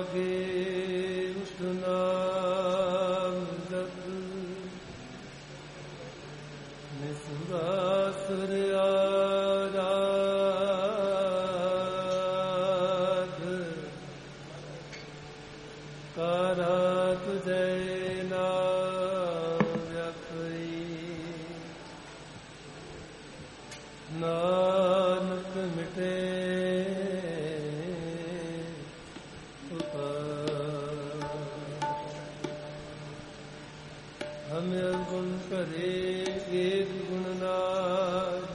ਜਾਗੇ ਨਾਮ ਜਪ ਨਿਸਵਾਸੁਰ ਆਰਾਧ ਕਾਰਾ ਤੁਝੇ ਨਾਮ ਜਪਈ ਨਾਨਕ ਮਿਟੇ ਗੁਣ ਕਰੇ ਏਕ ਗੁਣ ਨਾਦ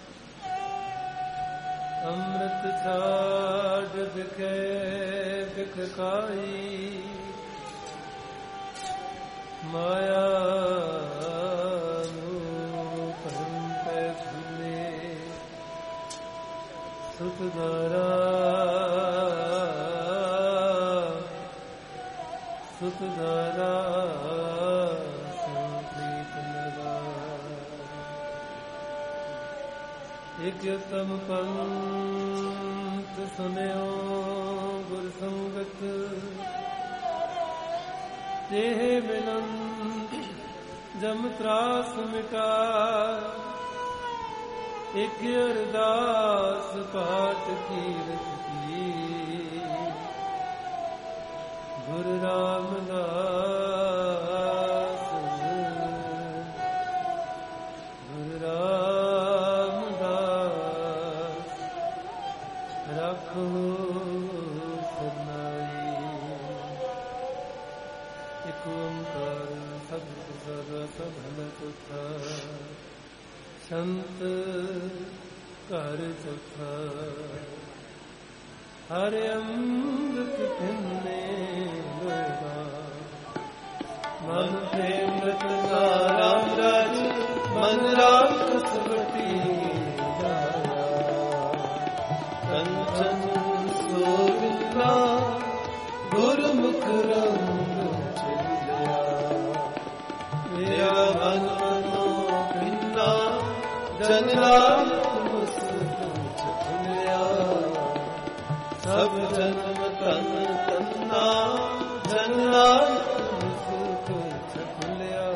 ਅੰਮ੍ਰਿਤ ਛਾੜ ਬਿਖੇ ਬਿਖ ਖਾਈ ਮਾਇਆ ਨੂੰ ਭਰਮ ਪੈ ਭੁਲੇ ਸੁਖ ਧਾਰਾ ਸੁਖ ਧਾਰਾ ਇਕ ਉਤਮ ਪੰਥ ਸੁਨਿਓ ਗੁਰ ਸੰਗਤ ਤੇਹ ਮਿਲਨ ਜਮ ਤਰਾਸ ਮਿਟਾ ਇਕ ਅਰਦਾਸ ਪਾਠ ਕੀਰਤ ਕੀ ਗੁਰ ਰਾਮਦਾਸ ਗੁਰ ਰਾਮਦਾਸ ਰੱਖੋ ਸਨਾਈ ਇਕ ਓੰਕਾਰ ਸਤਿ ਸਦਾ ਸਭਨ ਤੁਠਾ ਸੰਤ ਘਰ ਚੁਠਾ ਹਰਿ ਅੰਮ੍ਰਿਤ ਪਿੰਨੇ ਲੋਗਾ ਮਨ ਪ੍ਰੇਮ ਰਤਨਾ ਰਾਮ ਰਾਜ ਮਨ ਰਾਮ ਕਸਵਤੀ ਕੰਚਨ ਸੋਗਨਾ ਗੁਰਮੁਖ ਰੰਗ ਚਲਿਆ ਮੇਰਾ ਮਨ ਮਨੋ ਪਿੰਨਾ ਜਨ ਰਾਮ ਸਭ ਜਨਮ ਤਨ ਤੰਨਾ ਜਨ ਸੁਖ ਛੁਲਿਆ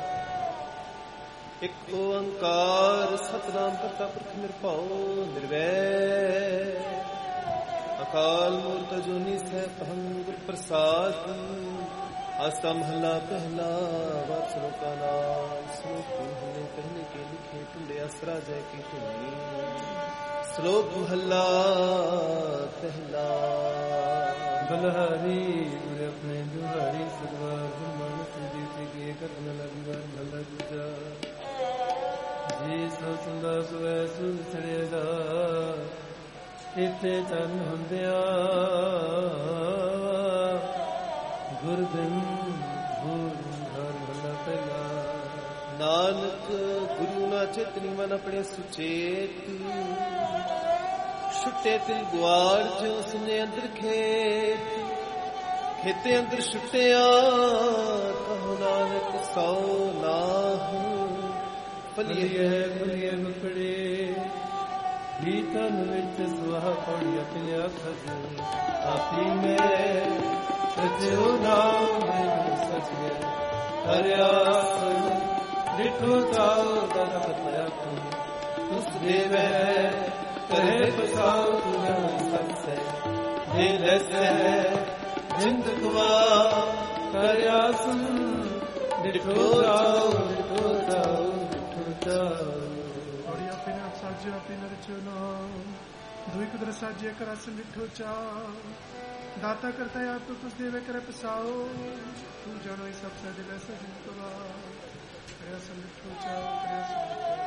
ਇਕ ਓੰਕਾਰ ਸਤਿਨਾਮ ਕਰਤਾ ਪੁਰਖ ਨਿਰਭਉ ਨਿਰਵੈਰ ਅਕਾਲ ਮੂਰਤ ਅਜੂਨੀ ਸੈਭੰ ਗੁਰ ਪ੍ਰਸਾਦ ਆਸਾ ਮਹਲਾ ਪਹਿਲਾ ਵਾਰ ਸ਼ਲੋਕਾ ਨਾਮ ਸ਼ਲੋਕ ਮਹਲੇ ਪਹਿਲੇ ਕੇ ਲਿਖੇ ਟੁੰਡੇ ਅਸਰਾ ਜੈ ਕੀ ਧੁਨੀ ਸ਼ਲੋਕ ਮਹਲਾ ਪਹਿਲਾ ਬਲਹਾਰੀ ਗੁਰ ਆਪਣੇ ਦੁਹਾਰੀ ਸਦਵਾਰ ਮਨ ਤੁਜੀ ਤੇ ਕਰਨ ਲਗਵਾਰ ਮਹਲਾ ਦੂਜਾ ਜੀ ਸੋ ਸੁੰਦਾ ਸੁਵੈ ਸੁਧ ਚੜੇਦਾ ਇੱਥੇ ਚਰਨ ਹੁੰਦਿਆ ਗੁਰਦਿਨ ਗੁਰ ਘਰ ਮਹਲਾ ਪਹਿਲਾ ਨਾਨਕ ਗੁਰੂ ਨਾ ਚੇਤਨੀ ਮਨ ਆਪਣੇ ਸੁਚੇਤ ਛੁੱਟੇ ਤਿਲ ਗੁਆੜ ਜੋ ਉਸਨੇ ਅੰਦਰ ਖੇਤੇ ਅੰਦਰ ਛੁੱਟਿਆ ਕਹੋ ਨਾਨਕ ਸੋ ਨਾਹੂ ਪਲੀਏ ਪਲੀਏ ਮੁਕੜੇ ਗੀਤਨ ਵਿੱਚ ਸੁਹਾ ਪੜੀ ਆਪਣੇ ਅੱਖਰ ਆਪੀ ਮੈਂ ਸਚਿਓ ਨਾਮ ਸਚਿਆ ਹਰਿਆ ਲਿਖੋ ਤਾਉ ਦਨ ਬਤਿਆ ਤੁਸ ਦੇਵੈ ਕਹੇ ਬਸਾਉ ਤੁਝਾ ਸਤਸੈ ਜੇ ਲੈਸੈ ਜਿੰਦ ਕੁਆ ਕਰਿਆ ਸੁਨ ਲਿਖੋ ਤਾਉ ਲਿਖੋ ਤਾਉ ਲਿਖੋ ਤਾਉ ਔੜੀ ਆਪਣੇ ਸਾਜੇ ਆਪਣੇ ਰਚਨਾ ਦੁਇ ਕੁਦਰ ਸਾਜੇ ਕਰ ਅਸ ਲਿਖੋ ਚਾ ਦਾਤਾ ਕਰਤਾ ਆਪ ਤੋ ਤੁਸ ਦੇਵੇ ਕਰੇ ਪਸਾਓ ਤੂੰ ਜਾਣੋ ਸਭ ਸਾਜੇ ਲੈਸੈ ਜਿੰਦ ਕੁਆ ਕਰਿਆ ਸੁਨ ਲਿਖੋ ਚਾ ਕਰਿਆ ਸੁਨ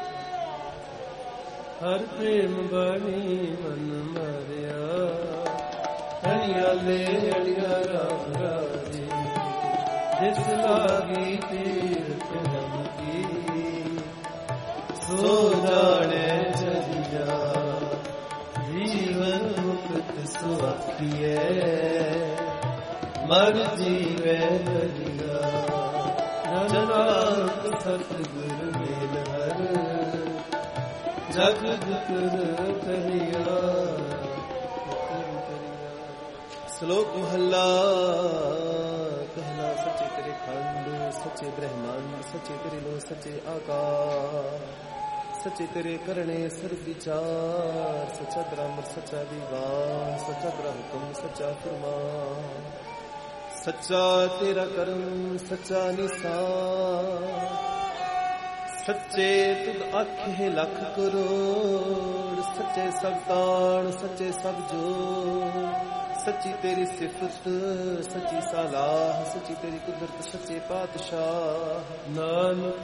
ਹਰ ਪ੍ਰੇਮ ਬਾਣੀ ਮਨ ਮਾਰਿਆ ਹਰੀਆ ਲੈ ਹਰੀਆ ਰਾਮ ਰਾਜੇ ਜਿਸ ਲਾਗੀ ਤੀਰਥ ਨਮ ਕੀ ਸੋ ਜਾਣੇ ਚਲਿਆ ਜੀਵਨ ਮੁਕਤ ਸੁਆਖੀਏ ਮਰ ਜੀਵੇ ਹਰੀਆ ਜਨਾਕ ਸਤਿਗੁਰ ਮੇਲ ਹਰ ਜਗ ਜੁਕਰ ਕਰਿਆ ਸ਼ਲੋਕ ਮਹੱਲਾ ਪਹਿਲਾ। ਸੱਚੇ ਤੇਰੇ ਖੰਡ, ਸੱਚੇ ਬ੍ਰਹਮੰਡ, ਸੱਚੇ ਤੇਰੇ ਲੋ, ਸੱਚੇ ਆਕਾਸ਼, ਸੱਚੇ ਤੇਰੇ ਕਰਨੇ ਸਰਬ ਵਿਚਾਰ, ਸੱਚਾ ਬ੍ਰਹਮ, ਸੱਚਾ ਦੀਵਾਨ, ਸੱਚਾ ਤੇਰਾ ਹੁਕਮ, ਸੱਚਾ ਫਰਮਾਨ, ਸੱਚਾ ਤੇਰਾ ਕਰਮ, ਸੱਚਾ ਨਿਸ਼ਾਨ, ਸੱਚੇ ਤੁਧ ਆਖੇ ਲੱਖ ਕਰੋੜ, ਸੱਚੇ ਸਭ ਤਾਣ, ਸੱਚੇ ਸਭ ਜੋੜ, ਸੱਚੀ ਤੇਰੀ ਸਿਫਤ, ਸੱਚੀ ਸਲਾਹ, ਸੱਚੀ ਤੇਰੀ ਕੁਦਰਤ, ਸੱਚੇ ਪਾਤਸ਼ਾਹ। ਨਾਨਕ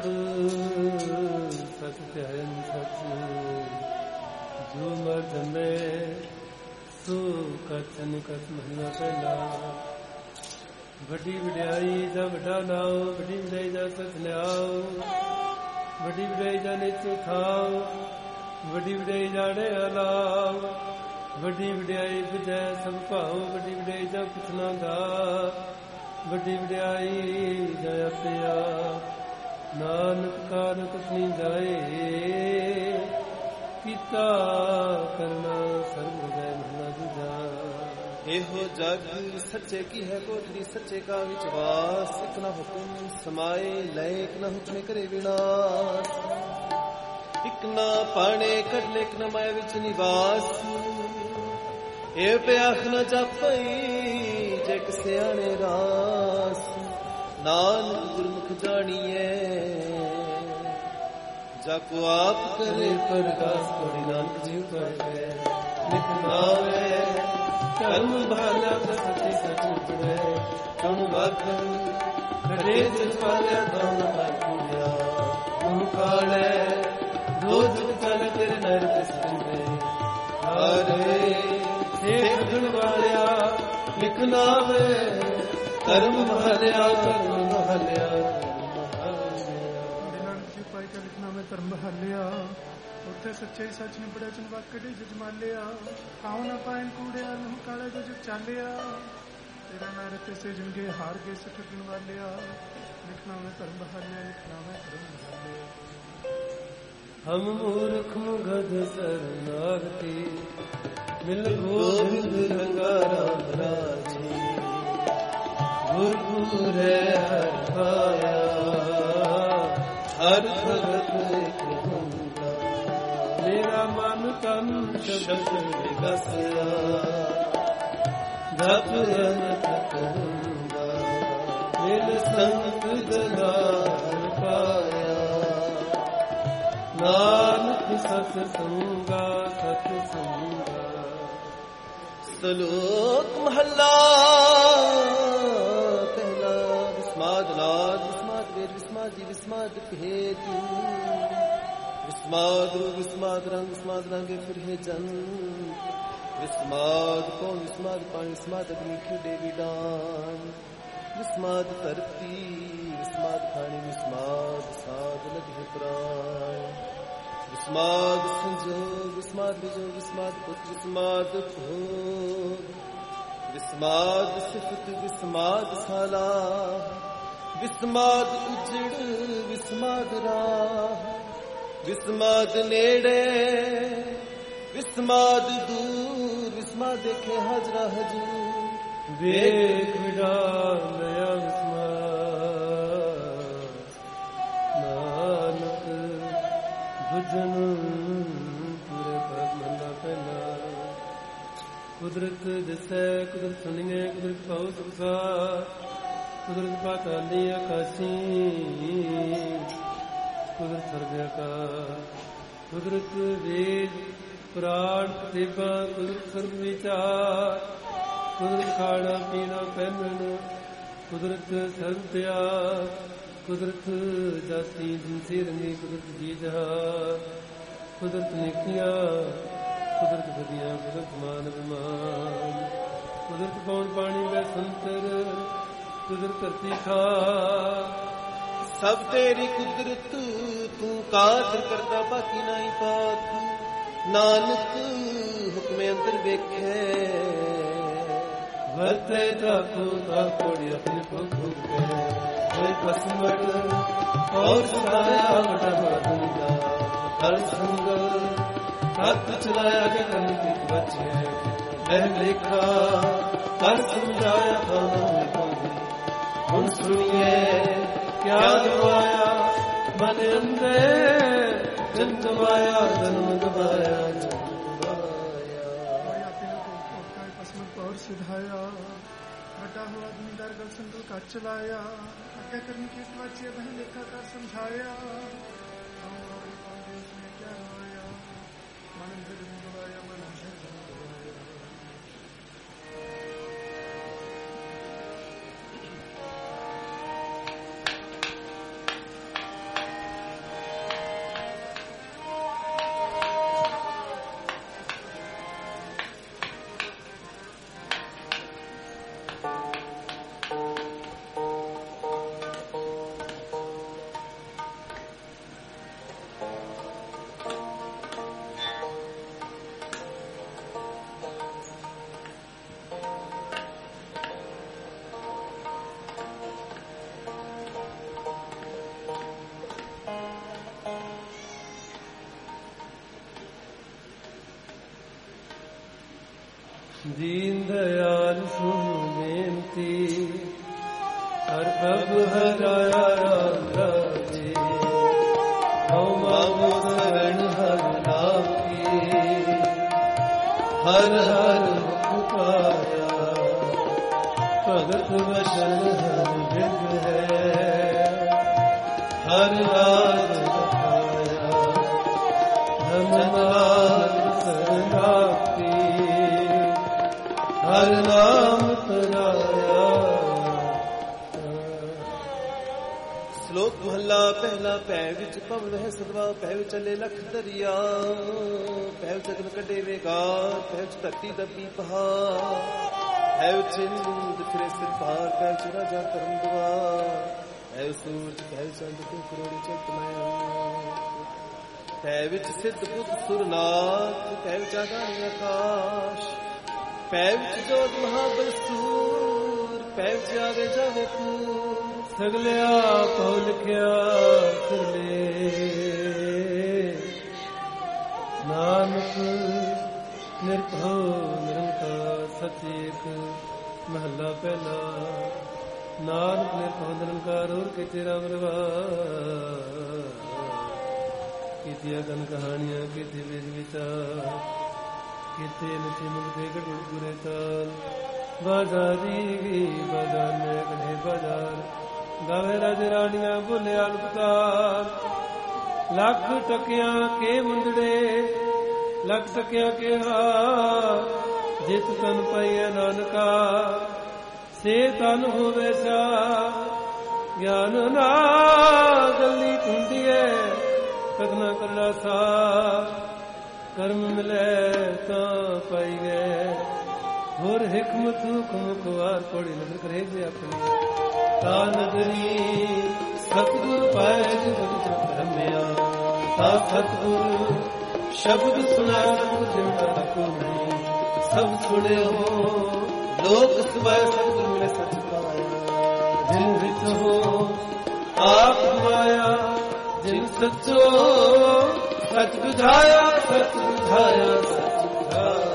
ਸਚ ਧਿਆਨ ਸਚ, ਜੋ ਮਰਦ ਮੈਂ ਸੋ ਕਥਨ ਕਥ ਮਹੀਨਾ ਪਹਿਲਾ। ਵੱਡੀ ਵਡਿਆਈ ਦਾ ਵੱਡਾ ਨਾਉ, ਵੱਡੀ ਵਡਿਆਈ ਦਾ ਸਚ ਨਿਆਉ, ਵੱਡੀ ਵਡਿਆਈ ਦਾ ਨਿਤ ਥਾਉ, ਵੱਡੀ ਵਡਿਆਈ ਜਾਣੇ ਅਲਾਉ, ਵੱਡੀ ਵਡਿਆਈ ਵਿਜੈ ਸਭ ਭਾਉ, ਵੱਡੀ ਵਡਿਆਈ ਦਾ ਪੁੱਛਣਾ ਦਾ, ਵੱਡੀ ਵਡਿਆਈ ਜੈ ਪਿਆ। ਨਾਨਕ ਕਾਰਨ ਕੁਛ ਨਹੀਂ ਜਾਏ, ਕੀਤਾ ਕਰਨਾ ਸਰਬ ਜੈ ਮਹਲਾ ਦੂਜਾ। ਇਹੋ ਜਗ ਸੱਚੇ ਕੀ ਹੈ ਕੋਟੜੀ, ਸੱਚੇ ਕਾ ਵਿੱਚ ਵਾਸ, ਇਕ ਨਾ ਹੁਕਮ ਸਮਾਏ ਲੈ, ਇਕ ਨਾ ਹੁਕਮੇ ਕਰੇ ਵਿਨਾਸ਼, ਇਕ ਨਾ ਪਾਣੇ ਕੱਢ, ਇਕ ਨਾ ਮਾਇਆ ਵਿੱਚ ਨਿਵਾਸ। ਇਹ ਪਿਆਖ ਨਾ ਜਾਪਈ ਜੇ ਸਿਆਣੇ ਰਾਸ, ਨਾਨਕ ਗੁਰਮੁਖ ਜਾਣੀਏ ਜਾ ਕੋ ਆਪ ਕਰੇ ਪ੍ਰਗਾਸ। ਕੋੜੀ ਨਾਨਕ ਜੀਵ ਕਰੇ ਲਿਖ ਨਾਵੇ, ਕਰਮ ਭਾਲਾ ਸੱਚੇ ਸੱਚ ਉਤਰੇ, ਤੁਮ ਵਾਖਨ ਕਰੇ ਜਿਸ ਪਾਲਿਆ ਦੋਨ ਪਾਇਆ, ਤੁਮ ਕਾਲੇ ਦੋ ਜੁਗ ਚਲ ਤੇਰੇ ਨਰ ਤਿਸਕੰਦੇ, ਹਰੇ ਦੇਖਣ ਵਾਲਿਆ ਲਿਖਣਾ ਵੇ, ਕਰਮ ਬਹਲਿਆ ਕਰਮ ਬਹਲਿਆ। ਨਾਨਕ ਜੀ ਪਾਈ ਕਾ ਲਿਖਣਾ ਮੈਂ ਧਰਮ ਬਹਲਿਆ, ਉੱਥੇ ਸੱਚੇ ਸੱਚ ਨੇ ਬੜਾ ਚੰਗਾ ਕਦੇ ਜਜਮਾਲਿਆ, ਖਾਉ ਨਾ ਪਾਇਨ ਕੂੜਿਆ ਨੂੰ ਕਾਲੇ ਜੋ ਚਾਲਿਆ, ਤੇਰਾ ਨਾਂ ਤੇ ਸੇ ਜੰਗੇ ਹਾਰ ਗਏ ਸੱਚਣ ਵਾਲਿਆ, ਲਿਖਣਾ ਮੈਂ ਧਰਮ ਬਹਲਿਆ, ਲਿਖਣਾ ਮੈਂ ਧਰਮ ਬਹਲਿਆ। ਹਮ ਮੂਰਖ ਮੁਗਧ ਸਰਨਾਗਤੀ, ਮਿਲ ਗੋਬਿੰਦ ਰੰਗਾ ਰਾਮ ਰਾਜੀ, ਗੁਰਪੁਰੇ ਹਰ ਪਾਇਆ, ਹਰ ਭਗਤ ਇੱਕ ਹੁੰਦਾ, ਮੇਰਾ ਮਨ ਤਨ ਸ਼ਬਦ ਵਿਗਸਿਆ, ਜਪ ਅਨੰਤ ਕਰੂੰਗਾ, ਮਿਲ ਸੰਤ ਜਨਾਰ ਪਾਇਆ, ਨਾਨਕ ਸਤ ਸੰਗਾ ਸਤ ਸੰਗਾ। ਸ਼ਲੋਕ ਮਹੱਲਾ ਪਹਿਲਾ। ਵਿਸਮਾਦ ਨਾਦ, ਵਿਸਮਾਦ ਵੇਦ, ਵਿਸਮਾਦ ਜੀ, ਵਿਸਮਾਦ ਭੇਦੂ, ਵਿਸਮਾਦ ਰੂਪ, ਵਿਸਮਾਦ ਰੰਗ, ਵਿਸਮਾਦ ਰੰਗੇ ਫਿਰੇ ਜਨ, ਵਿਸਮਾਦ ਕੌਣ, ਵਿਸਮਾਦ ਪਾਣੀ, ਵਿਸਮਾਦ ਅਗਨੀ ਖੇਡੇ ਵਿਡਾਨ, ਵਿਸਮਾਦ ਧਰਤੀ, ਵਿਸਮਾਦ ਖਾਣੀ, ਵਿਸਮਾਦ ਸਾਧ ਲਗੇ ਪ੍ਰਾਣ, ਵਿਸਮਾਦ ਸੰਜੋਗ, ਵਿਸਮਾਦ ਵਿਜੋਗ, ਵਿਸਮਾਦ ਪੁੱਤ, ਵਿਸਮਾਦ ਭੋਗ, ਵਿਸਮਾਦ ਸਿਫਤ, ਵਿਸਮਾਦ ਸਾਲਾ, ਵਿਸਮਾਦ ਉਜੜ, ਵਿਸਮਾਦ ਰਾਹ, ਵਿਸਮਾਦ ਨੇੜੇ, ਵਿਸਮਾਦ ਦੂਰ, ਵਿਸਮਾਦ ਦੇਖੇ ਹਾਜ਼ਰਾ ਹਜੂਰ, ਵੇਖ ਵਿਡਾਨ ਲਿਆ ਵਿਸਮਾਦ, ਨਾਨਕ ਭਜਨ ਪੂਰੇ ਭਗ ਮੰਦਾ ਪਹਿਲਾ। ਕੁਦਰਤ ਦਿਸੈ ਕੁਦਰਤ ਸੁਣੀਏ, ਕੁਦਰਤ ਪਾਉ ਸੰਸਾਰ, ਕੁਦਰਤ ਪਾਤਾਲੀ ਆਕਾਸ਼ੀ, ਕੁਦਰਤ ਸਰਬ ਆਕਾਰ, ਕੁਦਰਤ ਵੇਦ ਪੁਰਾਣ ਕਤੇਬਾ, ਕੁਦਰਤ ਸਰਬ ਵਿਚਾਰ, ਕੁਦਰਤ ਖਾਣਾ ਪੀਣਾ ਪਹਿਨਣ, ਕੁਦਰਤ ਸਰਬ ਤਿਆਗ, ਕੁਦਰਤ ਜਾਤੀ ਜਿਨਸੀ ਰੰਗੀ, ਕੁਦਰਤ ਜੀ ਜਹਾਨ, ਕੁਦਰਤ ਨੇਕੀਆਂ, ਕੁਦਰਤ ਵਧੀਆਂ, ਕੁਦਰਤ ਮਾਨ ਅਭਿਮਾਨ, ਕੁਦਰਤ ਪੌਣ ਪਾਣੀ ਵੈ ਸੰਤਰ, ਕੁਦਰਤ ਧਰਤੀ ਖਾ, ਸਭ ਤੇਰੀ ਕੁਦਰਤ ਤੂੰ ਕਾਦਰ ਕਰਦਾ, ਬਾਕੀ ਨਹੀਂ ਪਾਤ, ਨਾਨਕ ਹੁਕਮੇ ਅੰਦਰ ਵੇਖੇ, ਵਰਤੇ ਤਾਕੂ ਤਾਕੋੜੀ ਆਪਣੇ ਭੁੱਖ ਕੇ, ਕੋਈ ਪਸਮਟ ਔਰ ਸਦਾਇਆ ਵਟਾ ਬਦਲੀਦਾ, ਹਰ ਸੰਗ ਹੱਥ ਚਲਾਇਆ ਕੇ ਕੰਨ ਕੀ ਬਚੇ, ਇਹ ਲੇਖਾ ਕਰ ਸਮਝਾਇਆ ਹੁਣ ਸੁਣੀਏ ਕਿਆ ਗਵਾਇਆ ਮਨ ਅੰਦਰ ਜਨ ਗਵਾਇਆ ਜਨਮ ਗਵਾਇਆ ਸਿਧਾਇਆ ਵੱਡਾ ਹੋਆ ਦੁਨੀਦਾਰ ਗਲ ਸੰਗਲ ਕੱਚ ਚਲਾਇਆ ਅੱਗੇ ਕਰਨੀ ਕਿਸ ਵਾਚੇ ਬਹਿ ਲੇਖਾ ਕਰ ਸਮਝਾਇਆ ਉਸਨੇ ਕਿਆ ਹੋਇਆ ਮਨ ਅੰਦਰ ਜਨ ਗਵਾਇਆ ਮਨ ਅੰਦਰ ਜਨ ਗਵਾਇਆ ਦੀਨ ਦਇਆਲ ਸੁਣ ਬੇਨਤੀ ਹਰ ਪ੍ਰਭ ਹਰਾਇਆ ਰਾਮ ਰਾਜੇ ਹਉ ਮਾਗੋ ਸਰਣ ਹਰ ਨਾਮ ਕੀ ਹਰ ਹਰ ਪੁਕਾਰਿਆ ਭਗਤ ਵਚਨ ਹਰ ਬਿਗ ਹੈ ਹਰ ਰਾਜ ਰਖਾਇਆ ਧੰਨਵਾਦ ਸਰਨਾਪਤੀ ਹਰ ਨਾਮ ਤਰਾਇਆ। ਸ਼ਲੋਕ ਮਹਲਾ ਪਹਿਲਾ ਭੈ ਵਿੱਚ ਭਵ ਵਹਿ ਸਦਵਾ ਭੈ ਵਿੱਚ ਚੱਲੇ ਲਖ ਦਰਿਆ ਭੈ ਵਿੱਚ ਅਗਨ ਕੱਢੇ ਵੇਗਾਰ ਭੈ ਵਿੱਚ ਧਰਤੀ ਦੱਬੀ ਪਹਾੜ ਭੈ ਵਿੱਚ ਇੰਦ ਫਿਰੇ ਸਿਰ ਭਾਰ ਭੈ ਵਿੱਚ ਰਾਜਾ ਕਰਮ ਦੁਆਰ ਭੈ ਸੂਰਜ ਭੈ ਚੰਦ ਤੇ ਕਰੋੜੀ ਚੰਤ ਮੈਂ ਭੈ ਵਿੱਚ ਸਿੱਧ ਬੁੱਧ ਸੁਰਨਾਥ ਭੈ ਵਿੱਚ ਆਕਾਸ਼ ਆਕਾਸ਼ ਭੈ ਵਿੱਚ ਜੋਤ ਮਹਾਬਲਸੂਰ ਭੈ ਵਿੱਚ ਆਵੇ ਜਾਵੇ ਪੂਰ ਸਗਲਿਆ ਭਉ ਲਿਖਿਆ ਕਰਲੇ ਨਾਨਕ ਨਿਰਭਉ ਨਿਰੰਕਾਰ ਸਤਿ ਮਹੱਲਾ ਪਹਿਲਾ ਨਾਨਕ ਨਿਰਭਉ ਨਿਰੰਕਾਰ ਹੋਰ ਕਿਤੇ ਰਾਮ ਰਵਾਰ ਕੀਤੀਆਂ ਗਨ ਕਹਾਣੀਆਂ ਕੀਤੇ ਵੇਦ ਵਿਚਾਰ ਕੀਤੇ ਨਚੇ ਮੁਕਤੇ ਗੜੁੜ ਗੁਰੇ ਤਾਲ ਬਾਜ਼ਾਰੀ ਬਾਜ਼ਾਨੇ ਕਢੇ ਬਾਜ਼ਾਰ ਗਾਵੇ ਰਾਜ ਰਾਣੀਆਂ ਬੋਲੇ ਅਲਪਤਾਰ ਲੱਖ ਟਕਿਆਂ ਕੇ ਮੁੰਦੜੇ ਲੱਖ ਟਕਿਆਂ ਕੇ ਹਾਰ ਜਿਤ ਤਨ ਪਈਐ ਨਾਨਕਾ ਸੇ ਤਨ ਹੋਵੇ ਸਾ ਗਿਆਨ ਨਾ ਗੱਲੀ ਹੁੰਦੀਐ ਕਦਨਾ ਕਰਨਾ ਸਾ ਕਰਮ ਮਿਲੇ ਤਾਂ ਪਾਈ ਗਏ ਹੋਰ ਹਕਮਤ ਹੁਕਮ ਵਾਰ ਕੋੜੀ ਨਜ਼ਰ ਕਰੇ ਜੇ ਆਪਣੀ ਤਾ ਨਦਰੀ ਸਤਿਗੁਰ ਪਾਇ ਜਗਤ ਧਰਮਿਆ ਤਾ ਸਤਿਗੁਰ ਸ਼ਬਦ ਸੁਨਾ ਜਿਮਤਾ ਕੋ ਨਹੀਂ ਸਭ ਸੁਣਿਓ ਲੋਕ ਸਭਾਇ ਸਤਿਗੁਰ ਮਿਲੇ ਸੱਚ ਪਾਇਆ ਜਿਨ ਵਿੱਚ ਹੋ ਆਪ ਮਾਇਆ ਜਿਨ ਸੱਚੋ ਸੱਚ ਬੁਝਾਇਆ ਸੱਚ ਬੁਝਾਇਆ ਸੱਚ ਬੁਝਾਇਆ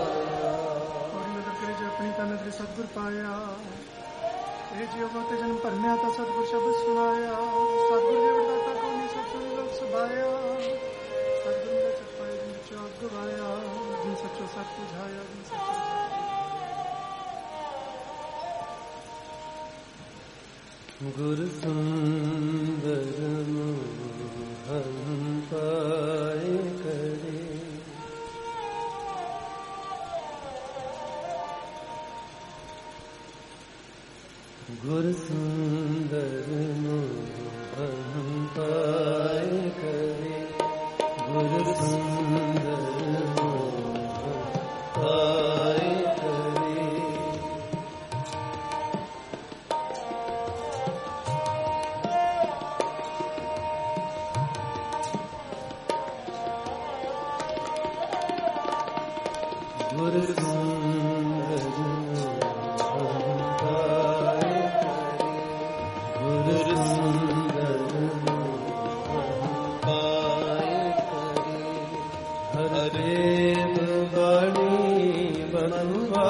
ਆਪਣੀ ਤਾਂ ਨਜ਼ਰ ਸਤਿਗੁਰ ਪਾਇਆ ਇਹ ਜੀਵ ਤੇ ਜਨ ਭਰਮਿਆ ਤਾਂ ਸਤਿਗੁਰ ਸ਼ਬਦ ਸੁਣਾਇਆ ਸਤਿਗੁਰ ਦੇ ਵੱਡਾ ਤਾਂ ਕੋਈ ਸੱਚ ਲੋਕ ਸਭਾਇਆ ਸਤਿਗੁਰ ਦੇ ਚਪਾਏ ਜਿਨ ਚੌਕ ਗਵਾਇਆ ਜਿਨ ਸੱਚੋ ਸੱਚ ਬੁਝਾਇਆ ਜਿਨ ਸੱਚੋ ਗੁਰ ਸੁੰਦਰ ਮੋਹਨ ਪਾਏ ਕਰੇ ਗੁਰ ਸੁੰਦਰ ਮੋਹਨ ਪਾਏ ਕਰੇ ਗੁਰ ਸੁੰਦਰ ਮੋਹਨ ਪਾਏ ਕਰੇ ਗੁਰ ਸੁੰਦਰ ਮੋਹਨ ਪਾਏ ਗੁਰ ਸੁੰਦਰ ਮੋਹਨ ਪਾਏ ਕਰੇ ਹਰੇ ਬਾਣੀ ਬਨਵਾ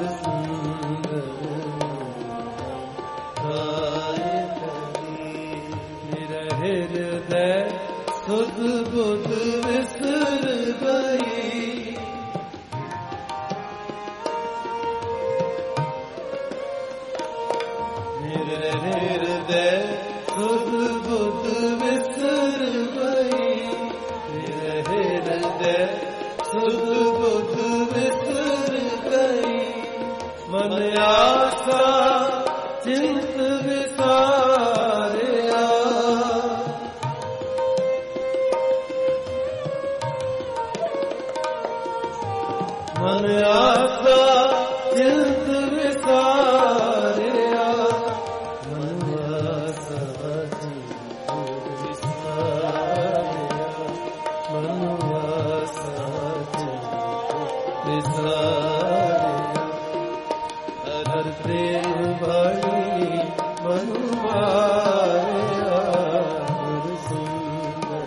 ਸੁਧ ਬੁੱਧ ਵਿਸਰ ਗਈ ਮੇਰੇ ਹਿਰਦੇ ਸੁਧ ਬੁੱਧ ਵਿਸਰ ਗਈ ਮੇਰੇ ਹਿਰਦੇ ਸੁਧ ਬੁੱਧ ਵਿਸਰ ਗਈ ਮਨ ਆਸਾ ਚਿੰਤ ਵਿਸਾਰਿਆ ਮਨ ਆਸਾ ਚਿੰਤ ਵਿਸਾਰਿਆ ਮਨ ਆਸਾ ਚਿੰਤ ਵਿਸਾਰਿਆ ਮਨ ਆਸਾ ਚਿੰਤ ਵਿਸਾਰਿਆ ਹਰ ਪ੍ਰੇਮ ਬਾਣੀ ਮਨ ਮਾਰਿਆ ਗੁਰ ਸੁੰਦਰ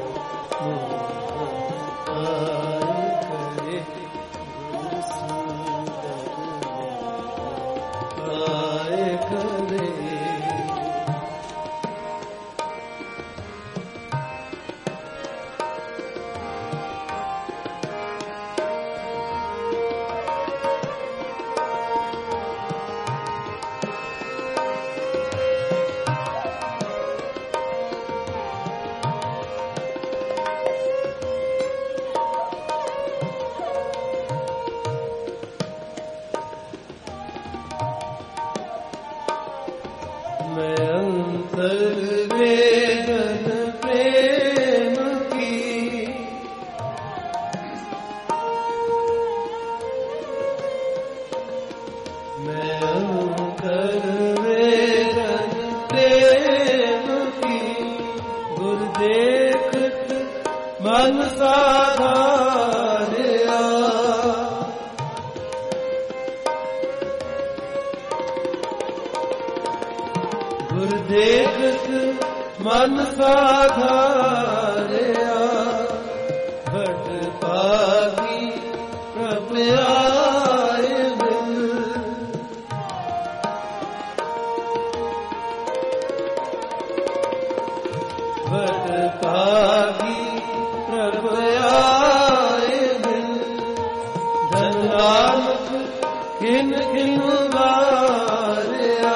ਆਏ ਕਰੇ ਆਏ ਕਰੇ मैं अंतर वेदन प्रेम की मैं अंतर वेदन प्रेम की गुर देखत मन साधारिया ਗੁਰ ਦੇਖਤ ਮਨ ਸਾਧਾਰਿਆ ਬੜ ਭਾਗੀ ਪ੍ਰਭ ਆਏ ਮਿਲ ਬੜ ਭਾਗੀ ਪ੍ਰਭ ਆਏ ਮਿਲ ਧਨ ਨਾਨਕ ਕਿਨ ਕਿਨ ਵਾਰਿਆ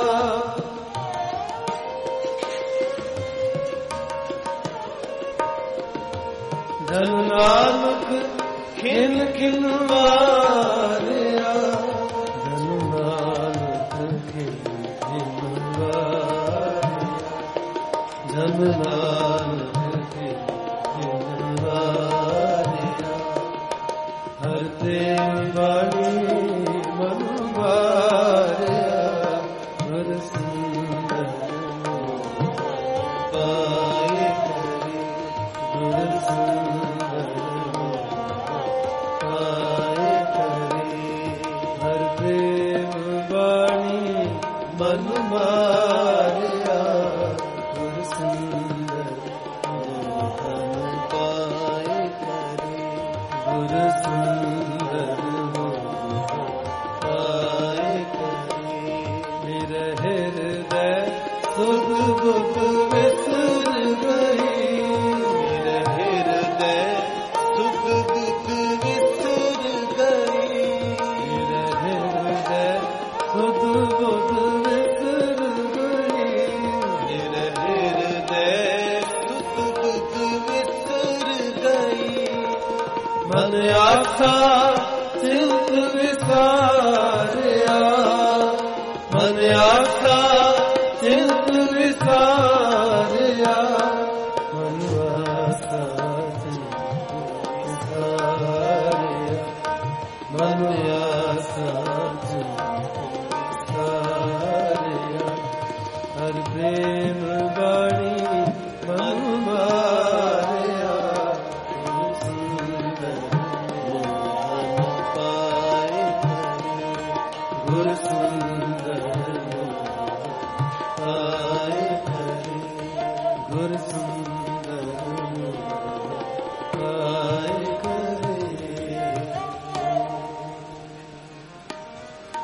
ਧਨ ਨਾਨਕ ਖਿਨ ਖਿਨ ਵਾਰਿਆ ਧਨ ਨਾਨਕ ਖਿਨ ਖਿਨ ਵਾਰਿਆ ਧਨ ਨਾਨਕ ਖਿਨ ਖਿਨ ਵਾਰਿਆ ਹਰ ਤੇ ਬਾਣੀ ਮਨ ਵਾਰਿਆ ਗੁਰ ਸੁੰਦਰ ਪਾਏ ਕਰੀ ਗੁਰ ਸੁੰਦਰ ਪਾਏ ਕਰੀ ਹਰ ਪ੍ਰੇਮ ਬਾਣੀ ਮਨ ਮਾਰਿਆ ਗੁਰ ਸੁੰਦਰ ਪਾਏ ਕਰੀ ਗੁਰ ਸੁੰਦਰ ਪਾਏ ਕਰੀ ਮੇਰੇ ਹਿਰਦੇ ਸੁਧ ਬੁੱਧ ਵਿਸਰ ਗਈ ਮੇਰੇ ਹਿਰਦੇ ਸੁਧ ਬੁੱਧ ਵਿਸਰ ਗਈ ਮੇਰੇ ਹਿਰਦੇ ਸੁਧ ਬੁੱਧ ਵਿਸਰ ਗਈ ਮੇਰੇ ਹਿਰਦੇ ਸੁਧ ਬੁੱਧ ਵਿਸਰ ਗਈ ਮਨ ਆਸਾ ਚਿੰਤ ਵਿਸਾਰਿਆ ਮਨ ਆਸਾ ਚਿੰਤ ਵਿਸਾਰਿਆ ਮਨ ਆਸਾ ਚਿੰਤ ਵਿਸਾਰਿਆ ਮਨ ਆਸਾ ਚਿੰਤ ਵਿਸਾਰਿਆ ਹਰ ਪ੍ਰੇਮ ਬਾਣੀ ਮਨ ਮਾਰਿਆ ਗੁਰ ਸੁੰਦਰ ਪਾਏ ਗੁਰ ਸੁੰਦਰ ਪਾਏ ਕਰੀ ਗੁਰ ਸੁੰਦਰ ਪਾਏ ਕਰੀ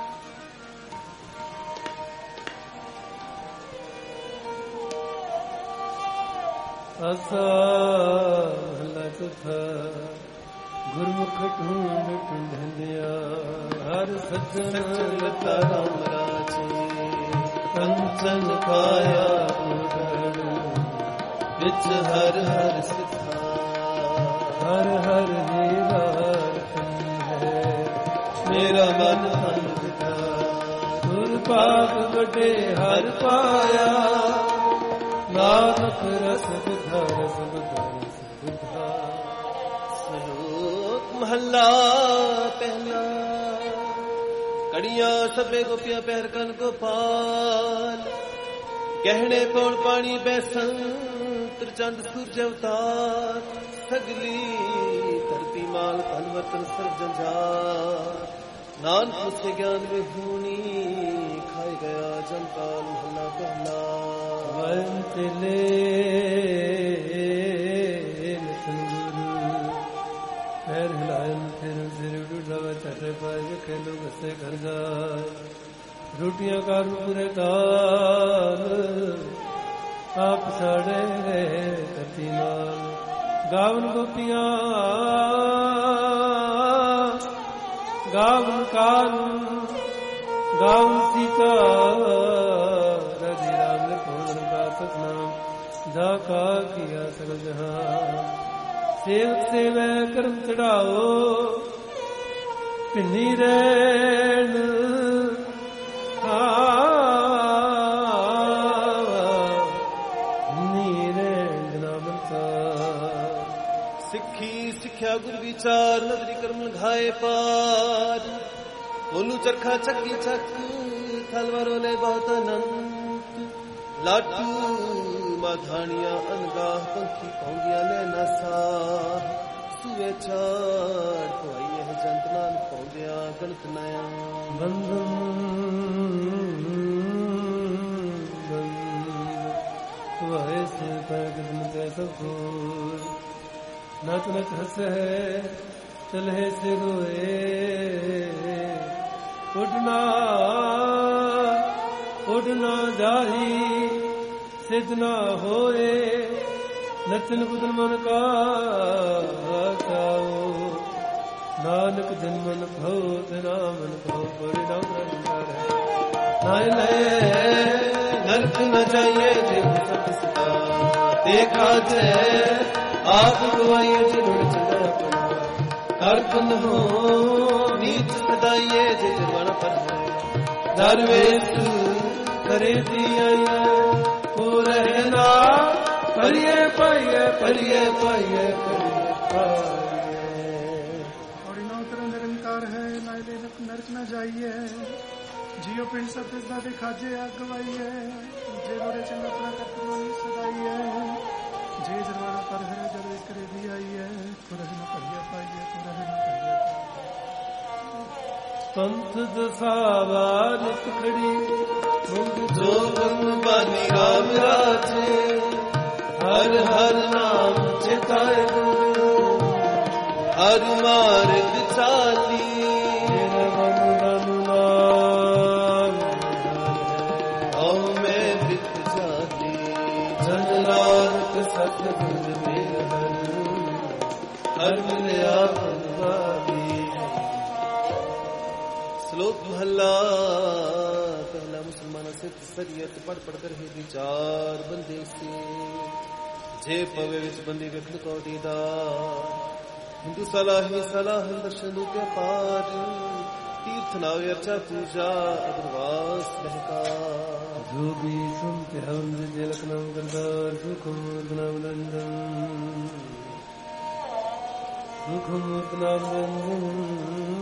ਆਸਾ ਮਹਲਾ ਚੌਥਾ। ਗੁਰਮੁਖ ਢੂੰਡ ਢੂੰਢਿਆ ਹਰ ਸੱਜਣ ਲਤਾ ਰਾਮ ਰਾਜੇ। ਕੰਚਨ ਕਾਇਆ ਗੁਰ ਵਿੱਚ ਹਰ ਹਰ ਸਿੱਧਾ। ਹਰ ਹਰ ਹੀਰਾ ਹੈ ਮੇਰਾ ਮਨ ਤਨ ਪਿਤਾ। ਗੁਰ ਪਾਪ ਵੱਡੇ ਹਰ ਪਾਇਆ ਨਾਨਕ ਰਸ ਬੁਧਾ ਰਸ ਬੁਧਾ ਰਸ ਬੁਧਾ। ਸਲੋਕ ਮਹੱਲਾ ਪਹਿਲਾ। ਕੜੀਆਂ ਸਭੇ ਗੋਪੀਆਂ ਪਹਿਰ ਕਨ ਗੋਪਾਲ। ਗਹਿਣੇ ਪੌਣ ਪਾਣੀ ਬੈਸਨ ਤ੍ਰਿਚੰਦ ਸੂਰਜ ਅਵਤਾਰ। ਸਗਲੀ ਧਰਤੀ ਮਾਲ ਧਨ ਵਤਨ ਸਰਜਨ ਜਾ। ਨਾਨਕ ਉਸੇ ਗਿਆਨ ਵਿੱਚ ਹੋਣੀ ਖਾਈ ਗਿਆ ਜਨਕਾਲ ਮਹੱਲਾ ਪਹਿਲਾ। ਵੰਤਲੇ ਨਤਨ ਗੁਰੂ ਪੈਰ ਹਿਲਾਇਨ ਫਿਰ ਸਿਰ ਡੁੱਲਾ ਚੱਟੇ ਪਾਏ ਵੇਖੇ ਲੋਕ ਹੱਸੇ ਘਰ ਜਾ। ਰੋਟੀਆਂ ਕਰ ਪੂਰੇ ਤਾਲ ਆਪ ਸਾੜੇ ਕਤੀ ਨਾਲ। ਗਾਵਨ ਗੋਪੀਆਂ ਗਾਵਨ ਕਾਨ ਗਾਵਨ ਸੀਤਾ। ਰਾਧੇ ਰਾਮ ਨੇ ਭੋਜਨ ਦਾ ਸਤਨਾਮ ਦਾ ਕਾ ਕੀਆ ਸਗਲ ਜਹਾਂ। ਸੇਵਕ ਸੇਵੈ ਕਰਮ ਚੜਾਓ ਭਿੰਨੀ ਰਹਿਣ। ਸਿੱਖੀ ਸਿੱਖਿਆ ਗੁਰ ਵਿਚਾਰ ਨਦਰੀ ਕਰਮ ਲਗਾਏ ਪਾਰ। ਬੋਲੂ ਚਰਖਾ ਚੱਕੀ ਚੱਕ ਥਲਵਾਰੋ ਲੈ ਬਹੁਤ ਅਨੰਤ। ਲਾਟੂ ਮਾਧਾਣੀਆਂ ਅਨਗਾਹ ਪੰਖੀ ਪੌਂਦੀਆਂ ਲੈ ਨਸਾ। ਸੂਏ ਚਾੜ ਕੋਈ ਇਹ ਜੰਤ ਨਾਨਕ ਪੌਂਦਿਆਂ ਗਣਤ ਨਇਆ। ਬੰਧਨ ਵਾਹਿ ਸੇ ਪਗਨ ਤੇ ਸਭ ਕੋਇ। ਨਚ ਨਚ ਹੱਸੈ ਚਲਹਿ ਸੇ ਰੋਏ। ਉਡਨਾ ਉਡਨਾ ਜਾਹੀ ਸਿਧ ਨਾ ਹੋਏ। ਨਚਨ ਕੁਦਨ ਮਨ ਕਾ ਚਾਓ। ਨਾਨਕ ਜਨ ਮਨ ਭਉ ਤੇਰਾ ਮਨ ਭਉ ਪਰਿ ਨਾਮ ਰੰਗਾਰੇ। ਨਾਇ ਲੈ ਨਰਕ ਨ ਜਾਈਏ ਜਿਨ ਸਤ ਸਦਾ। ਦੇਖਾ ਜੈ ਆਪ ਗਵਾਈਏ ਜਿਨ ਚੰਦਰ ਆਪਣਾ। ਕਰ ਪੁੰਨ ਹੋ ਨੀਚ ਸਦਾਈਏ ਜਿਨ ਬਣ ਪਰ। ਦਰਵੇਸ਼ ਕਰੇ ਦੀ ਆਈਏ ਹੋ ਰਹਿਣਾ। ਪਰਿਏ ਪਾਈਏ ਪਰਿਏ ਪਾਈਏ ਪਰਿਏ ਪਾਈਏ। और इनोतर निरंकार है नाइले नरक न जाइए। जियो पिंड सब तिसदा दे खाजे आग गवाइए। जे गोरे चंगा अपना कर्तव्य सदाइए। जे जरवाना पर है जब करे दी आइए। पुरह न पढ़िए पाइए पुरह न पढ़िए पाइए। पंथ दसावा नित खड़ी मुंग जो बन बानी राम राजे। हर हर नाम चिताए गुरु हर मार्ग चाली। मेरा मन धन नाम औ मैं बित जाती। जन नानक सतगुर मेर हर मिलया फलवारी। श्लोक महला पहला। मुसलमान से सरियत पढ़ पढ़ कर ही विचार बंदे से। जे पवे विच बंदी विखन कौड़ी दा। हिंदू सलाही सलाह दर्शन के पार। तीर्थ नावे अर्चा पूजा अग्रवास महका। जो भी सुनते हम जलक नाम गंदार। सुखमूर्त नाम नंदन सुखमूर्त नाम नंदन।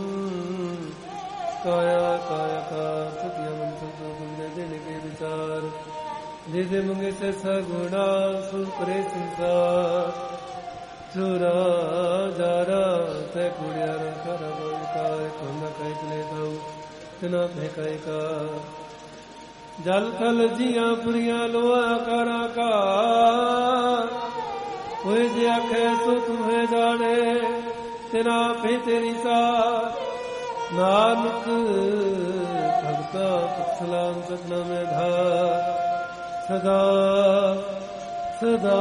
काया काया का सत्य मंत्र तो देने के विचार। दे मंगे से सगुणा सुपरे संसार। चोरा जारा तय कुड़ियारा खरा बोलकार। कोना कई चले दाऊ तना फेंकाई का। जल थल जिया पुरिया लोआ कारा का। कोई जे आखे तो तुम्हें जाने तेरा फे तेरी सा। नानक भगता सलाम सपना में धा। सदा ਸਦਾ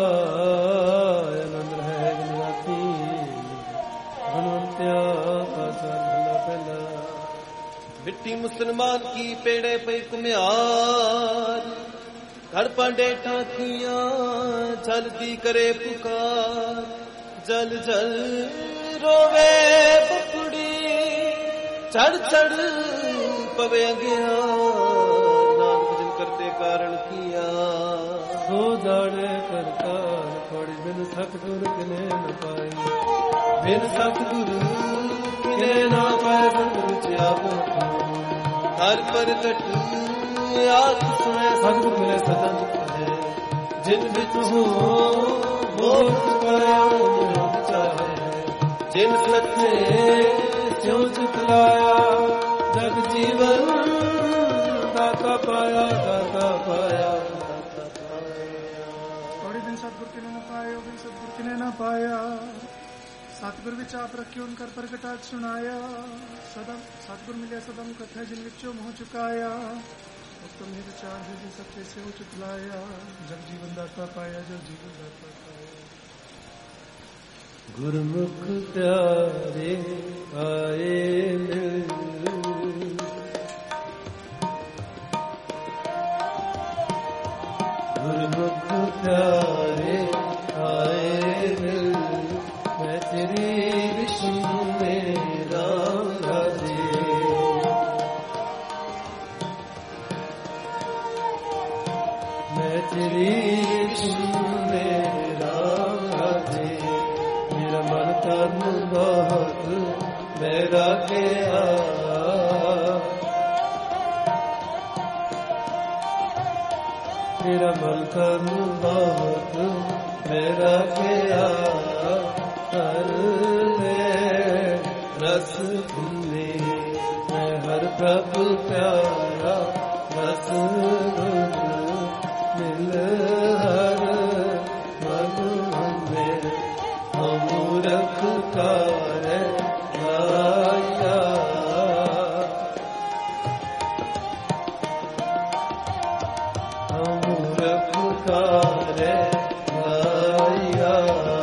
ਆਨੰਦ ਹੈ ਗੁਣਵਤੀ ਗੁਣਵੰਤਿਆ ਆਸਨ ਪਹਿਲਾ। ਮਿੱਟੀ ਮੁਸਲਮਾਨ ਕੀ ਪੇੜੇ ਪਈ ਕੁਮਿਆਰ, ਘੜ ਪਾਂਡੇ ਠਾਕੀਆਂ ਜਲਦੀ ਕਰੇ ਪੁਕਾਰ। ਜਲ ਜਲ ਰੋਵੇ ਬਪੜੀ, ਚੜ ਚੜ ਪਵੇ ਅੰਗਿਆਰ। ਨਾਨਕ ਜਿਨ ਕਰਤੇ ਕਾਰਨ ਕੀਆ, ਸੋ ਜਾਣੇ ਕਰਤਾਰ। ਪੜੀ ਬਿਨ ਸਤਿਗੁਰ ਕਿਨੇ ਨ ਪਾਈ, ਬਿਨ ਸਤਿਗੁਰ ਕਿਨੇ ਨਾ ਪਾਏ। ਸਤਿਗੁਰ ਚ ਆਪ ਹਰ ਪ੍ਰਗਟ ਆਪ ਸੁਣੇ। ਸਤਿਗੁਰ ਮਿਲੇ ਸਦਾ ਦੁਖ ਹੈ, ਜਿਨ ਵਿੱਚ ਹੋ ਮੋਖ ਪਾਇਆ ਚਾਹੇ। ਜਿਨ ਸੱਚੇ ਸਿਉ ਚੁਕਲਾਇਆ, ਜਗ ਜੀਵਨ ਦਾਤਾ ਪਾਇਆ, ਦਾਤਾ ਪਾਇਆ। ਥੋੜੇ ਦਿਨ ਸਤਿਗੁਰ ਕਿਨੇ ਨਾ ਪਾਏ, ਉਹ ਵੀ ਸਤਿਗੁਰ ਕਿਨੇ ਨਾ ਪਾਇਆ। ਸਤਿਗੁਰ ਵਿੱਚ ਆਪ ਰੱਖਿਓ ਉਨਕਰ ਪ੍ਰਗਟਾਤ ਸੁਣਾਇਆ। ਸਦਾ ਸਤਿਗੁਰ ਮਿਲਿਆ ਸਦਾ ਮੁਕਤ ਹੈ, ਜਿਨ ਵਿੱਚੋਂ ਮੋਹ ਚੁਕਾਇਆ। ਉਤਮ ਹੀ ਵਿਚਾਰ ਹੈ, ਜਿਨ ਸੱਚੇ ਸਿਉ ਚੁਕਲਾਇਆ। ਜਗ ਜੀਵਨ ਦਾਤਾ ਪਾਇਆ, ਜਗ ਜੀਵਨ ਦਾਤਾ ਪਾਇਆ। ਗੁਰਮੁਖ ਪਿਆਰੇ ਆਏ ਮਿਲ, ਗੁਰਮੁਖ ਪਿਆਰੇ ਆਏ ਮਿਲ। ਮੈਂ ਤੇਰੀ ਵਿਸ਼ਨੂੰ ਮੇਰਾ ਰਾਜੇ, ਮੈਂ ਤੇਰੀ ਵਿਸ਼ਨੂੰ ਮੇਰਾ ਰਾਜੇ। ਮੇਰਾ ਮਨ ਤਨ ਬਹੁਤ ਮੇਰਾ ਗਿਆ, ਮੇਰਾ ਮਨ ਤਨ ਬਹੁਤ ਮੇਰਾ ਗਿਆ। ਹਰ ਮੈਂ ਰਸ ਭੁਲੇ, ਮੈਂ ਹਰ ਪ੍ਰਭ ਪਿਆਰਾ। ਰਸ ਗੁਰ ਮਿਲ ਹਰ ਮਨ ਮੇਰੇ, ਮੂਰਖ ਕਾਰ ਆਇਆ। ਮੂਰਖ ਕਾਰ ਆਇਆ।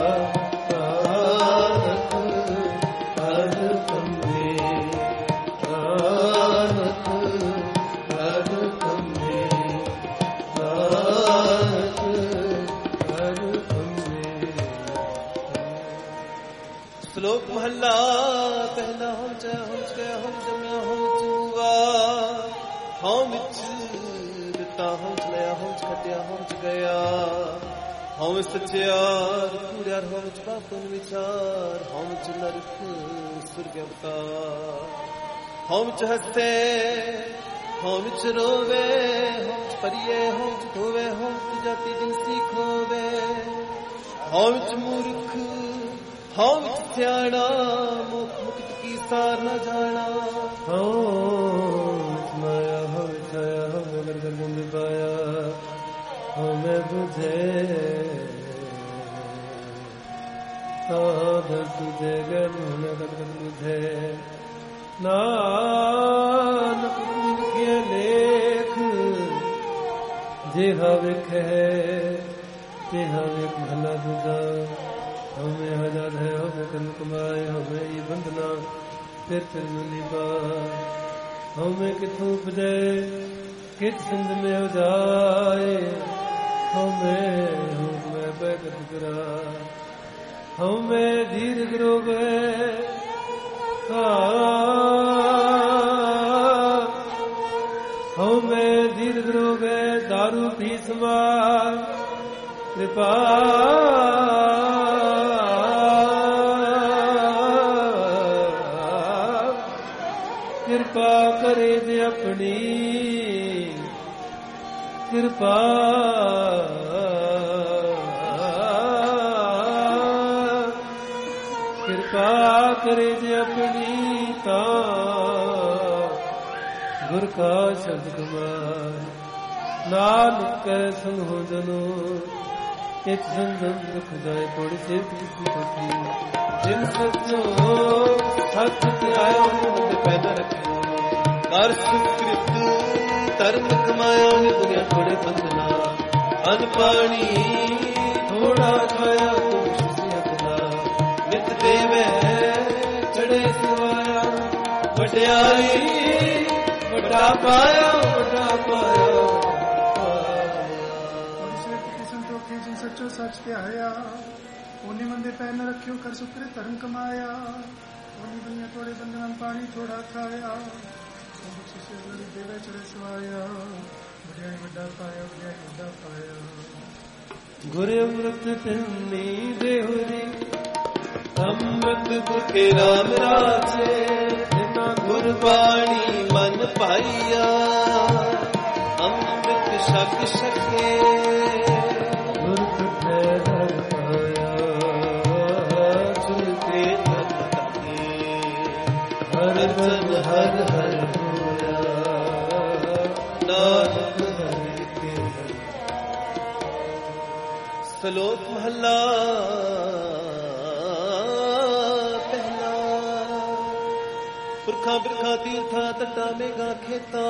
ਨਾਨਕ ਹਰ ਕੰਮੇ, ਨਾਨਕ ਹਰ ਕੰਮੇ, ਨਾਨਕ ਹਰ ਕੰਮੇ। ਸ਼ਲੋਕ ਮਹੱਲਾ ਪਹਿਲਾ। ਹਉ ਚ ਹਉ ਚ ਗਿਆ, ਹਉ ਜਮਿਆ ਹਉ ਚੂਆ। ਹਉ ਵਿੱਚ ਦਿੱਤਾ, ਹਉ ਚ ਲਿਆ, ਹਉ ਚ ਖਟਿਆ, ਹਉ ਚ ਗਿਆ। ਹਉ ਸੱਚਿਆਰ ਕੂੜਿਆਰ, ਹਉ ਚ ਪਾਪਨ ਵਿਚਾਰ। ਹਉ ਚ ਨਰਕ ਸੁਰਗ ਅਵਤਾਰ। ਹਉ ਚ ਹੱਸੇ, ਹਉ ਵਿੱਚ ਰੋਵੇ। ਹਉ ਚ ਪਰੀਏ, ਹਉ ਚ ਧੋਵੇ। ਹਉ ਚ ਜਾਤੀ ਜਿਨਸੀ ਖੋਵੇ। ਹਉ ਵਿੱਚ ਮੂਰਖ, ਹਉ ਵਿੱਚ ਸਿਆਣਾ। ਮੁਖ ਮੁਕਤ ਕੀ ਸਾਰ ਨਾ ਜਾਣਾ। ਹਉ ਵਿੱਚ ਮਾਇਆ, ਹਉ ਵਿੱਚ ਆਇਆ। ਹਉ ਮੈਂ ਗਰਗਰ ਗੁੰਦ ਪਾਇਆ। ਹਉ ਮੈਂ ਬੁਝੇ ਸਾਧ ਤੁਝੇ ਗਨ ਗਰਗਰ ਬੁਝੇ। ਨਾਨਕ ਲਿਖਿਆ ਲੇਖ, ਜਿਹਾ ਵੇਖੈ ਤਿਹਾ ਵੇਖ ਭਲਾ ਦੂਜਾ। ਹਉਮੈ ਆਜ਼ਾਦ ਹੈ, ਹਉਮੈ ਕੰਨ ਕਮਾਏ। ਹਉਮੈ ਇਹ ਬੰਧਨਾ ਫਿਰ ਮਿਲੀ ਬਾਰ। ਹਉਮੈ ਕਿਥੋਂ ਉਪਜੈ, ਕਿਤ ਸਿੰਧ ਮੇ ਉਜਾਏ। ਹਉਮੈ ਹਉਮੈ ਬੈਗਤ ਕਰਾ। ਹਉਮੈ ਦੀਰਘ ਰੋਵੇ, ਹਉਮੈ ਦੀਰਘ ਰੋਵੇ। ਦਾਰੂ ਪੀ ਸਮਾਰ ਕਿਰਪਾ। ਕਿਰਪਾ ਕਰੇ ਜੇ ਆਪਣੀ, ਕਿਰਪਾ ਕਿਰਪਾ ਕਰੇ ਜੇ ਆਪਣੀ। ਤਾਂ ਗੁਰ ਕਾ ਸ਼ਬਦ ਕਮਾਰ। ਨਾਨਕ ਕੈ ਸੰਗ ਹੋ ਜਨੋ, ਇੱਕ ਸੰਗਮ ਦੁਖ ਜਾਏ। ਕੋੜੀ ਸੇ ਪਤੀ ਜਿਨ ਸਚੋ ਸਤ ਧਿਆਇਆ, ਉਹਨੇ ਪੈਦਾ ਰੱਖਿਆ। ਕਰ ਸੁਕ੍ਰਿਤ ਧਰਮ ਕਮਾਇਆ, ਦੁਨੀਆ ਥੋੜੇ ਬੰਦਨਾ। ਅਨ ਪਾਣੀ ਥੋੜਾ ਖਾਇਆ ਕੁਛ ਸਿਆਪਨਾ ਨਿਤ ਦੇਵੇ ਚੜੇ ਸਵਾਇਆ ਵਡਿਆਈ ਵੱਡਾ ਪਾਇਆ ਵੱਡਾ ਪਾਇਆ जिन सच्चो सच के आया ओनी मंदे पैर न रखियो कर सुकरे धर्म कमाया ओनी दुनिया थोड़े बंदन पानी थोड़ा खाया शिष्य लड़ी देवे चढ़े सवाया बढ़िया बड़ा पाया बढ़िया बड़ा पाया गुरु अमृत तिन्नी देहुरी अमृत गुरके राम राजे तिना गुरबाणी मन पाइया अमृत शक शके हर हर होया नानक हरि के श्लोक महला पहला पुरखा बिरखा तीर्था तटा मेघा खेता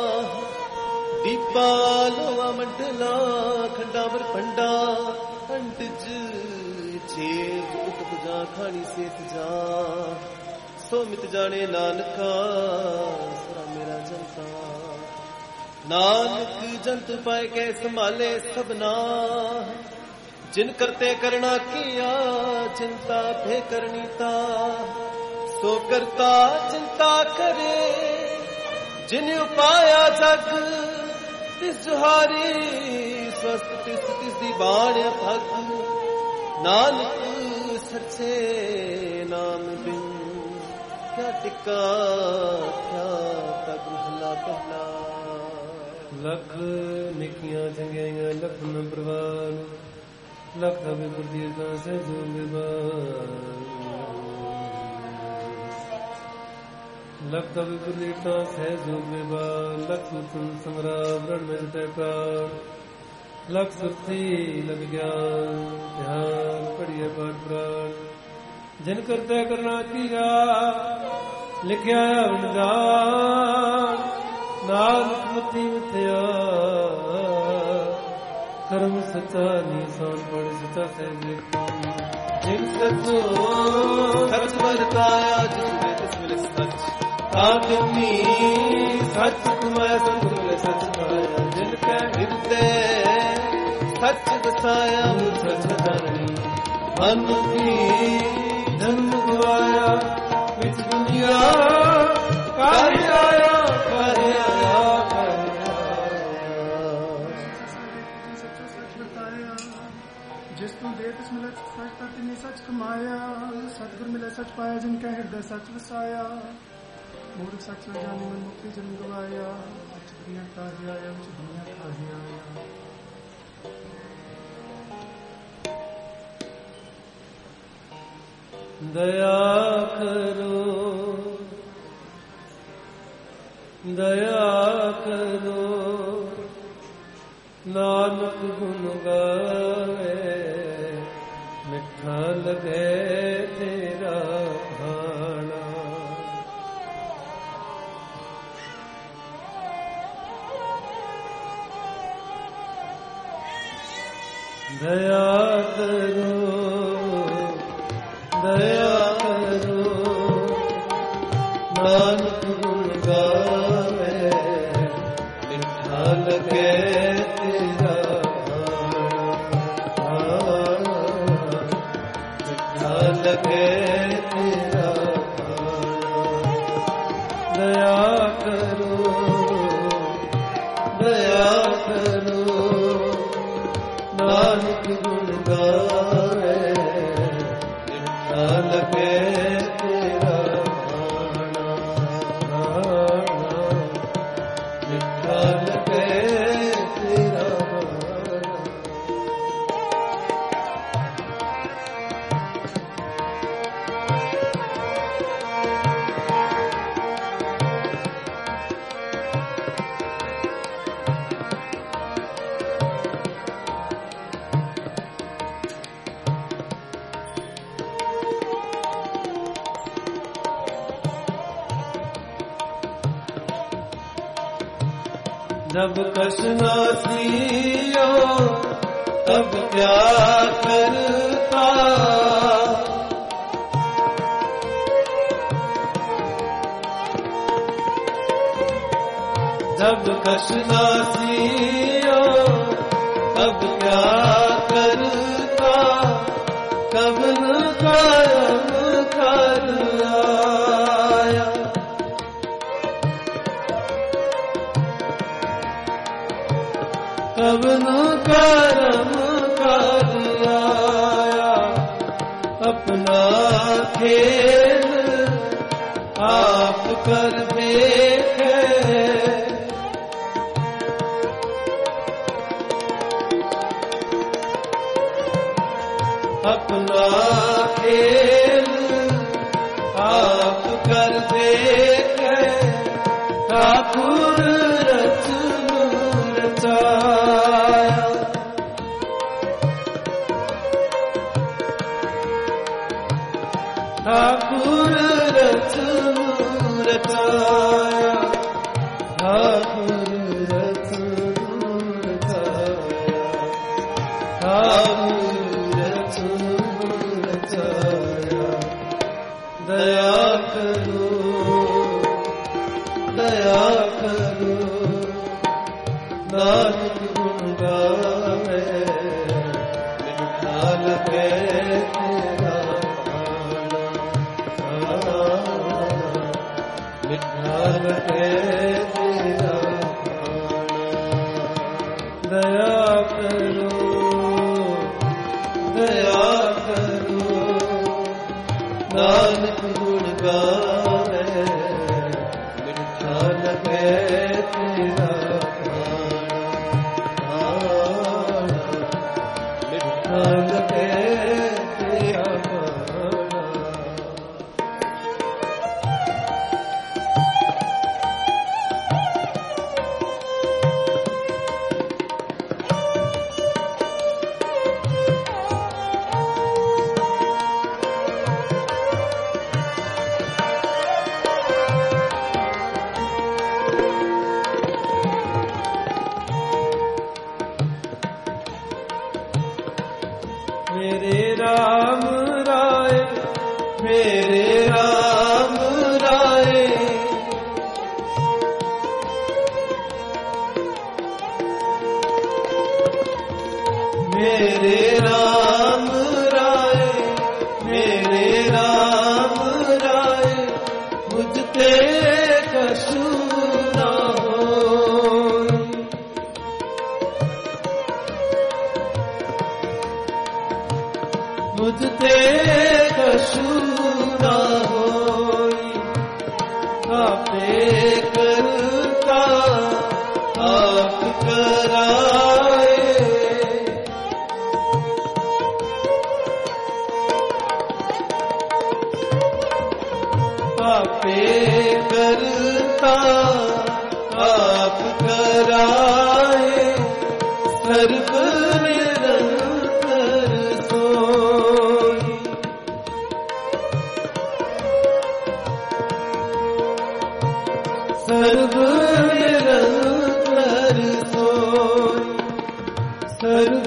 दीपा लोआ मंडला खंडावर पंडा अंटज छेद उठ बुझा खानी सेत जा सो मित जाने नानका सरा मेरा जनता नानक जंत पाए कै संभाले सबना जिन करते करना किया चिंता भे करनीता सो करता चिंता करे जिन उपाया जग तिस जुहारी स्वस्थ तिस दी बाण भग नानक सच्चे नाम बिन क्या टिका क्या तक महला पहला लख निकियां चंगियां लखन प्रवान लख विप्रदीर्घा से जो लख विप्रदीर्घा से जो लख तुम संग्राम रण में जते प्राण लख सुरती लग ज्ञान ध्यान पढ़िए पाठ प्राण जिन करते करना किया लिखिया वरदान नानक मुक्ति मिथ्या कर्म सच्चा निशान पड़ सच्चा से जिन सचो सच बरताया जिसमें तिसमें सच ताकनी सच कमाया संग सच पाया जिनके हृदय सच बसाया सच धरनी मन की धन गवाया विच दुनिया कर आया कर आया सच्चो सच बताया जिस तू दे तिस मिले सच तिने सच कमाया सतगुर मिले सच पाया जिनके हृदय सच बसाया मूर्ख सच न जाने मन मुक्ति जन गवाया विच दुनिया काहे आया विच दुनिया काहे आया दया करो दया करो नानक गुण गावे मिठा लगे तेरा भाना दया करो दया करो नानक गुण गावे मिठा लगे तेरा भाना मिठा लगे तेरा भाना दया करो नानक गुण गावे लगे तेरा भाना मिठा लगे तेरा भाना जब कशनासियो तब क्या करता, जब कशनासियों तब क्या करता, कवन कर्म कर आया, कवन कर्म कर आया, अपना खेल आप कर देखे, अपना खेल आप कर देखे, ठाकुर रचनु रचाया, ठाकुर रचनु रचाया, ठाकुर रचनु रचाया, ठाकुर दया करो, दया करो, नानक गुण गावे, मिठा लगे तेरा खाना, मिठा लगे तेरा खाना, दया करो, दया करो, नानक गुण गावे, मिठा लगे तेरा खाना, मिठा लगे तेरा खाना। मेरे राम राय, मेरे राम राय, मेरे राम राय, मेरे राम राय, मुझते कछु ना होई, मुझते कछु ना होई, आपे करता आप कराए, आपे करता आप कराए, सर्व निरंतर सोई, सर्व निरंतर सोई, सर्व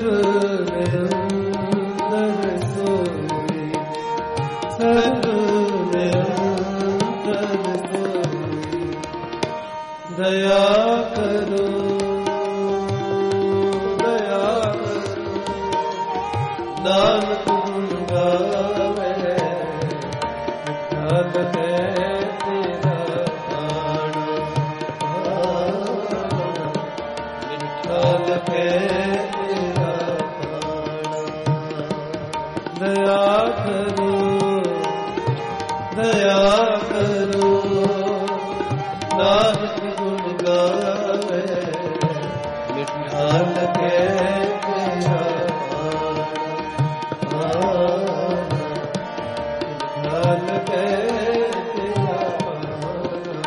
निरंतर सोई, सर्व निरंतर सोई, दया करो, दया करो, नानक गुण गावे, मिठा लगे तेरा खाना, मिठा लगे तेरा खाना, दया करो, दया करो, नानक गुण गावे, मिठा लगे तेरा खाना, मिठा लगे तेरा खाना।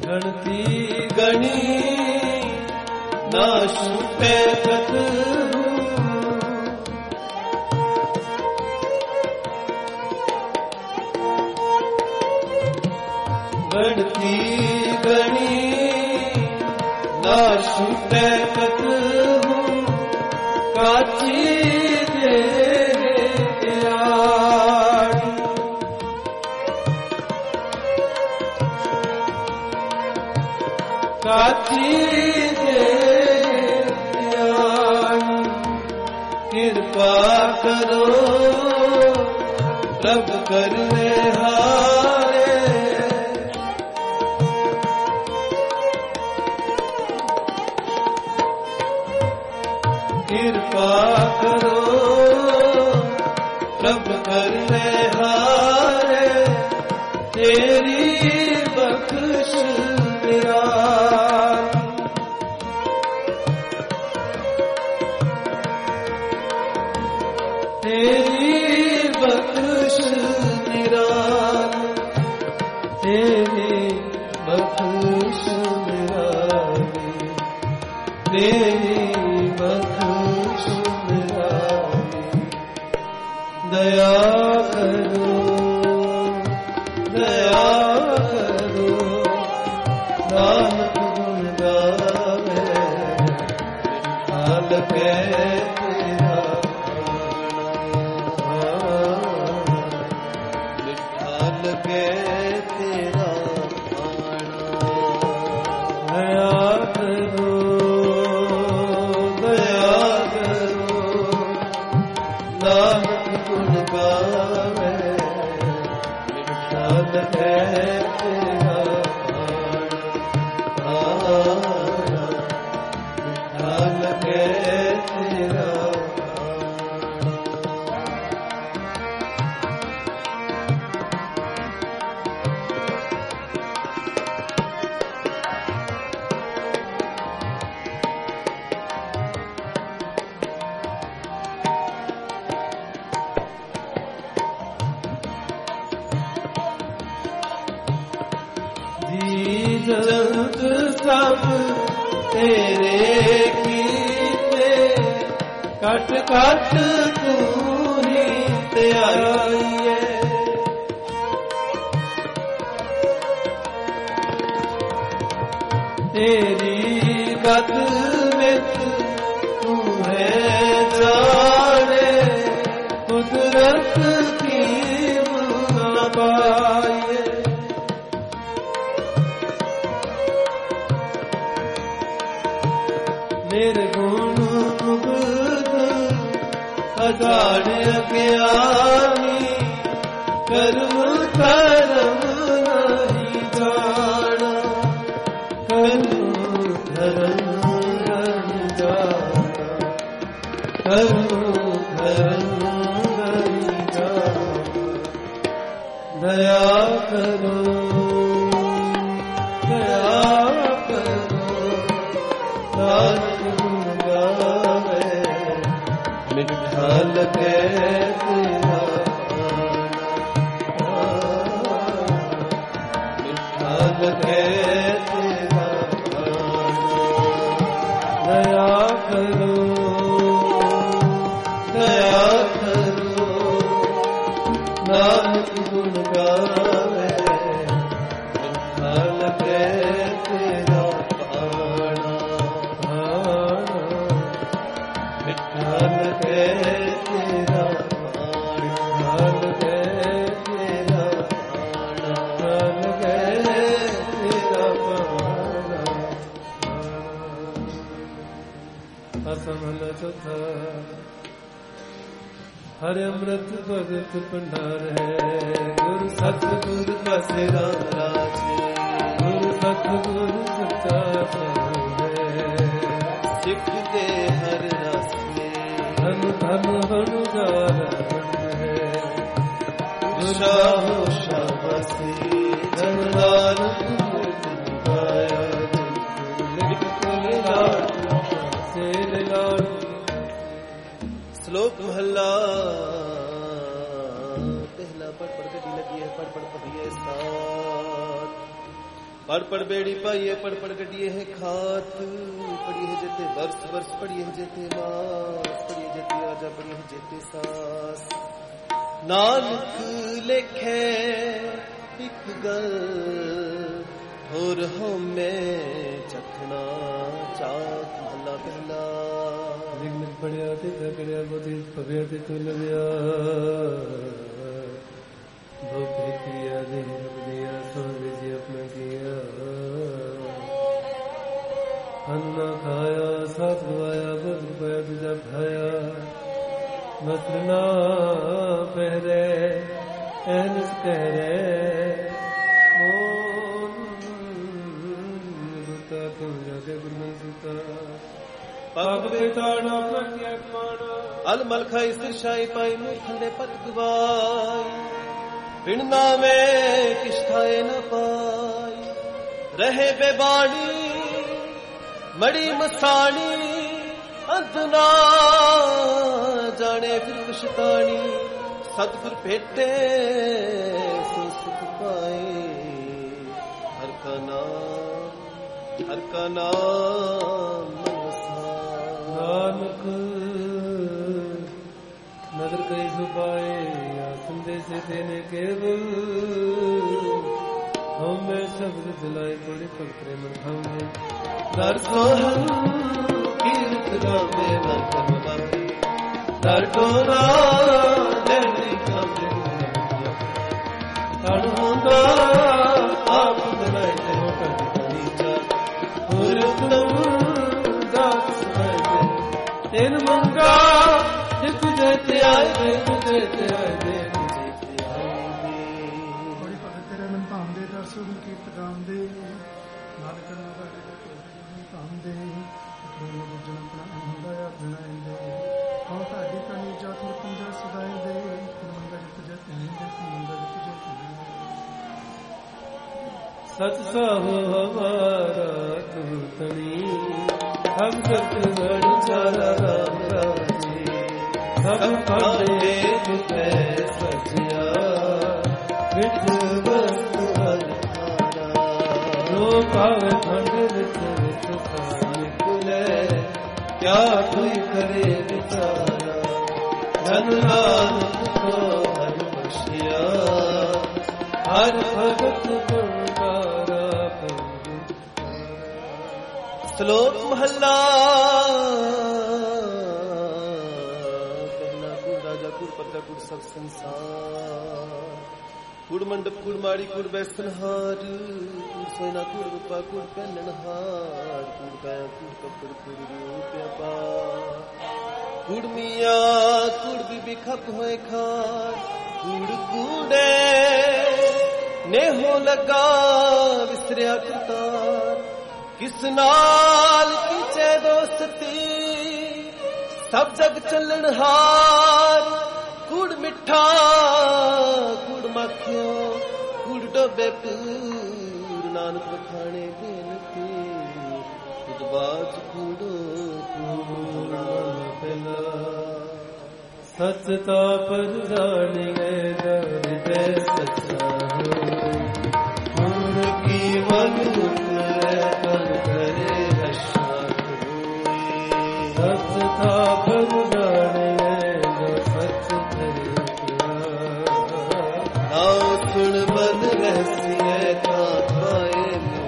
ਗਣਤੀ ਗਣੀ ਨਾ ਛੁਟੇ ਕਤ ਗਣਤੀ ਗਣੀ ਨਾ ਛੁਟੇ ਕਤ ਕਾਚੀ ਦੇ ਕਾਚੀ ਦੇ ਕਿਰਪਾ ਕਰੋ ਰੱਬ ਕਰਨੇ ਹਾਰੇ ਕਿਰਪਾ ਕਰੋ ਰੱਬ ਕਰਨੇ ਹਾਰੇ ਤੇਰੀ ਬਖਸ਼ ਮੇਰਾ ਤੇਰੀ ਬਖਸ਼ ਨਿਰਾਲ ਤੇਰੀ ਬਖਸ਼ ਨਿਰਾਲ ਤੇਰੀ ਬਖਸ਼ ਨਿਰਾਲ ਦਇਆ ਕਰੋ ਦਇਆ ਕਰੋ ਨਾਨਕ ਗੁਣ ਗਾਵੇ ਹਾਲ ਕੇ ਜੰਤ ਸਭ ਤੇਰੇ ਕੀਤੇ ਕਟ ਕਟ ਤੂੰ ਹੀ ਧਿਆਈਏ ਤੇਰੀ ਗਤ ਵਿੱਚ ਤੂੰ ਹੈ ਜਾਣੇ ਕੁਦਰਤ ਕੀ ਨਾ ਪਾਈਏ ਨਿਰਗੁਣ ਮੁਕਤ ਅਜਾੜ ਅਗਿਆਨੀ ਕਰਮ ਕਰਮ ਨਹੀਂ ਜਾਣਾ ਕਰਮ ਧਰਮ ਨਹੀਂ ਜਾਣਾ ਕਰਮ ਧਰਮ ਨਹੀਂ ਜਾਣਾ ਦਇਆ ਕਰੋ ਦਇਆ ਕਰੋ ਨਾਨਕ ਗੁਣ ਗਾਵੇ ਮਿੱਠਾ ਲਗੇ ਤੇਰਾ ਮਿੱਠਾ ਲਗੇ ਤੇਰਾ ਦਇਆ ਕਰੋ ਦਇਆ ਕਰੋ ਨਾਨਕ ਗੁਣ ਗਾਵੇ ਮਿੱਠਾ ਲਗੇ ਤੇਰਾ हर अमृत भगत भंडार है गुरु सतगुरु का सेरा राजे गुरु सतगुरु सच्चा है सिख के हर रास्ते धन धन हनुगार है शाह शाबासी धन नानक गाया श्लोक महला पहला पढ़ पढ़ के लगी है पढ़ पढ़ पढ़िए साथ पढ़ पढ़ बेड़ी पाइए पढ़ पढ़ गड्डिए है खात पढ़िए है जेते वर्ष वर्ष पढ़िए है जेते मास पढ़िए जेते आजा पढ़िए है जेते सास नानक लेखे एक गल होर हो में चखना चाक भला पहला विघ्न पढ़िया ते तकड़िया बोधि पविया ते तुलविया भोग क्रिया दे दिया सोवे जी अपना किया अन्न खाया साथ गवाया बुध पाया तुझा भाया वस्त्र ना पहरे एहनस कहरे मोन रुता तुम जाते गुरमन सुता पाप बेताड़ा अपना किया कमाना अल मलखा इस शाही पाई मूर्खने पत गवाई बिन नामे किष्ठाए न पाई रहे बेबाणी मड़ी मसाणी अंत ना जाने फिर पछतानी सतगुर भेटे सो सुख पाए हर का नाम नानक नगर कई सुपाए संदेश देने केवल हमें शब्द दिलाई पड़े पर प्रेम भावे दर सोहन कीर्त गावे नरकम बावे दर डोरा लहरी गावे तड़ होंदा आप बनाए ते हो करी जा और तुम दास सुनाए तेन मंगा जे तुझे ते आए दे तुझे ते आए दे ਕੀਰਤ ਗਾਉਂਦੇ ਨਾਲ ਕਰਨਾ ਸਾਡੇ ਧਾਮਦੇ ਪ੍ਰੇਮ ਬੁੱਝਣ ਆਪਣਾ ਹੁੰਦਾ ਆ ਬਣਾਉਂਦੇ ਹਉ ਤੁਹਾਡੀ ਕਣੀ ਜਾ ਤੁਰ ਪੰਜਾ ਸਦਾਇਂਦੇ ਮੰਦਰ ਤੁਝੇ ਕਹਿੰਦੇ ਮੰਦਰ ਤੁਝੇ सच साहो हमारा तू तनी हम सत बड़ चारा राम राजे हम पाए तुझे सचिया विठ वस्तु पावे खंड विच विच निकले क्या कोई करे विचारा धन नानक को हर बख्शिया हर भगत गुणकारा श्लोक महला पहला कुड़ राजा कुड़ प्रजा कुड़ सब संसार कुड़ मंडप कुड़ माड़ी कुड़ बैसनहार कुड़ सोना कुड़ रूपा कुड़ पहननहार कुड़ गाया कुड़ कपड़ कुड़ रूपया कुड़ मिया कुड़ बीबी खप होए खार कुड़ कूड़े ने हो लगा विसरिया करतार किस नाल कीचे दोस्ती सब जग चलन हार कुड़ मिठा कुड़ मखियो कुड़ डोबे पूर नानक बखाने बेनती उदबाज कुड़ो पूरा पेला सचता पर जाने दे सच्चा पूर की मन कर करे हर्षा सचता पर जाने सच सुन मन रहसिए का खाए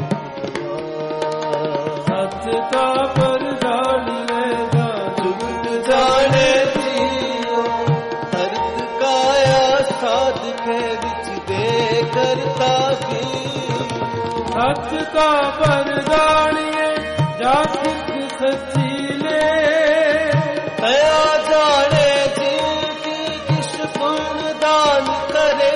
सचता पर जाने जुगत जाने जियो हरत काया साध के विच दे करता भी सचता पर जानिए जा सिख सच्ची ले दया जाने जिनकी किस पुण्य दान करे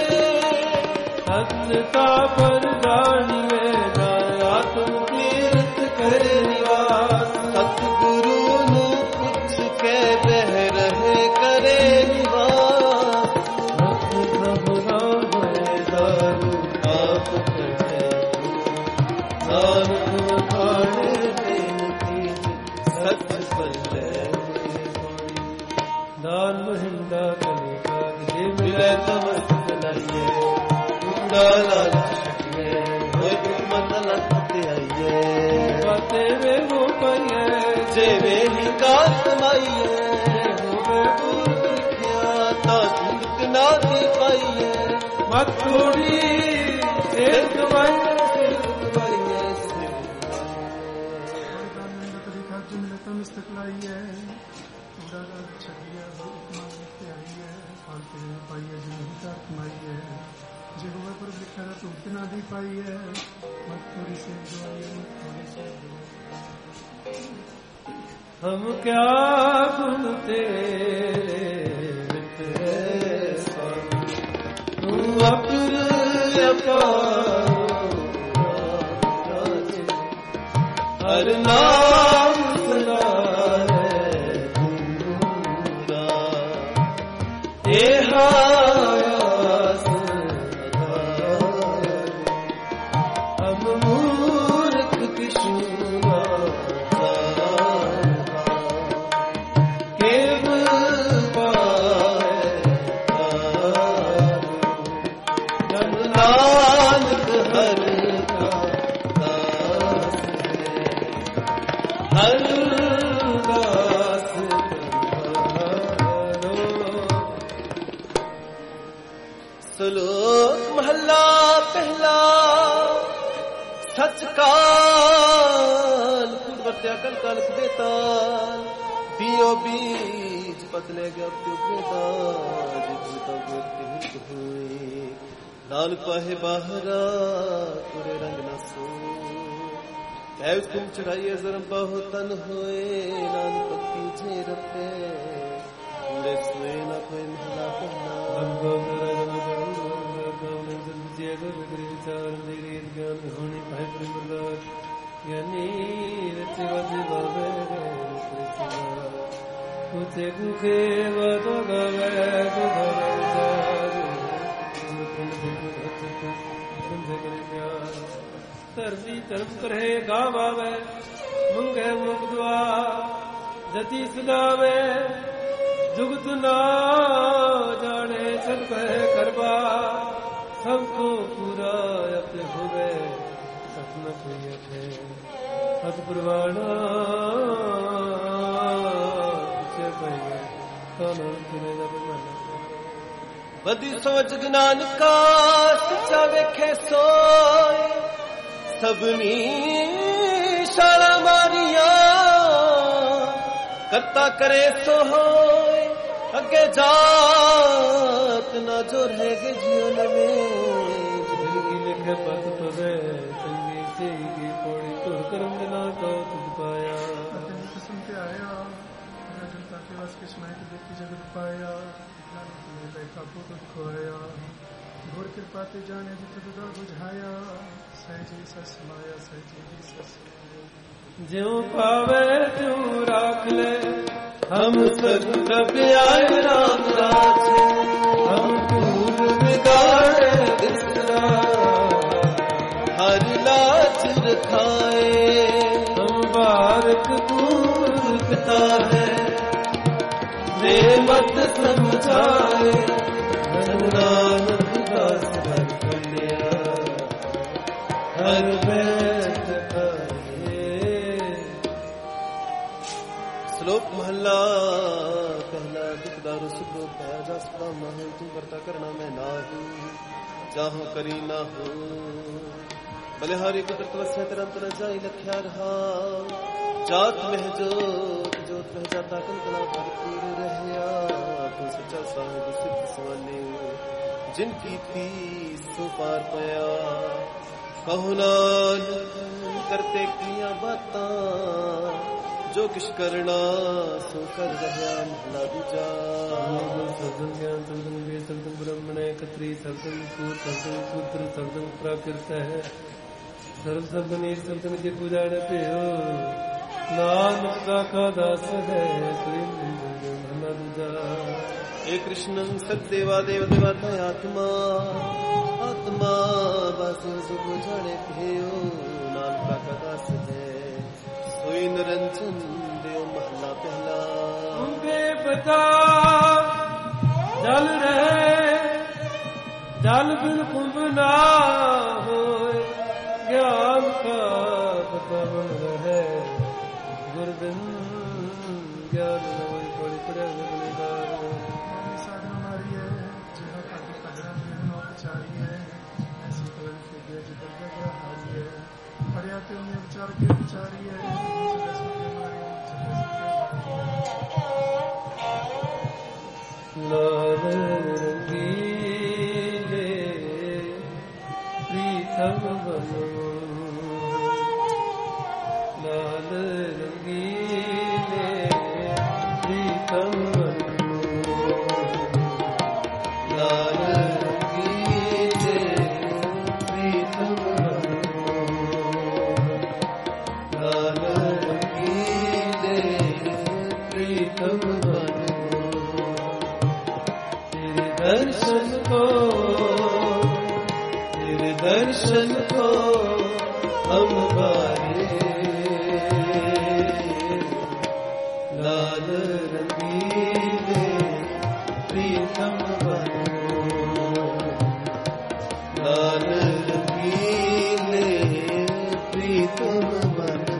सचता पर जानिए आत्म तीर्थ करे निवास सतगुरु नु कुछ के बह रहे करे निवास प्रभु नाम है दारू आप कटे नानक खाने बेनती सत पल्ले दान महिंदा कले का जे मिले तमस बनाइए लाल छटिए होए मत तेवे हो पाइए जेवे ही कार कमाइए होवे पूर्व लिखिया ता जिंदक ना दी पाइए मत थोड़ी सिर कमाइए लाइए उड़ागा छड़िया उपमा लिखते आइए फालते पाइए जिंदगी कमाइए जे हुए पर लिखा तो उतना दी पाइए मत थोड़ी से दुआइए मत थोड़ी से हम क्या गुण तेरे तू अपुर हर नाम हम मूर्ख किशोरा केवल नानक हर हर दास श्लोक महला पहला सच काल पूर्वत्या कल कालक बेताल दियो बीज पतले नाल पाहे बाहरा तुरे रंग न सो ऐ तुम चढ़ाइए जरम बहु तन होए नान पक्की जे रपे पूरे सोए न कोई महला पहला ज्ञान होने पाए प्रेमदार ज्ञानी रचे वाजे बाबे कुचे गुखे वादो गावे धरती धर्म करे गावे मुंगे मुख दुआ जति सुनावे जुगत ना जाने सब कहे करबा सबको पूरा अपने हो गए सपना कोई अपने सतपुरवाणा बदी सोच ज्ञान का सच्चा वेखे सोए सबनी शाला मारिया करता करे सो होए अगे जात ना जो रहेगे जीवन में जिंदगी लिखे पत पवे संगी से की पौड़ी तुर कर्म ना तो तुझ पाया किस्म के आया जनता के वास के सुनाई तो देखी जगत पाया तुम्हें देखा पुत खोया घोर कृपा ते जाने जित दुदा बुझाया सहजी सस माया सहजी सस ज्यों पावे त्यों राख ले हम सब आए राम राजे हम पूर बिगाड़े बिसरा हर लाज रखाए हम बारक दूर पिता है वे मत समझाए नानक दास हर कन्या हर बैठ श्लोक महला पहला दुखदारू सुखो पाया जा सदा माहे तू करता करना मैं ना हूँ चाहो करी ना हो बलिहारी कुदरत वस्या तेरा अंतर जाई लख्या रहा जात में जोत जोत में जाता कल्पना भरपूर रहया तू सच्चा साहिब सिद्ध सवाने जिनकी थी सो पार पाया कहो नानक करते किया बाता जो किश करना सो कर रहा महला दूजा सदन ज्ञान सदन वे सदन ब्रह्मण एकत्री सदन सूर सदन पुत्र सदन प्राकृत है सर्व सदन एक सदन की पूजा पे हो नानक का दास है महला दूजा हे कृष्ण सदेवा देव देवता आत्मा आत्मा बस सुख जाने पे हो नानक का दास है सोई निरंजन देव महला पहला बेपता जल रहे जल बिन कुंभ ना हो ज्ञान का पवन रहे गुरबिन ज्ञान होई पड़ी पड़े गुनेगार साधना मारी है जिहा काटी पगड़ा में नौक चारी है ऐसी कलन से गया जिधर गया हारी है हरियाते उन्हें विचार के विचारी है लाल रंगीले प्रीतम बनो लाल रंगीले प्रीतम बनो लाल रंगीले प्रीतम बनो लाल रंगीले प्रीतम बनो दर्शन को हम बारे लाल रंगीले प्रीतम बनो लाल रंगीले प्रीतम बनो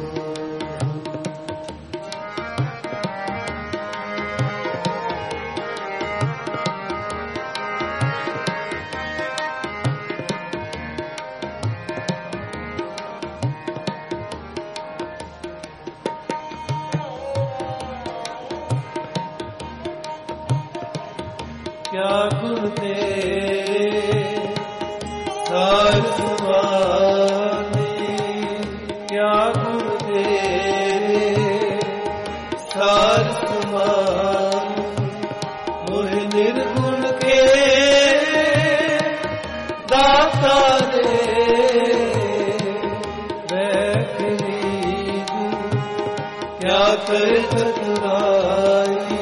क्या गुण तेरे सार सुमाने क्या गुण तेरे सार सुमाने मोह निर्गुण के दाता रे बैठनीद क्या करे चतुराई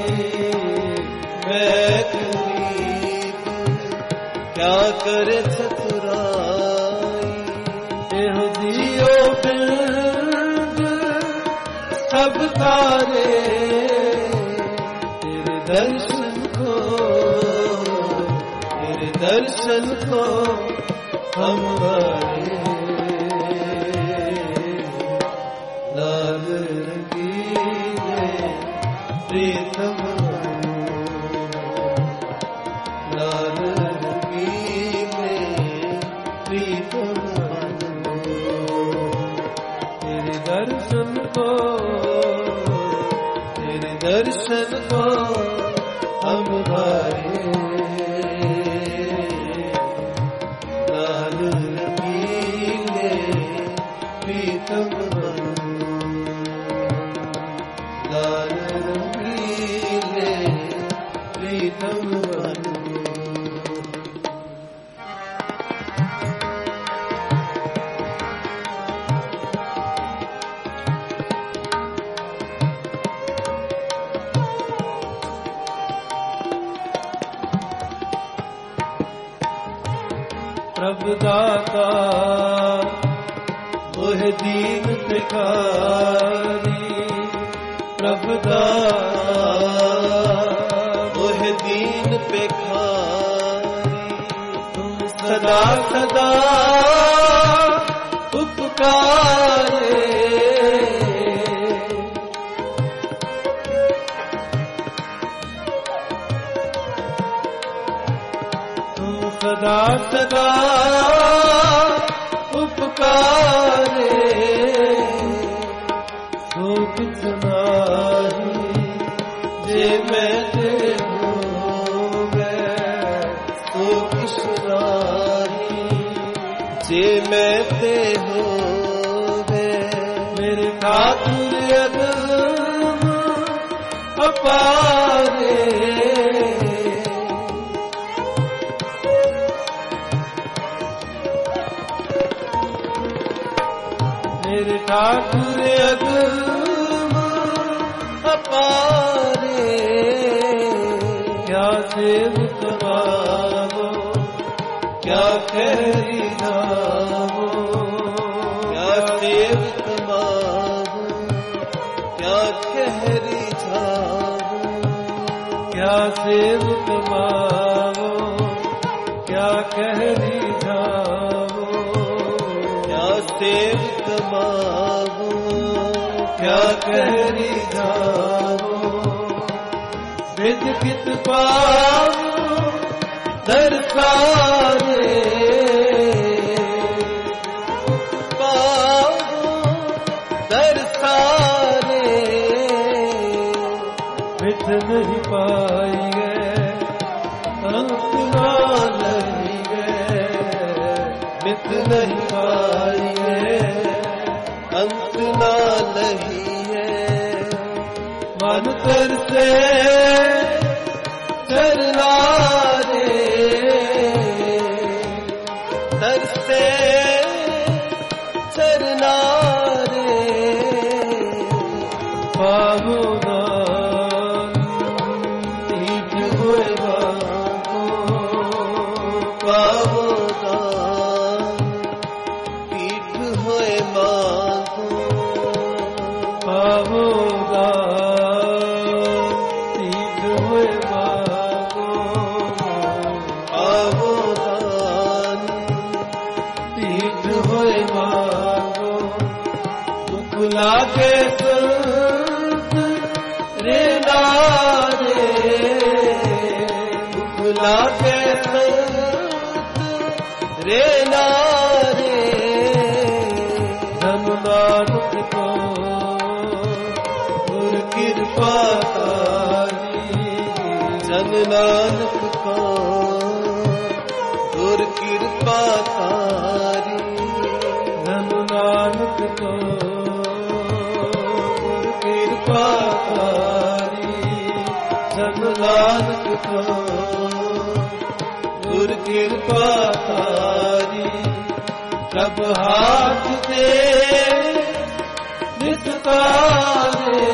क्या करे चतुराई एहो जियो बिंद सब तारे तेरे दर्शन को हम वारे लाल रंगीले प्रीतम लाल रंगीले प्रीतम तेरे दर्शन को हम भाए लाल रंगीले प्रीतम लाल रंगीले प्रीतम प्रभु दाता मोह दीन भिखारी प्रभु दाता मोह दीन भिखारी तुम सदा सदा उपकारे सदा सदा उपकारे सो कुछ नाही जे मैं ते होवे सो कुछ नाही जे मैं ते होवे मेरे ठाकुर अगम अपारे मेरे ठाकुर अगम अपारे क्या सेव कमावो क्या कहरी जावो क्या सेव कमावो क्या कहरी जावो क्या सेव कमावो क्या कहरी जावो क्या सेव कमावो क्या कहरी जाओ विद कित पाओ दरसारे पाओ दरसारे विद नहीं पाइए अंत ना लहिए विद नहीं पाइए अंत ना लहिए मन तरसे चरना रे तरसे चरना रे पावो दान तीठ हुए बाको पावो दान तीठ हुए मांगो पावो लागे संत रे नारे लागे संत रे नारे धन नानक को गुर कृपा तारी जन नानक को गुर कृपा तारी धन नानक को नानक को गुर कृपा तारी प्रभ हाथ दे निस्तारे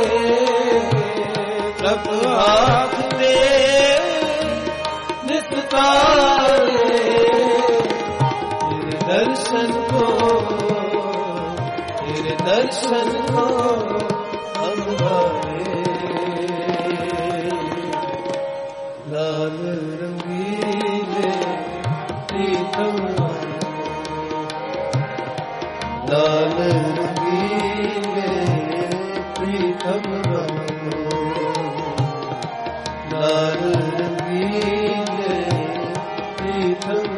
प्रभ हाथ दे निस्तारे तेरे दर्शन को हम लाल रंगीले प्रीतम लाल रंगीले प्रीतम लाल रंगीले प्रीतम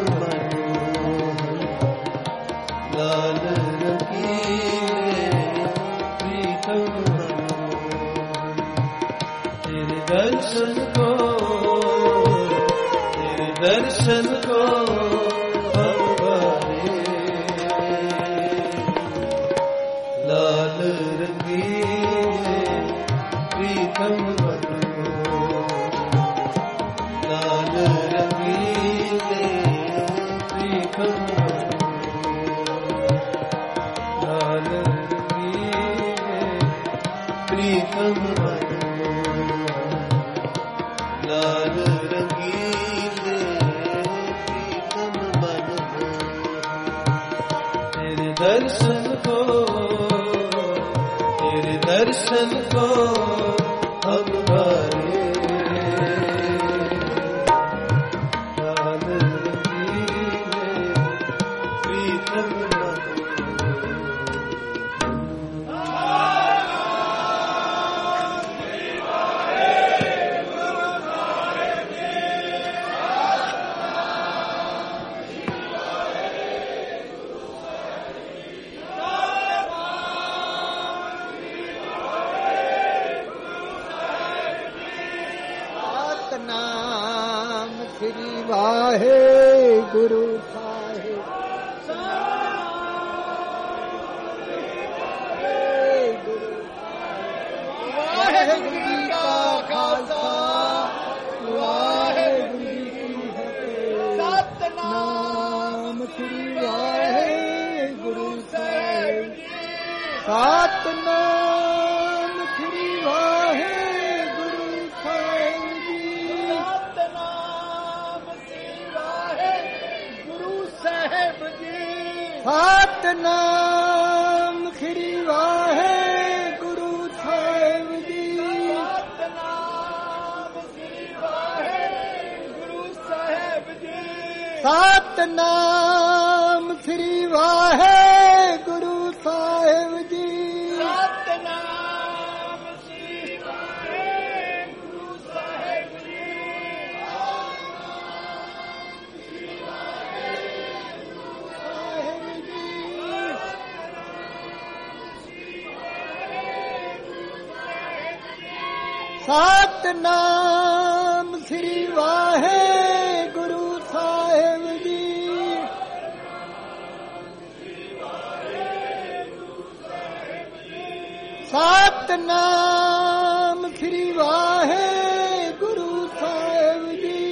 लाल रंगीले प्रीतम तेरे दर्शन को दर्शन को हमारे लाल रंगीले प्रीतम लाल रंगीले प्रीतम लाल रंगीले प्रीतम लाल रंगीले दर्शन को तेरे दर्शन को हम बारे लाल रंगीले प्रीतम वाहे गुरु साहिब वाहेगुरु जी का खालसा वाहेगुरु जी की फतेह सतनाम श्री वाहेगुरु साहिब सतनाम श्री वाहेगुरु साहिब सतनाम श्री वाहेगुरु साहिब जी सतनाम श्री वाहेगुरु साहिब जी सतनाम श्री वाहेगुरु साहिब जी सतनाम ਸਤਨਾਮ ਸ੍ਰੀ ਵਾਹਿਗੁਰੂ ਸਾਹਿਬ ਜੀ। ਸਤਨਾਮ ਸ੍ਰੀ ਵਾਹਿਗੁਰੂ ਸਾਹਿਬ ਜੀ।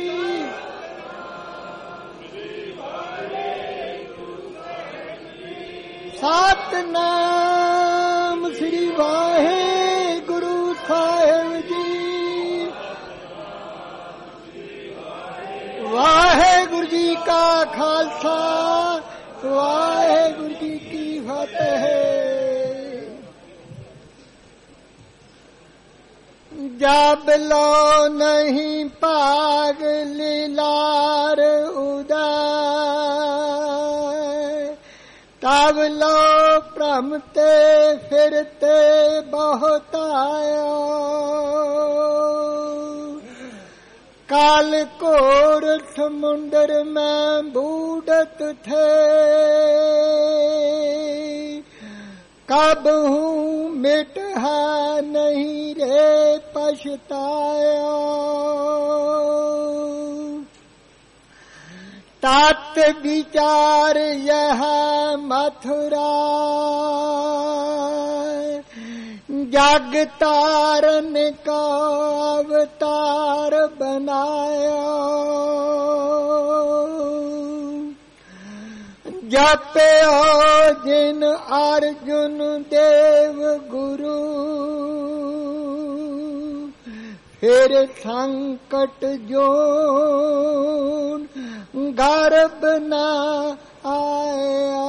ਸਤਨਾਮ ਸ੍ਰੀ ਵਾਹਿਗੁਰੂ ਸਾਹਿਬ ਜੀ। ਵਾਹਿਗੁਰੂ ਜੀ ਕਾ ਖਾਲਸਾ ਵਾਹਿਗੁਰੂ ਜੀ ਕੀ ਫਤਿਹ। जब लो नहीं पाग लीलार उदय, तब लो भ्रमते फिरते बहुत आयो। काल घोर समुंदर में बूढ़त थे, कब हूँ मिट है नहीं रे पछताया। तात विचार यह मथुरा, जग तारन का अवतार बनाया। जपयो जिन अर्जुन देव गुरु, फिर संकट जोन गर्भ न आया।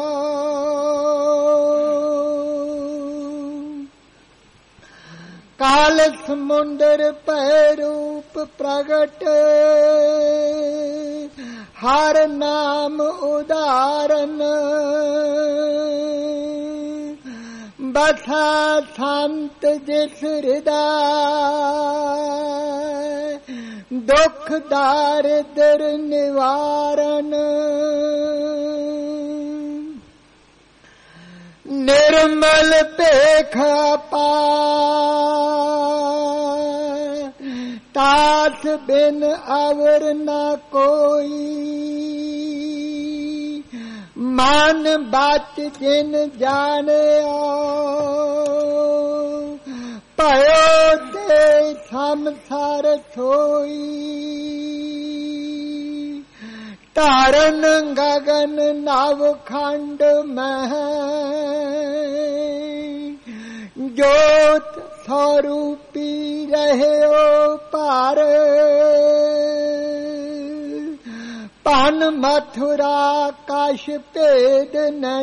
काल समुंदर पै रूप प्रगट, हर नाम उदाहरण। बसा संत जिस हृदय, दुख दारिद्र निवारण। निर्मल पेख पार, तास बिन अवर न कोई। मान बात जिन जानिया, भयो ते संसार सोई। तारन गगन नव खंड मह, जोत स्वरूपी रहे पार। पान मथुरा काश भेद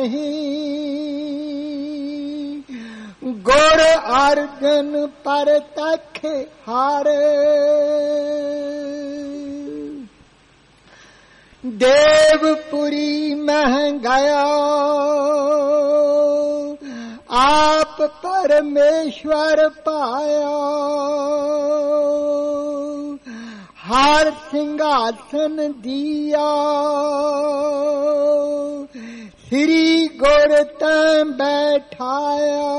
नहीं, गुर अर्जन पर तख हार। देवपुरी मह गया, आप परमेश्वर पाया। हर सिंहासन दिया, श्री गुर तैं बैठाया।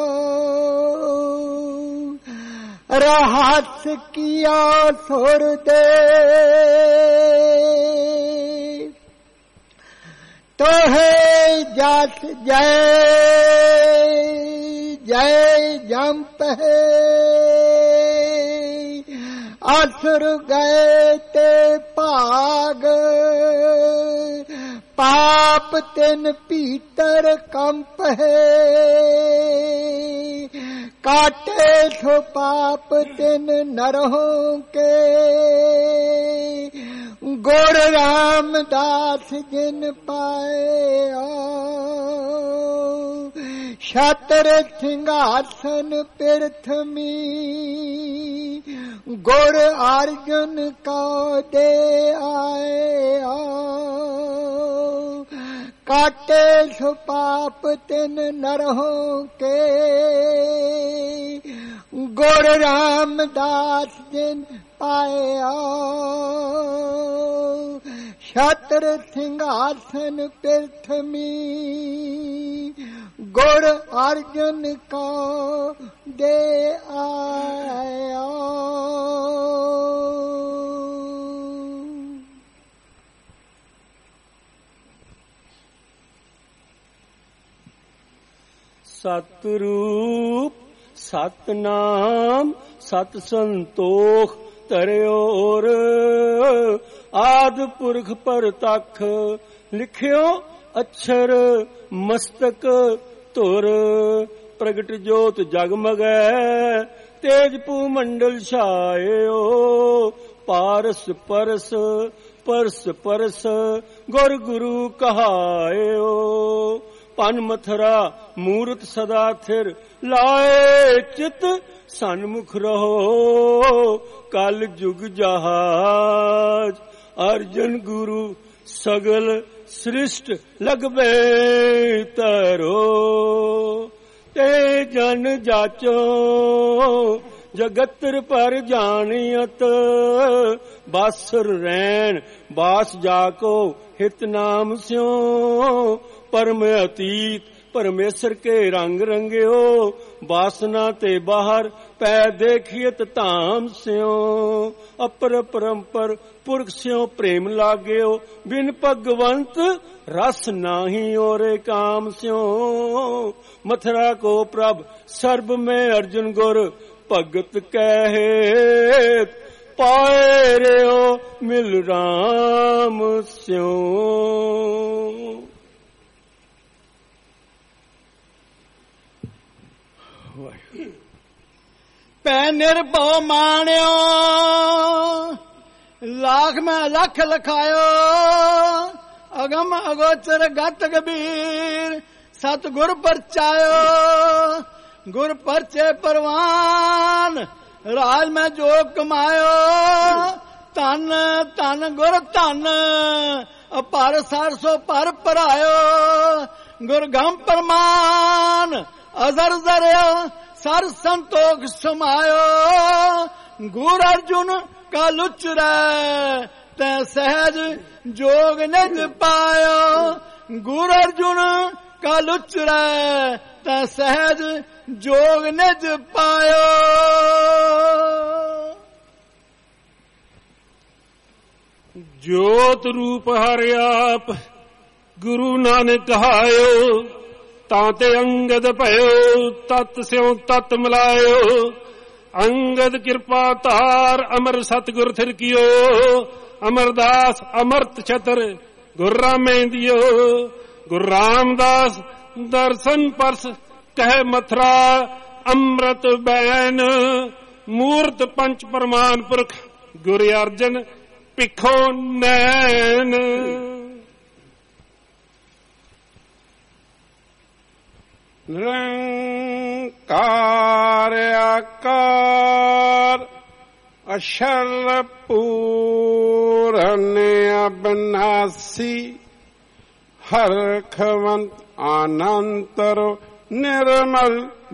रहस किया सुर दे, तो है जस जय जय जंप है। असुर गए ते भाग, पाप तिन भीतर कंप है। काटे सो पाप तिन नरहों के, गुर रामदास जिन पाया। छत्र सिंहासन पृथ्वी, गुर अर्जुन को दे आया। काटे सो पाप तिन नरहों के, गुर रामदास जिन पाया। छत्र सिंहासन पृथ्वी, गुर अर्जुन को दे आया। ਸਤਿਰੂਪ ਸਤਨਾਮ ਸਤ ਸੰਤੋਖ ਧਰਿਓਰ ਆਦਿ ਪੁਰਖ ਪਰਤਖ ਲਿਖਿਓ ਅਛਰ ਮਸਤਕ ਧੁਰ ਪ੍ਰਗਟ ਜੋਤ ਜਗਮਗੈ ਤੇਜ ਭੂ ਮੰਡਲ ਛਾਇਓ ਪਾਰਸ ਪਰਸ ਪਰਸ ਪਰਸ ਗੁਰ ਗੁਰੂ ਕਹਾਇਓ ਪਨ ਮਥਰਾ ਮੂਰਤ ਸਦਾ ਥਿਰ ਲਾਏ ਚਿਤ ਸਨਮੁਖ ਰਹੋ ਕਲ ਜੁਗ ਜਹਾਜ ਅਰਜਨ ਗੁਰੂ ਸਗਲ ਸ੍ਰਿਸ਼ਟ ਲਗਬੇ ਤਰੋ ਤੇ ਜਨ ਜਾਚੋ ਜਗਤਰ ਪਰ ਜਾਣੀਅਤ ਬਾਸਰ ਰੈਣ ਬਾਸ ਜਾਕੋ ਹਿਤ ਨਾਮ ਸਿਓ ਪਰਮ ਅਤੀਤ ਪਰਮੇਸ਼ਰ ਕੇ ਰੰਗ ਰੰਗਿਓ ਬਾਸਨਾ ਤੇ ਬਾਹਰ ਪੈ ਦੇਖੀਤ ਧਾਮ ਸਿਓ ਅਪਰ ਪਰੰਪਰ ਪੁਰਖ ਸਿਓ ਪ੍ਰੇਮ ਲਾਗਿਓ ਬਿਨ ਭਗਵੰਤ ਰਸ ਨਾਹੀ ਔਰੇ ਕਾਮ ਸਿਓ ਮਥਰਾ ਕੋ ਪ੍ਰਭ ਸਰਬ ਮੈਂ ਅਰਜੁਨ ਗੁਰ ਭਗਤ ਕਹਿਤ ਪਾਏ ਰਿਓ ਮਿਲ ਰਾਮ ਸਿਓ ਪੈ ਨਿਰਭਉ ਮਾਣਿਓ ਲਾਖ ਮੈਂ ਲੱਖ ਲਖਾਇਓ ਅਗਮ ਅਗੋਚਰ ਗਤ ਕਬੀਰ ਸਤ ਗੁਰ ਪਰਚਾਇਓ ਗੁਰ ਪਰਚੇ ਪਰਵਾਨ ਰਾਜ ਮੈਂ ਜੋ ਕਮਾਇਓ ਧਨ ਧਨ ਗੁਰ ਧਨ ਅਪਰ ਸਰਸੋ ਪਰ ਭਰਾਇਓ ਗੁਰ ਗੰਮ ਪਰਮਾਨ ਅਜ਼ਰ ਜ਼ਰਿਓ ਸਰ ਸੰਤੋਖ ਸਮਾਇਓ ਗੁਰ ਅਰਜੁਨ ਕਾ ਲੁਚਰੈ ਤੈ ਸਹਿਜ ਜੋਗ ਨਿਜ ਪਾਇਓ ਗੁਰ ਅਰਜੁਨ ਕਾ ਲੁਚਰੈ ਤੈ ਸਹਿਜ ਜੋਗ ਨਿਜ ਪਾਇਓ ਜੋਤ ਰੂਪ ਹਰਿ ਆਪ ਗੁਰੂ ਨਾਨਕ ਕਹਾਇਓ ਤਾਂ ਤੇ ਅੰਗਦ ਭਇਓ ਤਤ ਸਿਉ ਤਤ ਮਿਲਾਇਓ ਅੰਗਦ ਕਿਰਪਾ ਧਾਰ ਅਮਰ ਸਤਿਗੁਰ ਥਿਰਕਿਓ ਅਮਰਦਾਸ ਅਮਰਤ ਛਤਰ ਗੁਰ ਰਾਮੇਂਦਿਓ ਗੁਰ ਰਾਮਦਾਸ ਦਰਸ਼ਨ ਪਰਸ ਕਹਿ ਮਥਰਾ ਅੰਮ੍ਰਿਤ ਬੈਨ ਮੂਰਤ ਪੰਚ ਪਰਮਾਨ ਪੁਰਖ ਗੁਰ ਅਰਜਨ ਭਿਖੋ ਨੈਣ ਨਿਰੰਕਾਰ ਆਕਾਰ ਅਸ਼ਰ ਪੂਰਨ ਅਬਨਾਸੀ ਹਰਖਵੰਤ ਆਨੰਤਰ ਨਿਰਮਲ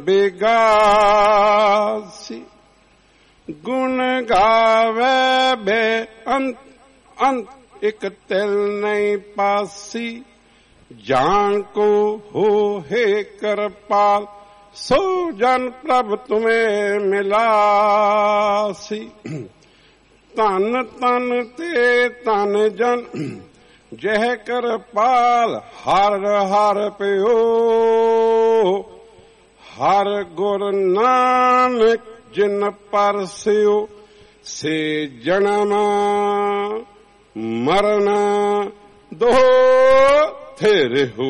ਬੇਗਾਸੀ ਗੁਣ ਗਾਵੇ ਬੇ ਅੰਤ ਅੰਤ ਇਕ ਤਿਲ ਨਹੀਂ ਪਾਸੀ ਜਾਨ ਕੋ ਹੋ ਹੈ ਕਿਰਪਾਲ ਸੋ ਜਨ ਪ੍ਰਭ ਤੁਮੇ ਮਿਲਾਸੀ ਧਨ ਤਨ ਤੇ ਤਨ ਜਨ ਜਹ ਕਿਰਪਾਲ ਹਰ ਹਰ ਪਿਓ ਹਰ ਗੁਰ ਨਾਨਕ ਜਿਨ ਪਰਸਿਓ ਸੇ ਜਨਮ ਮਰਨ ਦੋ ਥੇ ਹੋ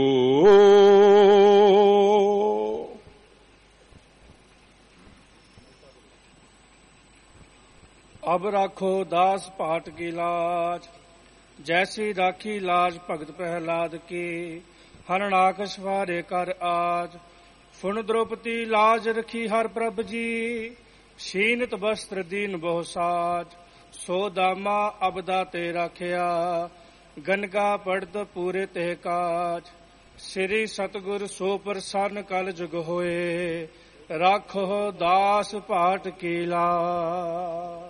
अब राखो दास पाट की लाज जैसी राखी लाज भगत प्रहलाद की हरणाक सवारे कर आज फुन द्रौपदी लाज रखी हर प्रभ जी शीनत वस्त्र दीन बहु साज सो दामा अबदा ते राखिया गनगा पड़त पूरे ते काज श्री सतगुर सो प्रसन्न कल जुग होए राखो दास पाट की लाज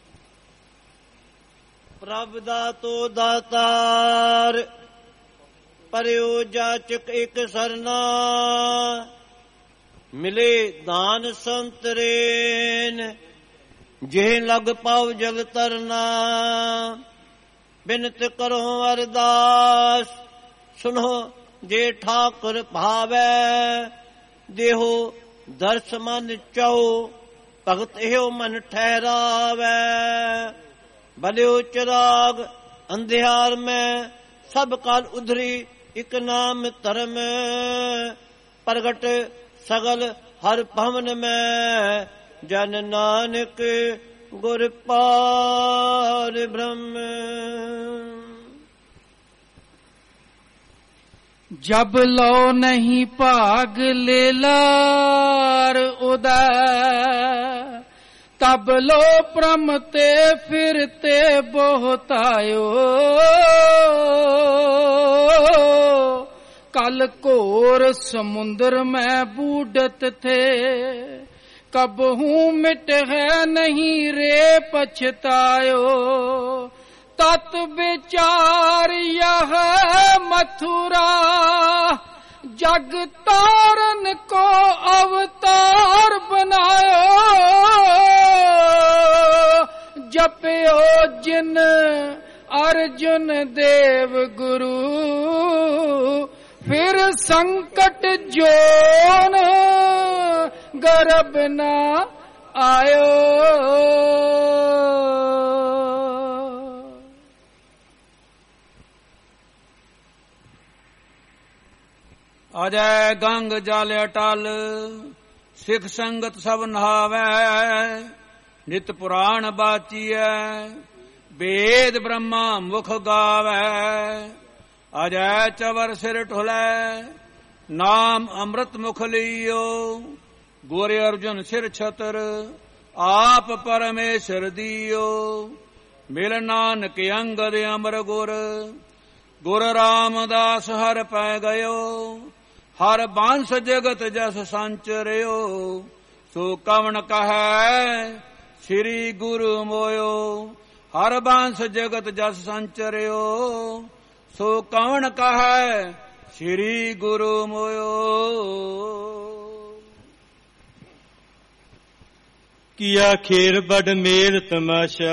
ਪ੍ਰਭ ਦਾਤੋ ਦਾਤਾਰ ਪਰਿਓ ਜਾਚਕ ਇਕ ਸਰਨਾ ਮਿਲੇ ਦਾਨ ਸੰਤਰੇਨ ਜਿਹ ਲਗ ਪਾਉ ਜਗ ਤਰਨਾ ਬਿਨਤ ਕਰੋ ਅਰਦਾਸ ਸੁਨੋ ਜੇ ਠਾਕੁਰ ਭਾਵੈ ਦੇਹੋ ਦਰਸ ਮਨ ਚਾਓ, ਭਗਤ ਇਹੋ ਮਨ ਠਹਿਰਾਵੈ। ਬਲਿਓ ਚਿਰਾਗ ਅੰਧਿਆਰ ਮੈਂ, ਸਭ ਕਾਲ ਉਧਰੀ ਇਕ ਨਾਮ ਧਰਮ। ਪ੍ਰਗਟ ਸਗਲ ਹਰ ਭਵਨ ਮੈਂ, ਜਨ ਨਾਨਕ ਗੁਰ ਪਾਰ ਬ੍ਰਹਮ। जब लो नहीं भाग लेलार उदय, तब लो प्रम ते फिरते बहुतायो। कल घोर समुद्र में बूढ़त थे, कब हूँ मिट है नहीं रे पछतायो। तत विचार यह मथुरा, जग तारन को अवतार बनायो। जपयो जिन अर्जुन देव गुरु, फिर संकट जोन गर्भ न आयो। ਅਜੈ ਗੰਗ ਜਲ ਅਟਲ, ਸਿੱਖ ਸੰਗਤ ਸਭ ਨਹਾਵੈ। ਨਿਤ ਪੁਰਾਣ ਬਾਚੀਐ, ਵੇਦ ਬ੍ਰਹਮਾ ਮੁਖ ਗਾਵੈ। ਅਜੈ ਚਵਰ ਸਿਰ ਢੁਲੈ, ਨਾਮ ਅੰਮ੍ਰਿਤ ਮੁਖ ਲਈਓ। ਗੁਰ ਅਰਜੁਨ ਸਿਰ ਛਤਰ, ਆਪ ਪਰਮੇਸ਼ਰ ਦੀਓ। ਮਿਲ ਨਾਨਕ ਅੰਗਦ ਅਮਰ ਗੁਰ, ਗੁਰ ਰਾਮਦਾਸ ਹਰ ਪੈ ਗਇਓ। ਹਰ ਬਾਂਸ ਜਗਤ ਜਸ ਸੰਚਰਿਓ, ਸੋ ਕਵਣ ਕਹੈ ਸ੍ਰੀ ਗੁਰੂ ਮੋਇਓ। ਹਰ ਬਾਂਸ ਜਗਤ ਜਸ ਸੰਚਰਿਓ, ਸੋ ਕਵਣ ਕਹੈ ਸ੍ਰੀ ਗੁਰੂ ਮੋਇਓ। ਕੀਆ ਖੇਰ ਬੜ ਮੇਲ ਤਮਾਸ਼ਾ,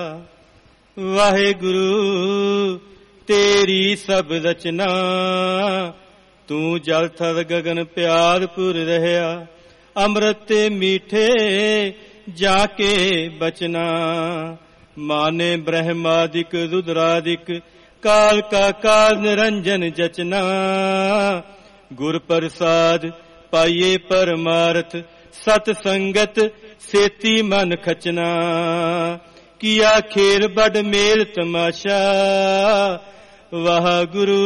ਵਾਹਿਗੁਰੂ ਤੇਰੀ ਸਭ ਰਚਨਾ। ਤੂੰ ਜਲ ਥਲ ਗਗਨ ਪਿਆਰ ਪੁਰ ਰਹਿਆ, ਅੰਮ੍ਰਿਤ ਤੇ ਮੀਠੇ ਜਾ ਕੇ ਬਚਨਾ। ਮਾਨੇ ਬ੍ਰਹਮਾਦਿਕ ਰੁਦਰਾਦਿਕ, ਕਾਲ ਕਾ ਕਾਲ ਨਿਰੰਜਨ ਜਚਨਾ। ਗੁਰ ਪ੍ਰਸਾਦ ਪਾਈਏ ਪਰਮਾਰਥ, ਸਤ ਸੰਗਤ ਸੇਤੀ ਮਨ ਖਚਨਾ। ਕੀਆ ਖੇਰ ਬੜ ਮੇਲ ਤਮਾਸ਼ਾ, ਵਾਹਿਗੁਰੂ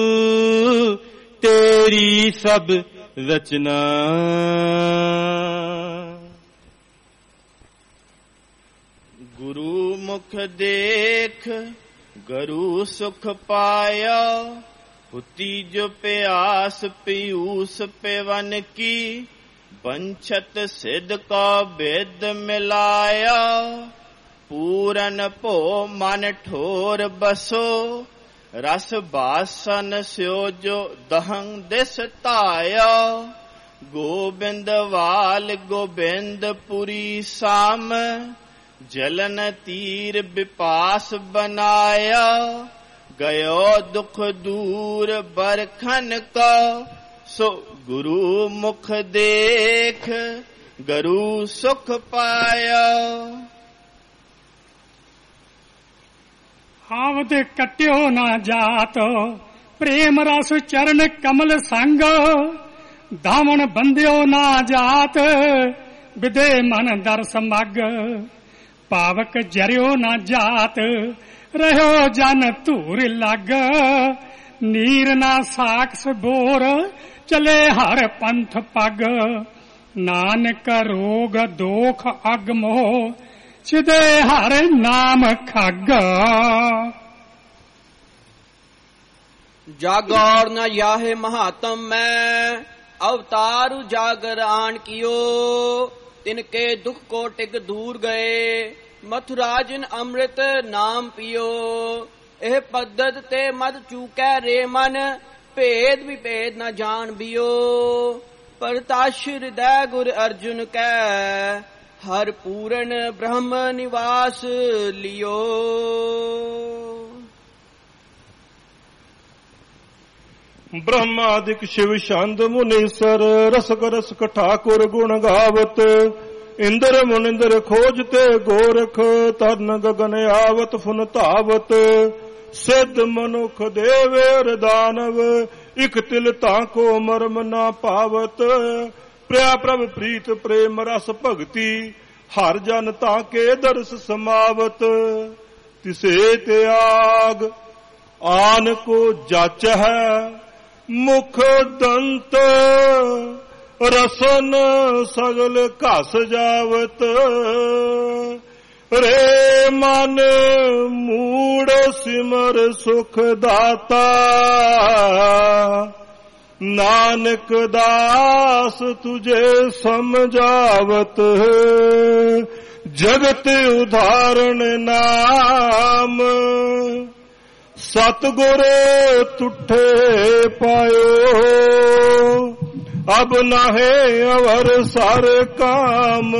ਤੇਰੀ ਸਭ ਰਚਨਾ। ਗੁਰੂ ਮੁਖ ਦੇਖ ਗਰੂ ਸੁਖ ਪਾਇਆ। ਹੁਤੀ ਜੋ ਪਿਆਸ ਪੀਊਸ ਪਿਵਨ ਕੀ, ਬੰਛਤ ਸਿਧ ਕਾ ਬਿਦ ਮਿਲਾਇਆ। ਪੂਰਨ ਭੋ ਮਨ ਠੋਰ ਬਸੋ, ਰਸ ਬਾਸਨ ਸਿਓ ਜੋ ਦਹੰ ਦਿਸ ਧਾਇਆ। ਗੋਬਿੰਦ ਵਾਲ ਗੋਬਿੰਦਪੁਰੀ ਸਾਮ, ਜਲਨ ਤੀਰ ਵਿਪਾਸ ਬਨਾਇਆ। ਗਇਓ ਦੁਖ ਦੂਰ ਬਰਖਨ ਕਾ, ਸੋ ਗੁਰੂ ਮੁਖ ਦੇਖ ਗਰੂ ਸੁਖ ਪਾਇਆ। ਆਵਦ ਕਟਿਓ ਨਾ ਜਾਤ, ਪ੍ਰੇਮ ਰਸ ਚਰਨ ਕਮਲ ਸੰਗ। ਦਾਵਣ ਬੰਦਿਓ ਨਾ ਜਾਤ, ਵਿਦੇ ਮਨ ਦਰਸ ਮਗ। ਪਾਵਕ ਜਰਿਓ ਨਾ ਜਾਤ, ਰਹਿਓ ਜਨ ਧੂਰ ਲੱਗ। ਨੀਰ ਨਾ ਸਾਖਸ ਬੋਰ, ਚਲੇ ਹਰ ਪੰਥ ਪਗ। ਨਾਨਕ ਰੋਗ ਦੋਖ ਅਗ ਮੋਹ, ਸਿਦੇ ਹਰ ਨਾਮ ਖੱਗ। जागौर न याहे महात्म मैं, अवतार जागरान कियो। तिनके दुख को टिक दूर गए, मथुराजिन अमृत नाम पियो। एह पद्धत ते मद चूकै रे मन, भेद विभेद न जान बियो। परताश हृदय गुर अर्जुन कै, हर पूरन ब्रह्म निवास लियो। ब्रह्मादिक शिव छंद मुनीसर रसक रसक ठाकुर गुण गावत। इंद्र मुनिंद्र खोजते गोरख तरन गगन आवत फुन धावत। सिद्ध मनुख देवेर दानव इक तिल ताको मर्म ना पावत। प्रिया प्रभ प्रीत प्रेम रस भगति हर जन ताके दर्श समावत। तिसे त्याग आन को जाच है मुख दंत रसन सगल घस जावत। रे मन मूड सिमर सुख दाता नानक दास तुझे समझावत। जगत उदाहरण नाम सतगुर तुठे पायो। अब नाहे अवर सार काम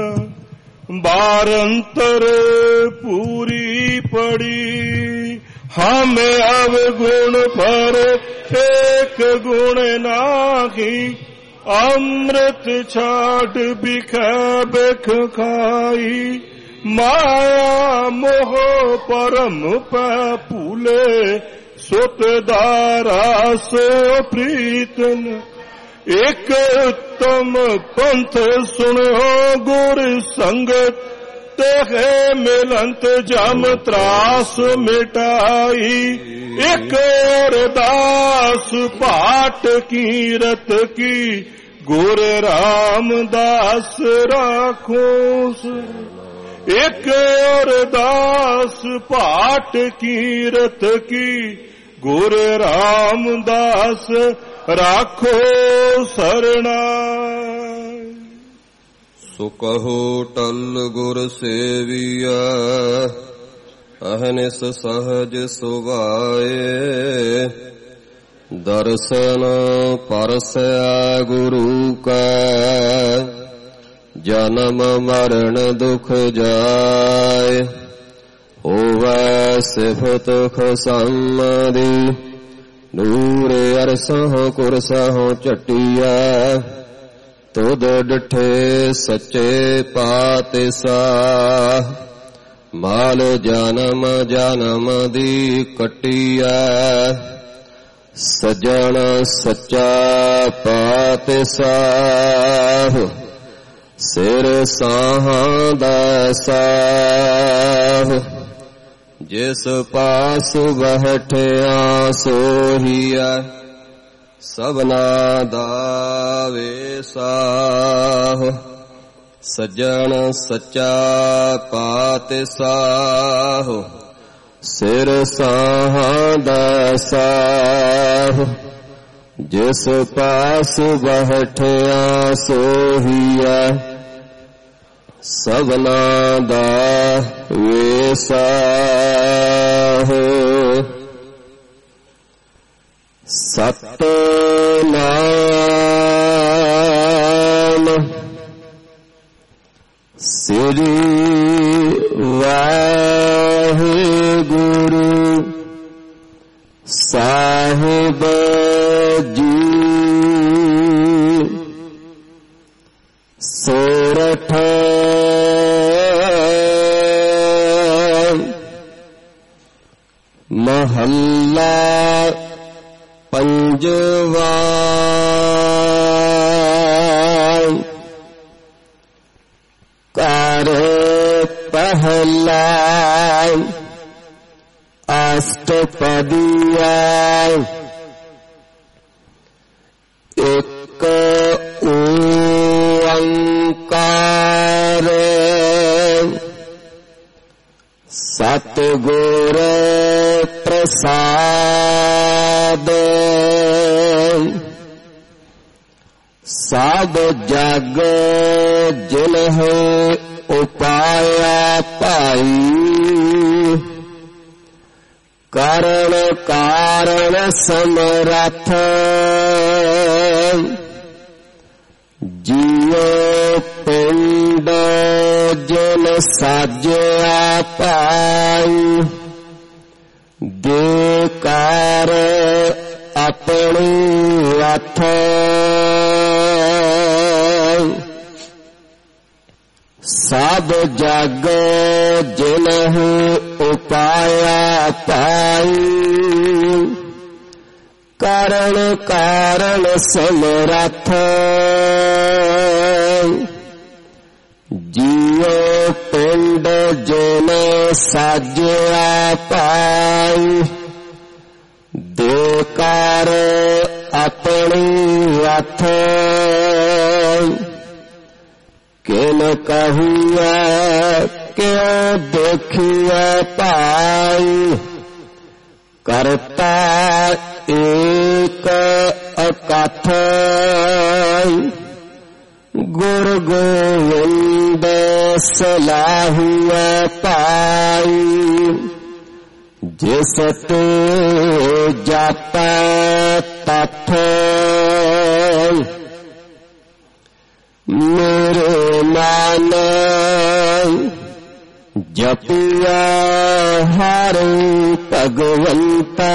बारंतर पूरी पड़ी। हमें अवगुण पर एक गुण नाही अमृत छाट बिख बिख खाई। माया मोह परम पै फूले सुत दारा सो प्रीतन। एक उत्तम पंथ सुनो गुर संगत तेहे मिलंत जम त्रास मिटाई। एक अरदास पाठ कीरत की गुर रामदास राखो। एक अरदास पाठ कीरत की गुर रामदास राखो सरना। सो कहो टल गुर सेविया अहनिस सहज सुभाए। दर्शन परसया गुरु का जन्म मरण दुख जाय। होवै सिफत खसमदी नूर अरसहों कुरसहों चटिया। तुद डिठे सच्चे पातशाह माल जन्म जन्म दी कटिया। सजन सच्चा पातशाह सिर साहां दा साह। जिस पास बैठिया सोहिया सबना दा वेसाह। सजन सच्चा पातशाह सिर साहां दा साह। जिस पास बैठिया सोहिया सबना दा वेसाह। सतनाम श्री वाहिगुरु साहिब जी। सोरठ महल्ला पंजवा। कार पहला अष्टपदिया। एक ओंकार सतगुर प्रसाद। सब जग जिन्ह उपाया पाई। कारण कारण समरथ जियो पिंड जिन साजया पाई। बेकार अपनी जग जिनहु उपाया पाई कारण कारण समरथ जियो पिंड जिन साजया पाई देकार अपनी अथ किन कहुआ क्यों देखिए पाई करता एक अकथ गुरु गोविंद सलाहुआ पाई जिस ते जाता तथ मेरे मान जपिया हरे भगवंता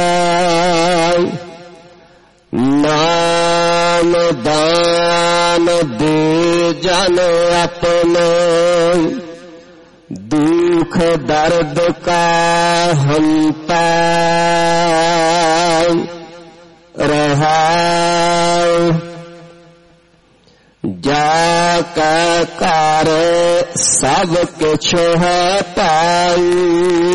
नाम दान दे जन अपने दुख दर्द का हंता रहा जाका कार सब कुछ है पाई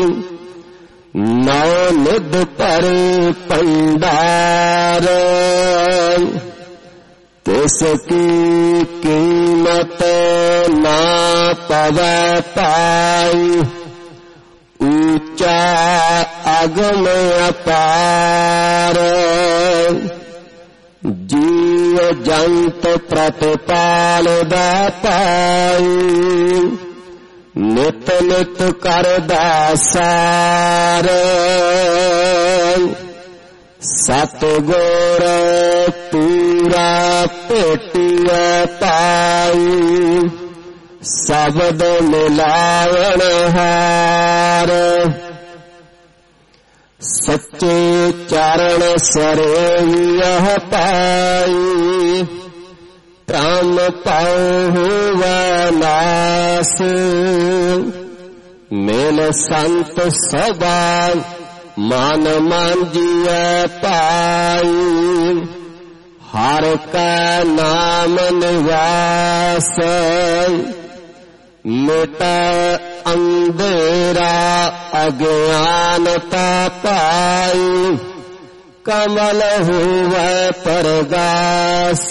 नौ निध पर पंडार तिसकी कीमत ना पवे पाई ऊंचा अगम अपार जीव जंत प्रतिपाल पाई नित नित करदा सार सतगुर पूरा भेटिया पाई शब्द मिलावन हार सच्चे चरण सरेवियह पाई त्राम पाहु नास मेल संत सदा मान मांजिया पाई हर का नाम निवास मिटा अंधेरा अज्ञानता पाई कमल हुआ परगास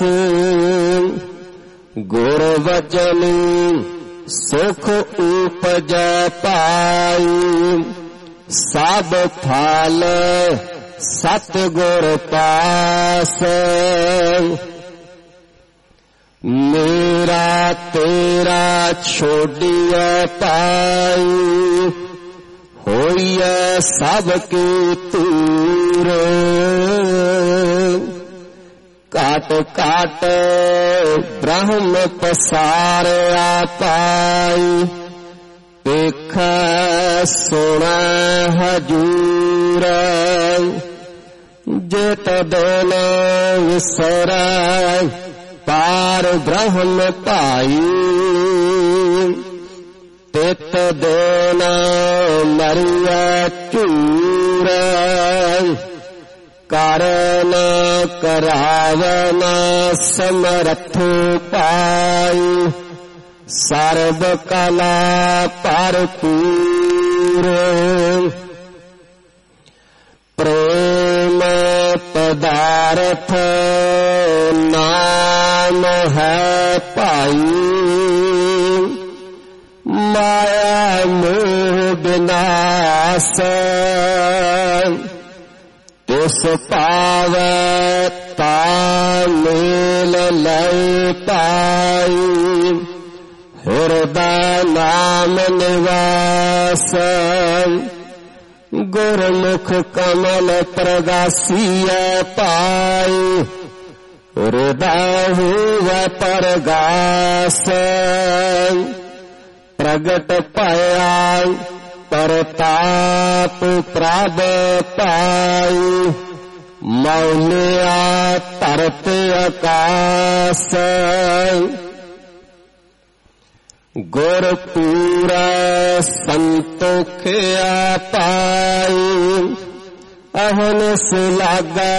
गुर वचन सुख उपज पाई सब फल सतगुर पास मेरा तेरा छोड़िया पाई होइए सबकी तूर काट काट ब्रह्म पसारया पाई पेख सुना हजूर जेत दिन विसरा पार ब्रह्म पाई तित देना मरिया चूर कारण करावना समर्थ पाई सर्व कला भरपूर प्रेम पदार्थ नाम है पाई माया मोह विनाश तिस पावे तामेल लय पाई हृदय नाम निवास गुरमुख कमल प्रगासिय पाई हृदय हुआ परगास प्रगट पाया परताप प्रभ पाई मौलिया तरत आकाश ਗੁਰ ਪੂਰਾ ਸੰਤੋਖਿਆ ਪਾਈ ਅਹਨਿਸ ਲਾਗਾ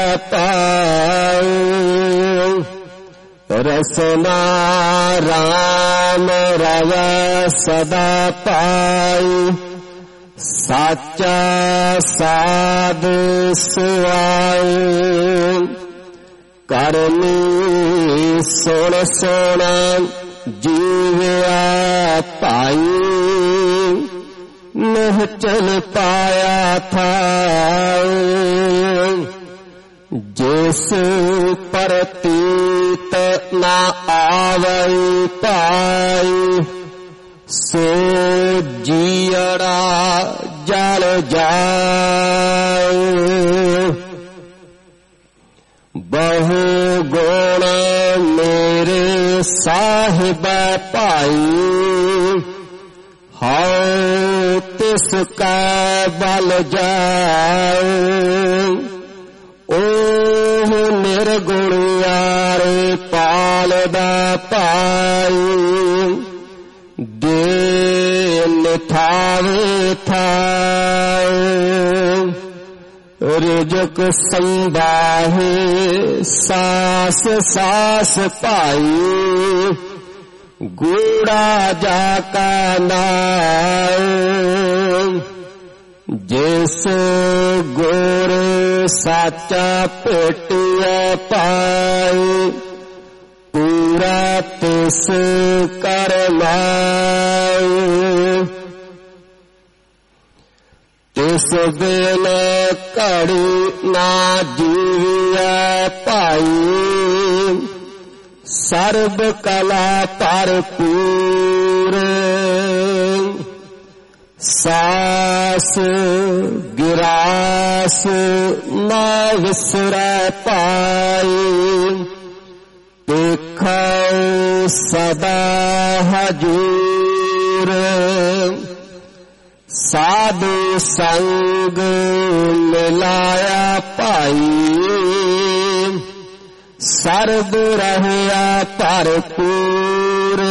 ਪਾਉ ਰਸਨਾ ਰਾਮ ਰਵੈ ਸਦਾ ਪਾਈ ਸਾਚਾ ਸਾਧ ਸੁਆਉ ਕਰਨੀ ਸੁਣ ਸੋਣਾ ਜੀਵਿਆ ਭਾਈ ਨਿਹਚਲ ਪਾਇਆ ਥਾਉ ਜਿਸ ਪ੍ਰਤੀਤ ਨਾ ਆਵਈ ਭਾਈ ਸੋ ਜੀਅੜਾ ਜਲ ਜਾਉ ਬਹੁ ਗੁਣ ਮੇਰੇ ਸਾਹਿਬ ਭਾਈ ਹਉ ਤਿਸ ਕਾ ਬਲ ਜਾਉ ਓਹ ਨਿਰਗੁਣਿਆਰੇ ਪਾਲਦਾ ਭਾਈ ਦੇ ਨਿਥਾਵੇ ਥਾਉ ਰਿਜਕ ਸੰਭਾਹੇ ਸਾਸ ਸਾਸ ਭਾਈ ਗੂੜਾ ਜਾ ਕਾ ਨਾਉ ਜਿਸ ਗੁਰ ਸਾਚਾ ਭੇਟਿਆ ਪਾਈ ਪੂਰਾ ਤਿਸ ਕਰ ਲਾਉ ਤਿਸ ਬਿਨ ਘੜੀ ਨਾ ਜੀਵਿਆ ਭਾਈ ਸਰਬ ਕਲਾ ਭਰਪੂਰ ਸਾਸ ਗਿਰਾਸ ਨਾ ਵਿਸਰੈ ਪਾਈ ਦੇਖਾਉ ਸਦਾ ਹਜੂਰ ਸਾਧੂ ਸੰਗ ਮਿਲਾਇਆ ਭਾਈ ਸਰਬ ਰਹਿਆ ਭਰਪੂਰ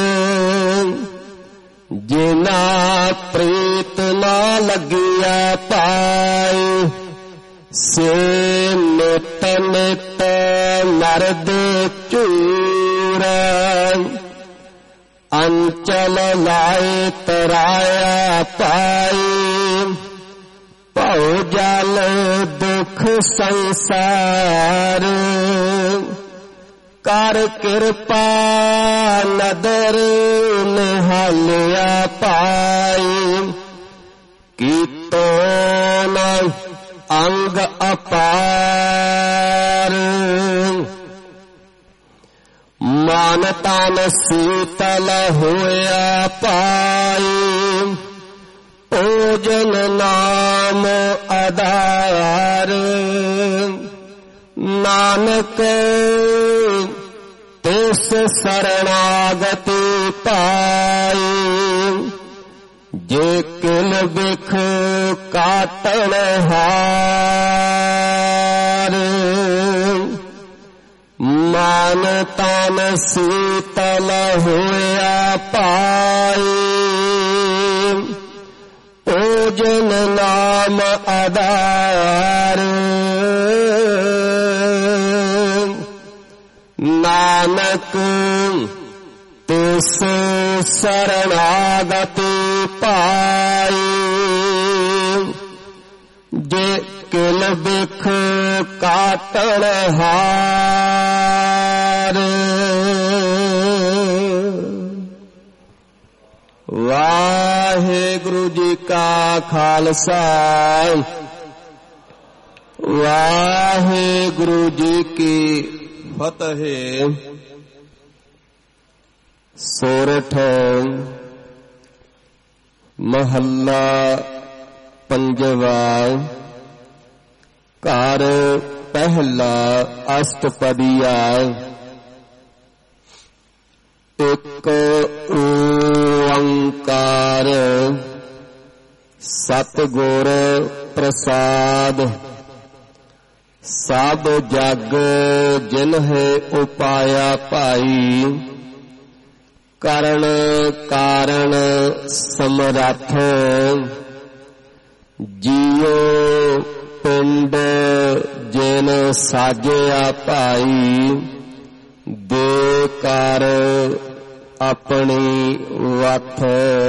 ਜਿਨਾ ਪ੍ਰੀਤ ਨਾ ਲੱਗਿਆ ਪਾਈ ਸੇ ਨਿਤ ਨਿਤ ਮਰਦ ਝੂਰ ਅੰਚਲ ਲਾਏ ਤਰਾਇਆ ਪਾਈ ਭਉ ਜਲ ਦੁਖ ਸੰਸਾਰ ਕਰ ਕਿਰਪਾ ਨਦਰ ਨਿਹਾਲਿਆ ਪਾਈ ਕੀਤੋ ਨ ਅੰਗ ਅਪਾਰ ਮਨ ਤਨ ਸੀਤਲ ਹੋਇਆ ਪਾਈ ਭੋਜਨ ਨਾਮ ਆਧਾਰ ਨਾਨਕ ਤਿਸ ਸਰਣਾਗਤੀ ਪਾਈ ਜੇ ਕਿਲ ਬਿਖ ਕਾਟਣ ਹਾਰ ਮਨ ਤਨ ਸੀਤਲ ਹੋਇਆ ਪਾਈ ਭੋਜਨ ਨਾਮ ਆਧਾਰ ਨਾਨਕ ਤਿਸ ਸਰਣਾਗਤੀ ਪਾਈ ਜੇ ਕਿਲ ਬਿਖ ਕਾਟਣ ਹਾਰ ਵਾਹਿਗੁਰੂ ਜੀ ਕਾ ਖਾਲਸਾ ਵਾਹਿਗੁਰੂ ਜੀ ਕੀ ਫਤਿਹ। ਸੋਰਠ ਮਹੱਲਾ ਪੰਜਵਾ। ਘਰ ਪਹਿਲਾ ਅਸ਼ਟਪਦੀਆ। ਇੱਕ ਓੰਕਾਰ ਸਤਿਗੁਰ ਪ੍ਰਸਾਦ। ਸਭ ਜਗ ਜਿਨਹਿ ਉਪਾਇਆ ਭਾਈ ਕਰਨ ਕਾਰਨ ਸਮਰੱਥ ਜੀਉ ਪਿੰਡ ਜਿਨ ਸਾਜਿਆ ਭਾਈ ਦੇ ਕਰ ਆਪਣੀ ਵਥ।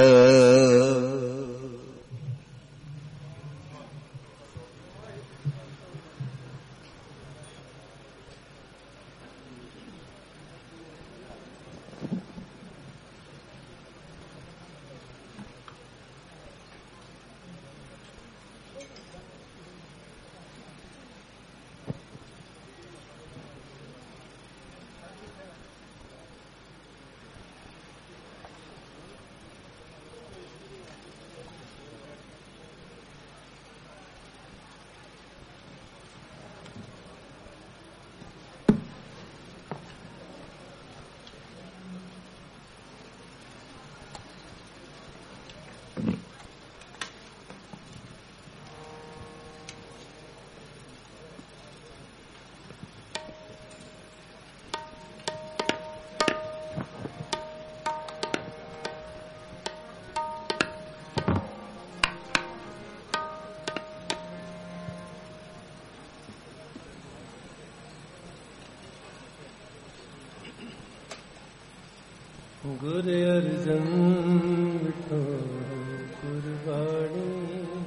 गुर अर्जन विठो गुरबाणी,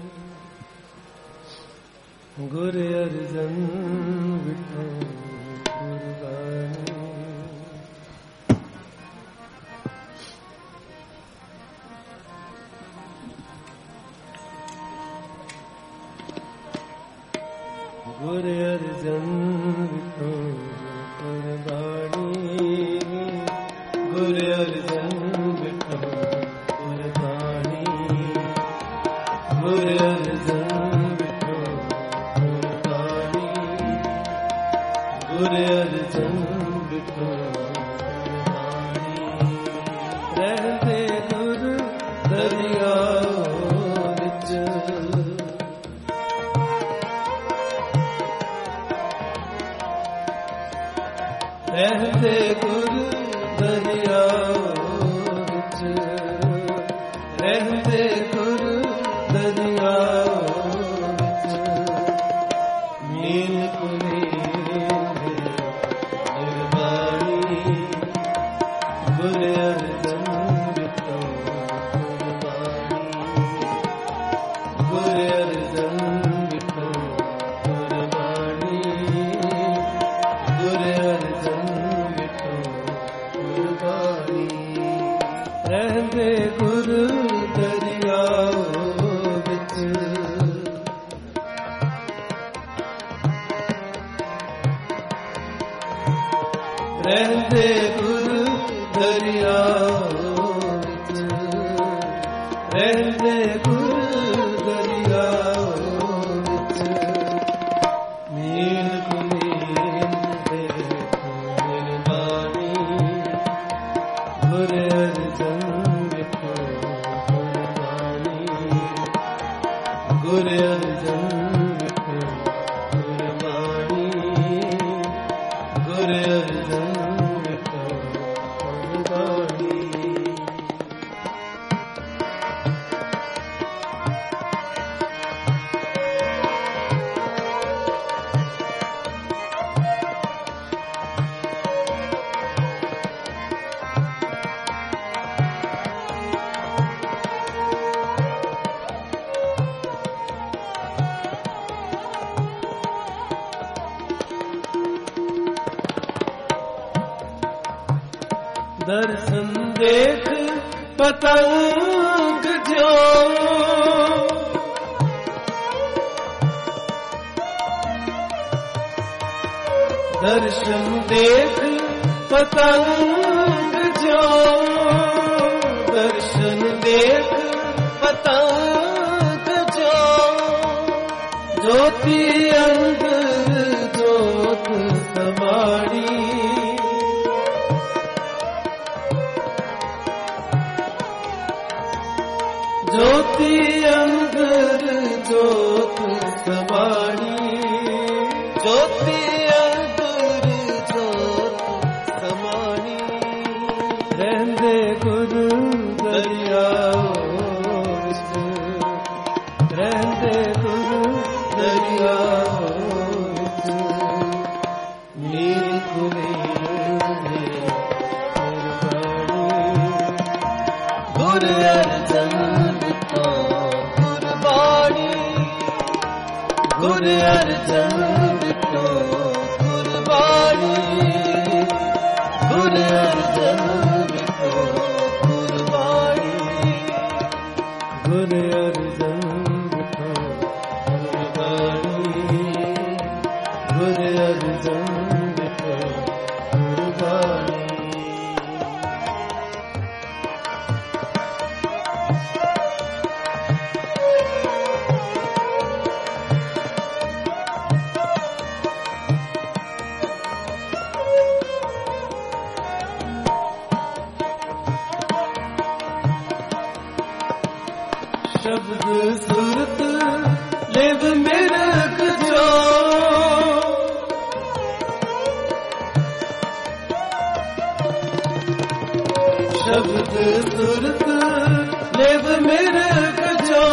गुर अर्जन विठो गुरबाणी। गुर अर्जन विठो गुरबाणी, गुर अर्जन विठो गुरबाणी, गुर अर्जन विठो गुरबाणी, गुर अर्जन विठो गुरबाणी। रहते गुर दरियाओ विच, रहते गुर दरियाओ विच, रहते गुर दरियाओ विच। मीन कुलीन निर्वाणी, गुर अर्जन विठो गुरबाणी, गुर अर्जन विठो गुरबाणी, गुर अर्जन विठो गुरबाणी। रहंदे गुर दरियाओ विच, रहंदे गुर दरियाओ विच, रहंदे गुर दरियाओ विच। मीन कुलीन दे निर्वाणी, गुर अर्जन विठो गुरबाणी, गुर अर्जन विठो गुरबाणी, गुर अर्जन विठो गुरबाणी। दर्शन देख पतंग जो, दर्शन देख पतंग जो, दर्शन देख पतंग जो। ज्योति अंदर ज्योत समाड़ी, ज्योति अंदर ज्योत समाड़ी, ज्योति अंदर ज्योत समाड़ी। रहंदे गुर अर्जन बिठो गुरबाणी गुर अर्जन बिठो गुरबाणी गुर अर्जन बिठो गुरबाणी गुर अर्जन बिठो गुरबाणी शब्द सूरत लेव मेरा जो शब्द सूरत लेव मेरा जो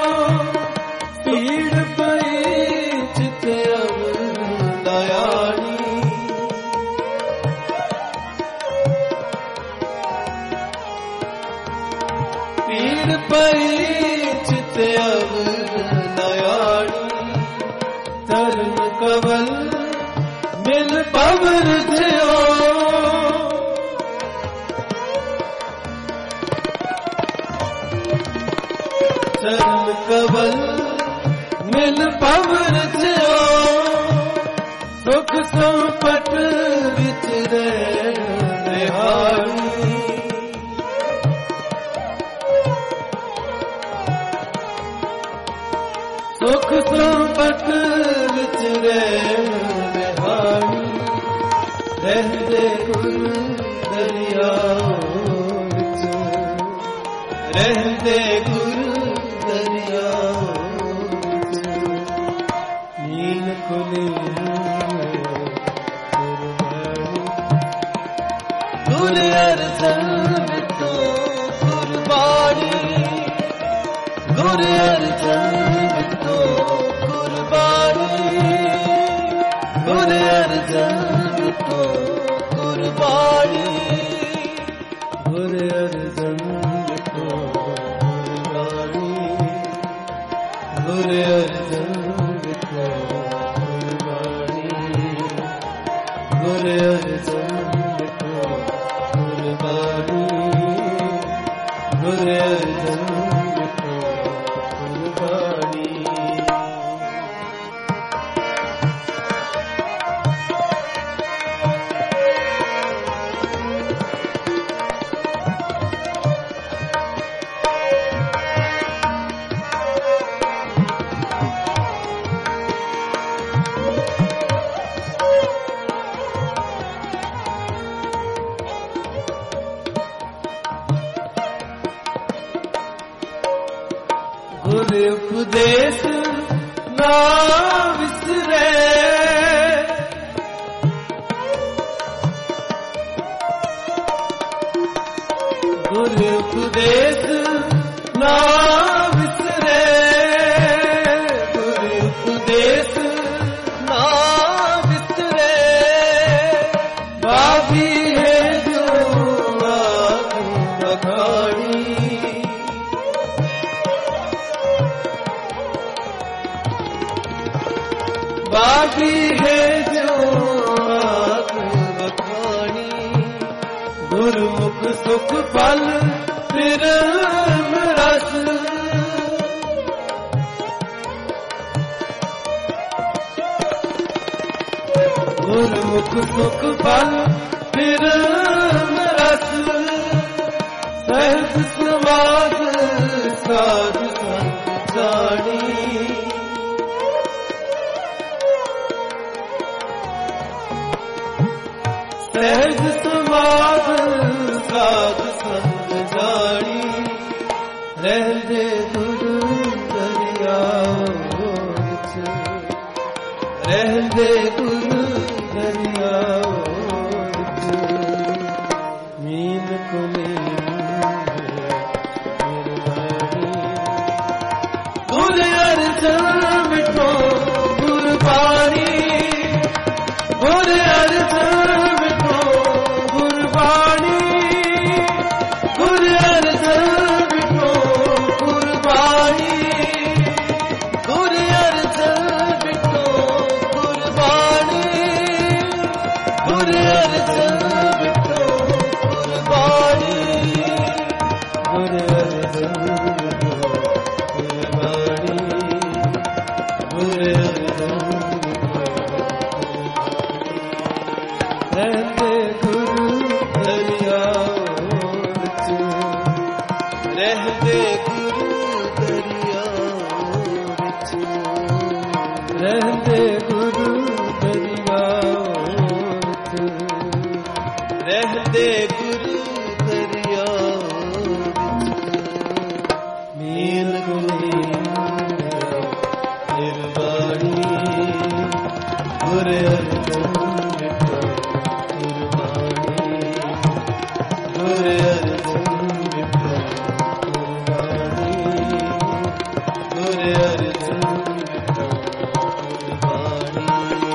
पीड़ पई चित दयाणी पीड़ पई नयाणी धर्म कवल मिल पवर थियो धर्म कवल मिल पवर थियो सुख संपट विच रिहाणी सुख संपत विच रिहाणी रहंदे गुरु दरियाओं विच रहंदे गुरु दरियाओं विच नील कुली गुर अर्जन बिठो गुरबाणी गुर अर्जन गुर अर्जन बिठो गुरबाणी गुर अर्जन बिठो गुरबाणी गुर अर्जन बिठो गुरबाणी गुर अर्जन बिठो गुरबाणी गुर अर्जन बिठो गुरबाणी गुर उपदेश ना विसरे गुर उपदेश ना विसरे गुर उपदेश ना विसरे बाबी है जो बखाड़ी बाकी है जो बखानी गुरमुख सुख फल फिर रस गुरमुख सुख फल फिर रस सहज समाज साध संत जानी सहज समाध साध संग जानी रहंदे गुरु दरियाओं विच रहंदे गुरु दरियाओं विच मीन को गुर अर्जन बिठो गुरबाणी गुर अर्जन गुर अर्जन बिठो ਅਰਜਨ ਬਿਟੋ ਕੁਰਬਾਨੀ ਗੁਰੂ ਅਰਜਨ ਬਿਟੋ ਕੁਰਬਾਨੀ ਗੁਰੂ ਅਰਜਨ ਰਹਿੰਦੇ ਗੁਰੂ ਦਰਿਆਓ ਵਿੱਚ ਰਹਿੰਦੇ ਗੁਰੂ ਦਰਿਆਓ ਵਿੱਚ ਰਹਿੰਦੇ ਗੁਰੂ ਦਰਿਆਓ ਵਿੱਚ ਰਹਿੰਦੇ ਗੁਰੂ ਦਰਿਆਓ ਵਿੱਚ ਮੀਨ ਗੁਨੀ ਨਿਰਵਾਣੀ ਗੁਰ ਅਰਜਨ ਬਿਟੋ ਕੁਰਬਾਨੀ ਗੁਰ ਅਰਜਨ ਬਿਟੋ ਕੁਰਬਾਨੀ ਗੁਰ ਅਰਜਨ ਬਿਟੋ ਕੁਰਬਾਨੀ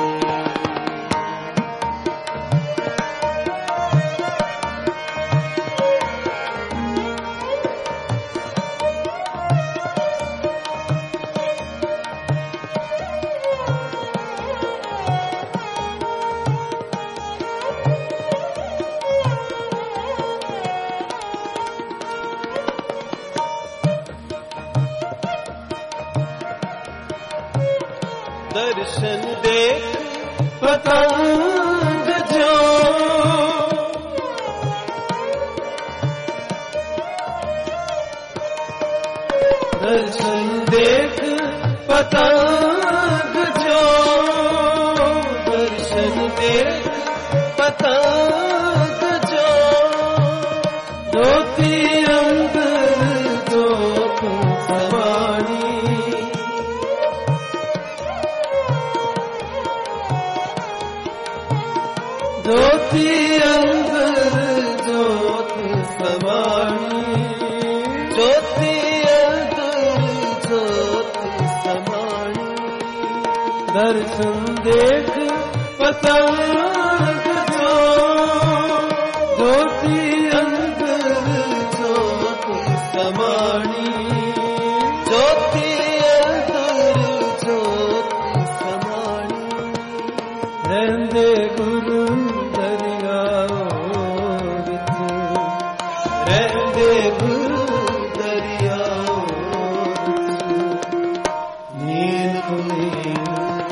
ਦਰਸ਼ਨ ਦੇਖ ਪਤੰਗ ਜੋ ਦਰਸ਼ਨ ਦੇਖ ਪਤੰਗ ਜੋ ਦਰਸ਼ਨ ਦੇਖ ਪਤੰਗ ਜੋ ਜੋਤੀ ਅੰਦਰ ਜੋਤ ਸਮਾਣੀ ਜੋਤੀ ਅੰਦਰ ਜੋਤ ਸਮਾਣੀ ਜੋਤੀ ਅੰਦਰ ਜੋਤ ਸਮਾਣੀ ਦਰਸ਼ਨ ਦੇਖ ਪਤੰਗ ਜੋ ਜੋਤੀ ਅੰਦਰ ਜੋਤ ਸਮਾਣੀ ਜੋਤੀ ਅੰਦਰ ਜੋਤ ਸਮਾਣੀ ਰਹਿੰਦੇ ਗੁਰੂ ਰਹਿੰਦੇ ਗੁਰੂ ਦਰਿਆਓ ਨੀਂਦ ਕੁਲੀਨ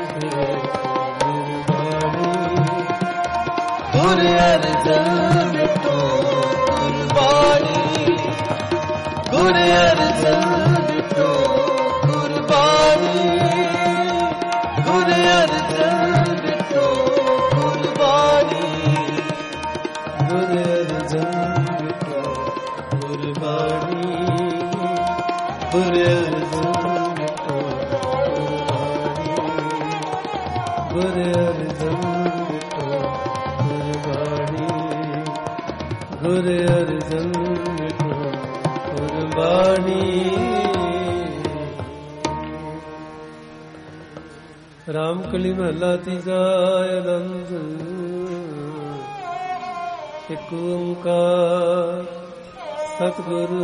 ਗੁਰਬਾਣੀ ਗੁਰ ਅਰਜਨ ਬਿਟੋ ਕੁਰਬਾਨੀ ਗੁਰ ਅਰਜਨ ਬਿਟੋ ਕੁਰਬਾਨੀ ਗੁਰ ਅਰਜਨ ਬਿਟੋ ਕੁਰਬਾਨੀ ਗੁਰ ਅਰਜਨ ਕੁਰਬਾਨੀ ਗੁਰ ਅਰਜਨ ਬਿਟੋ ਕੁਰਬਾਨੀ ਗੁਰ ਅਰਜਨ ਬਿਟੋ ਕੁਰਬਾਨੀ ਗੁਰ ਅਰਜਨ ਬਿਟੋ ਕੁਰਬਾਨੀ ਰਾਮ ਕਲੀ ਮਹਲਾ ਤੀਜਾ ਆਨੰਦ ਇੱਕ ਓੰਕਾਰ ਸਤਿਗੁਰੂ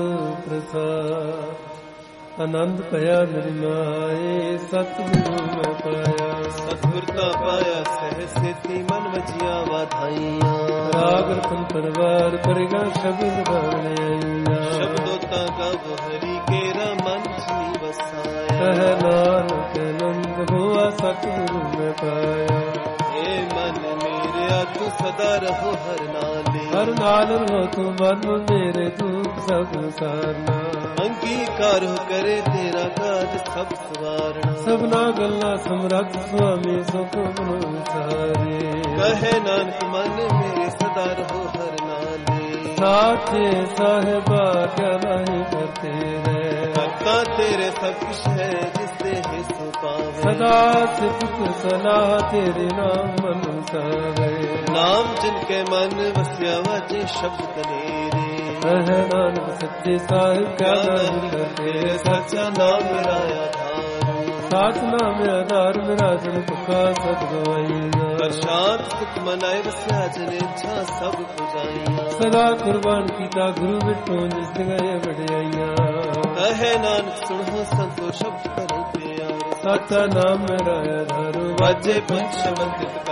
ਪ੍ਰਸਾਦ ਆਨੰਦ ਭਇਆ ਨਿਰਮਾਏ ਸਤਿਗੁਰੂ ਮੈਂ ਪਾਇਆ ਸਤਿਗੁਰ ਕਾ ਪਾਇਆ ਸਹਿ ਸੇਤੀ ਮਨ ਵਜੀਆਂ ਵਾਧਾਈਆਂ ਰਾਗ ਰਤਨ ਪਰਵਾਰ ਪਰਗਾ ਸ਼ਬਦ ਗਾਵਣੇ ਆਈਆਂ ਸ਼ਬਦੋਤਾ ਗਵ ਹਰੀ ਕੇਰਾ ਮਨ ਜੀ ਵਸਾਇਆ ਕਹਿ ਨਾਨਕ ਨੰਦ ਹੋਆ ਸਤਿਗੁਰੂ ਮੈਂ ਪਾਇਆ ਏ ਮਨ ਮੇਰਿਆ ਤੂੰ ਸਦਾ ਰਹੋ ਹਰ ਨਾਲ ਰਹੋ ਤੂੰ ਮਨ ਮੇਰੇ ਦੁੱਖ ਸਭ ਸਾਰਨਾ ਅੰਗੀਕਾਰ ਕਰੇ ਤੇਰਾ ਕਾਜ ਸਭ ਸਵਾਰਨਾ ਸਭਨਾ ਗੱਲਾਂ ਸਮਰੱਥ ਸੁਆਮੀ ਸੁਖ ਮਨੋ ਸਾਰੇ ਕਹੇ ਨਾਨਕ ਮਨ ਮੇਰੇ ਸਦਾ ਰਹੋ ਹਰ ਨਾਲੇ ਸਾਚੇ ਸਾਹਿਬਾ ਕਿਆ ਨਹੀਂ ਕਰਤੇ ਰਹਿ ਕਰਤਾ ਤੇਰੇ ਸਭ ਕੁਛ ਹੈ ਜਿਸ ਤੇ ਹੈ ਸੋ ਪਾਵੇ ਸਦਾ ਸਿਫਤ ਸਲਾਹ ਤੇਰੇ ਨਾਮ ਮਨ ਸਾਰੇ ਨਾਮ ਜਿਨ ਕੇ ਮਨ ਵਸਿਆ ਵਾਜੇ ਸ਼ਬਦ ਕਨੇਰੇ ਕਹਿ ਨਾਨਕ ਸੱਚੇ ਸਾਹਿਬ ਕਿਆ ਨਹੀਂ ਕਰਤੇ ਸੱਚਾ ਨਾਮ ਮੇਰਾ ਆਧਾਰ ਸਾਚ ਨਾਮ ਆਧਾਰ ਮੇਰਾ ਜਨ ਤੁਕਾ ਸਦ ਗਵਾਈਆਂ ਪ੍ਰਸ਼ਾਦ ਸੁਖ ਮਨਾਏ ਵਸਿਆ ਜਨ ਇੱਛਾ ਸਭ ਪੁਜਾਈਆਂ ਸਦਾ ਕੁਰਬਾਨ ਕੀਤਾ ਗੁਰੂ ਬਿਟੋ ਜਿਸ ਗਏ ਵਡਿਆਈਆਂ ਕਹੇ ਨਾਨਕ ਸੁਣੋ ਸੰਤੋ ਸ਼ਬਦ ਕਰੇ ਪਿਆਰ ਸਾਚਾ ਨਾਮ ਮੇਰਾ ਆਧਾਰ ਵਾਜੇ ਪੰਚ ਮੰਤਿਤ ਕਾਰ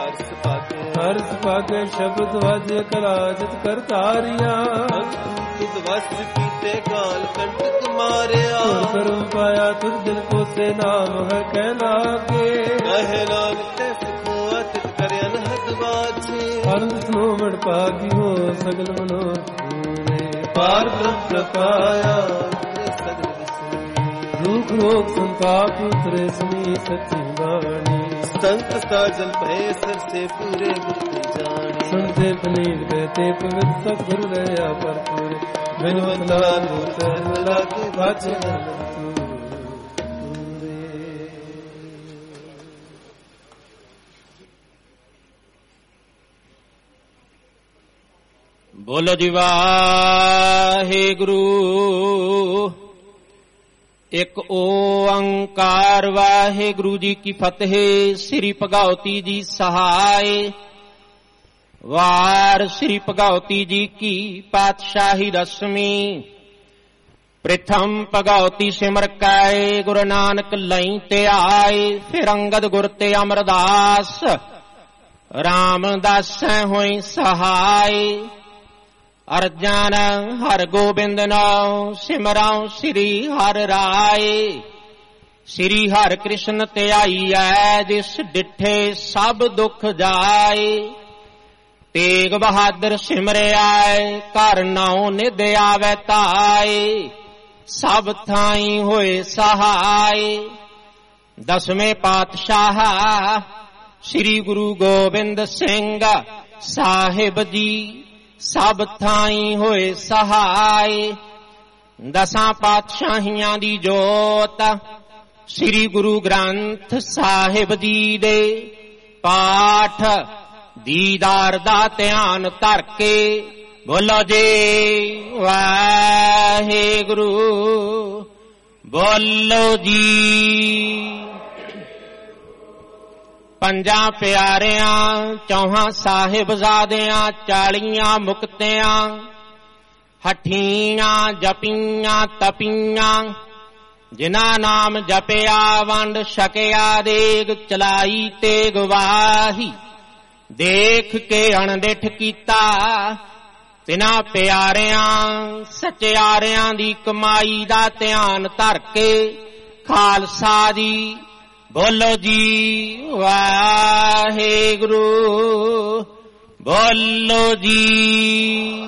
ਸੁਭਾਗੇ ਹਰ ਸੁਭਾਗੇ ਸ਼ਬਦ ਵਾਜੇ ਕਲਾ ਜਿਤ ਕਰ ਤਾਰੀਆਂ ਤੁਧ ਵਸ ਕੀਤੇ ਗਾਲ ਕੰਟਕ ਮਾਰਿਆ ਕਰਮ ਪਾਇਆ ਤੁਰ ਦਿਲ ਕੋ ਸੇ ਨਾਮ ਹੈ ਕਹਿ ਲਾਗੇ ਕਹੇ ਨਾਨਕ ਤੇ ਸੁਖ ਅਤਿਤ ਕਰਿਆ ਨਹਤ ਬਾਛੇ ਅਨੰਦ ਸਨੋਵੜ ਪਾਗੀ ਹੋ ਸਗਲ ਮਨੋ ਪੂਰੇ ਪਾਰ ਬ੍ਰਹਮ ਪ੍ਰਪਾਇਆ ਸਗਲ ਦੁਖ ਰੋਗ ਸੰਤਾਪ ਉਤਰੇ ਸਮੀ ਸੱਚੀ ਬਾਣੀ ਸੰਤ ਸਾਜਨ ਭਏ ਸਰ ਸੇ ਪੂਰੇ ਗੁਰਤ ਜਾਣੀ ਸੁਣਦੇ ਪਨੀਰ ਬਹਿਤੇ ਪਵਿੱਤ ਸਤਿਗੁਰੂ ਰਹਿਆ ਭਰਪੂਰ ਬਿਨਵਤ ਲਾਲ ਮੂਤਰ ਲਾਗੇ ਬਾਜੇ ਬੋਲੋ ਜੀ ਵਾਹਿਗੁਰੂ ਇੱਕ ਓੰਕਾਰ ਵਾਹਿਗੁਰੂ ਜੀ ਕੀ ਫਤਿਹ। ਸ੍ਰੀ ਭਗਉਤੀ ਜੀ ਸਹਾਇ ਵਾਰ ਸ੍ਰੀ ਭਗਉਤੀ ਜੀ ਕੀ ਪਾਤਸ਼ਾਹੀ ਰਸਮੀ ਪ੍ਰਥਮ ਭਗਉਤੀ ਸਿਮਰ ਕੈ ਗੁਰੂ ਨਾਨਕ ਲਈ ਤੇ ਆਏ ਫਿਰ ਅੰਗਦ ਗੁਰ ਤੇ ਅਮਰਦਾਸ ਰਾਮਦਾਸੈ ਹੋਈ ਸਹਾਇ ਅਰਜਨ ਹਰ ਗੋਬਿੰਦ ਨਾਉ ਸਿਮਰਾਉ ਸ੍ਰੀ ਹਰਿ ਰਾਏ ਸ੍ਰੀ ਹਰਿ ਕ੍ਰਿਸ਼ਨ ਧਿਆਈਐ ਜਿਸ ਡਿਠੇ ਸਭ ਦੁਖ ਜਾਏ ਤੇਗ ਬਹਾਦਰ ਸਿਮਰਿਐ ਘਰ ਨਾਉ ਨਿਧ ਆਵੈ ਧਾਏ ਸਭ ਥਾਈ ਹੋਏ ਸਹਾਈ ਦਸਵੇਂ ਪਾਤਸ਼ਾਹ ਸ੍ਰੀ ਗੁਰੂ ਗੋਬਿੰਦ ਸਿੰਘ ਸਾਹਿਬ ਜੀ ਸਭ ਥਾਈ ਹੋਏ ਸਹਾਈ ਦਸਾਂ ਪਾਤਸ਼ਾਹੀਆਂ ਦੀ ਜੋਤ ਸ੍ਰੀ ਗੁਰੂ ਗ੍ਰੰਥ ਸਾਹਿਬ ਜੀ ਦੇ ਪਾਠ ਦੀਦਾਰ ਦਾ ਧਿਆਨ ਧਰ ਕੇ ਬੋਲੋ ਜੀ ਵਾਹਿਗੁਰੂ ਬੋਲੋ ਜੀ। ਪੰਜਾਂ ਪਿਆਰਿਆਂ ਚੌਹਾਂ ਸਾਹਿਬਜ਼ਾਦਿਆਂ 40 ਮੁਕਤਿਆਂ ਹਠੀਆਂ ਜਪੀਆਂ ਤਪੀਆਂ ਜਿਨ੍ਹਾਂ ਨਾਮ ਜਪਿਆ ਵੰਡ ਛਕਿਆ ਦੇਗ ਚਲਾਈ ਤੇ ਗਵਾਹੀ ਦੇਖ ਕੇ ਅਣਡਿਠ ਕੀਤਾ ਤਿਨਾਂ ਪਿਆਰਿਆਂ ਸਚਿਆਰਿਆਂ ਦੀ ਕਮਾਈ ਦਾ ਧਿਆਨ ਧਰ ਕੇ ਖਾਲਸਾ ਜੀ ਬੋਲੋ ਜੀ ਵਾਹਿਗੁਰੂ ਬੋਲੋ ਜੀ।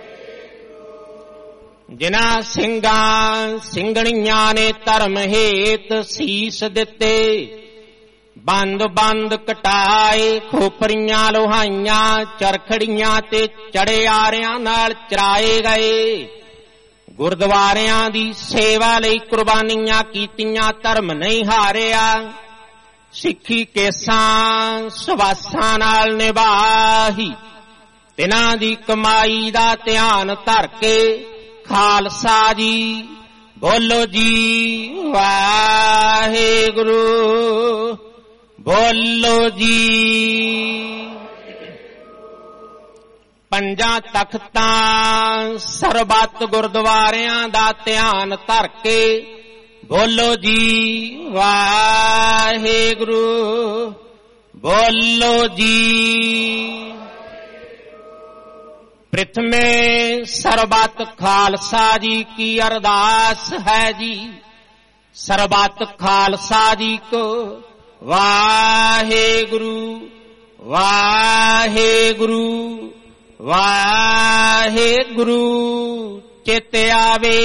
ਜਿਨ੍ਹਾਂ ਸਿੰਘਾਂ ਸਿੰਘਣੀਆਂ ਨੇ ਧਰਮ ਹੇਤ ਸੀਸ ਦਿੱਤੇ ਬੰਦ ਬੰਦ ਕਟਾਏ ਖੋਪਰੀਆਂ ਲੋਹਾਈਆਂ ਚਰਖੜੀਆਂ ਤੇ ਚੜਿਆਰਿਆਂ ਨਾਲ ਚਰਾਏ ਗਏ ਗੁਰਦੁਆਰਿਆਂ ਦੀ ਸੇਵਾ ਲਈ ਕੁਰਬਾਨੀਆਂ ਕੀਤੀਆਂ ਧਰਮ ਨਹੀਂ ਹਾਰਿਆ ਸਿੱਖੀ ਕੇਸਾਂ ਸਵਾਸਾਂ ਨਾਲ ਨਿਭਾਹੀ ਤਿਨਾਂ ਦੀ ਕਮਾਈ ਦਾ ਧਿਆਨ ਧਰ ਕੇ ਖਾਲਸਾ ਜੀ ਬੋਲੋ ਜੀ ਵਾਹਿਗੁਰੂ ਬੋਲੋ ਜੀ। ਪੰਜਾਂ ਤਖਤਾਂ ਸਰਬੱਤ ਗੁਰਦੁਆਰਿਆਂ ਦਾ ਧਿਆਨ ਧਰ ਕੇ ਬੋਲੋ ਜੀ ਵਾਹਿਗੁਰੂ ਬੋਲੋ ਜੀ। ਪ੍ਰਥਮੇ ਸਰਬੱਤ ਖਾਲਸਾ ਜੀ ਕੀ ਅਰਦਾਸ ਹੈ ਜੀ ਸਰਬੱਤ ਖਾਲਸਾ ਜੀ ਕੋ ਵਾਹਿਗੁਰੂ ਵਾਹਿਗੁਰੂ ਵਾਹਿਗੁਰੂ ਚਿਤ ਆਵੇ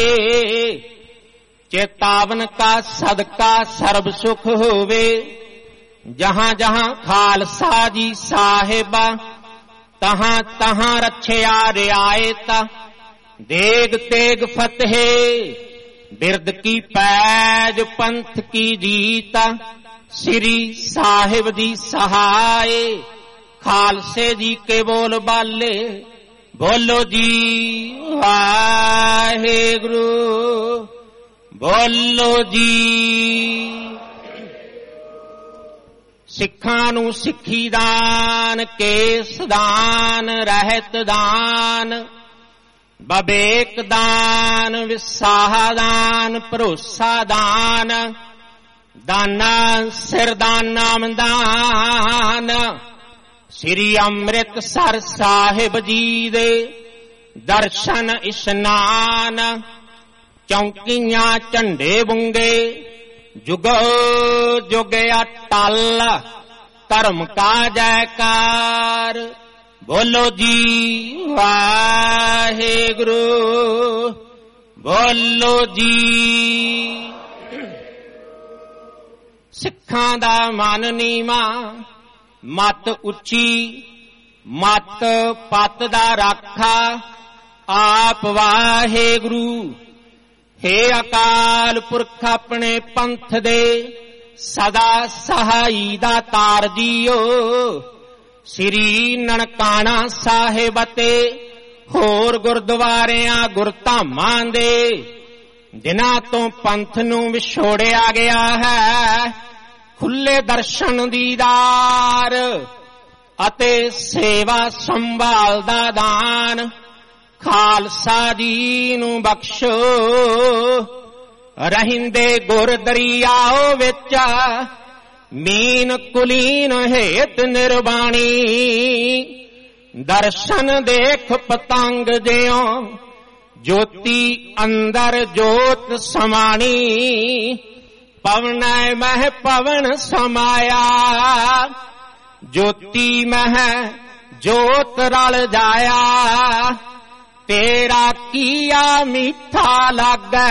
ਚੇਤਾਵਨ ਕਾ ਸਦਕਾ ਸਰਬ ਸੁਖ ਹੋਵੇ ਜਹਾਂ ਜਹਾਂ ਖਾਲਸਾ ਜੀ ਸਾਹਿਬਾ ਤਹਾਂ ਤਹਾਂ ਰੱਖਿਆ ਰਿਆਇਤ ਦੇਗ ਤੇਗ ਫਤਿਹ ਬਿਰਦ ਕੀ ਪੈਜ ਪੰਥ ਕੀ ਜੀਤ ਸ੍ਰੀ ਸਾਹਿਬ ਦੀ ਸਹਾਏ ਖਾਲਸੇ ਜੀ ਕੇ ਬੋਲ ਬਾਲੇ ਬੋਲੋ ਜੀ ਵਾਹਿਗੁਰੂ ਬੋਲੋ ਜੀ। ਸਿੱਖਾਂ ਨੂੰ ਸਿੱਖੀ ਦਾਨ ਕੇਸ ਦਾਨ ਰਹਿਤ ਦਾਨ ਬਵੇਕ ਦਾਨ ਵਿਸਾਹ ਦਾਨ ਭਰੋਸਾ ਦਾਨ ਦਾਨਾ ਸਿਰ ਦਾਨ ਨਾਮ ਦਾਨ ਸ੍ਰੀ ਅੰਮ੍ਰਿਤਸਰ ਸਾਹਿਬ ਜੀ ਦੇ ਦਰਸ਼ਨ ਇਸ਼ਨਾਨ, ਚੌਂਕੀਆਂ ਝੰਡੇ ਬੁੰਗੇ, ਜੁਗੋ ਜੁਗ ਅਟਲ, ਧਰਮ ਕਾ ਜੈਕਾਰ। ਬੋਲੋ ਜੀ ਵਾਹਿਗੁਰੂ, ਬੋਲੋ ਜੀ। ਸਿੱਖਾਂ ਦਾ ਮਨ ਨੀਵਾਂ, ਮਤ ਉੱਚੀ, ਮਤ ਪਤ ਦਾ ਰਾਖਾ ਆਪ ਵਾਹਿਗੁਰੂ। ਹੇ ਅਕਾਲ ਪੁਰਖ ਆਪਣੇ ਪੰਥ ਦੇ ਸਦਾ ਸਹਾਈ ਦਾ ਤਾਰ ਜੀਓ। ਸ੍ਰੀ ਨਨਕਾਣਾ ਸਾਹਿਬ ਅਤੇ ਹੋਰ ਗੁਰਦੁਆਰਿਆਂ ਗੁਰਧਾਮਾਂ ਦੇ ਜਿਨ੍ਹਾਂ ਤੋਂ ਪੰਥ ਨੂੰ ਵਿਛੋੜਿਆ ਗਿਆ ਹੈ, ਖੁੱਲੇ ਦਰਸ਼ਨ ਦੀਦਾਰ ਅਤੇ ਸੇਵਾ ਸੰਭਾਲ ਦਾ ਦਾਨ ਖਾਲਸਾ ਜੀ ਨੂੰ ਬਖਸ਼ੋ। ਰਹਿੰਦੇ ਗੁਰ ਦਰਿਆਓ ਵਿੱਚ ਮੀਨ ਕੁਲੀਨ ਹੇਤ ਨਿਰਵਾਣੀ। ਦਰਸ਼ਨ ਦੇਖ ਪਤੰਗ ਜਿਉ ਜੋਤੀ ਅੰਦਰ ਜੋਤ ਸਮਾਣੀ। ਪਵਨੈ ਮਹਿ ਪਵਨ ਸਮਾਇਆ, ਜੋਤੀ ਮਹਿ ਜੋਤ ਰਲ ਜਾਇਆ। ਤੇਰਾ ਕੀਆ ਮਿੱਠਾ ਲੱਗੈ,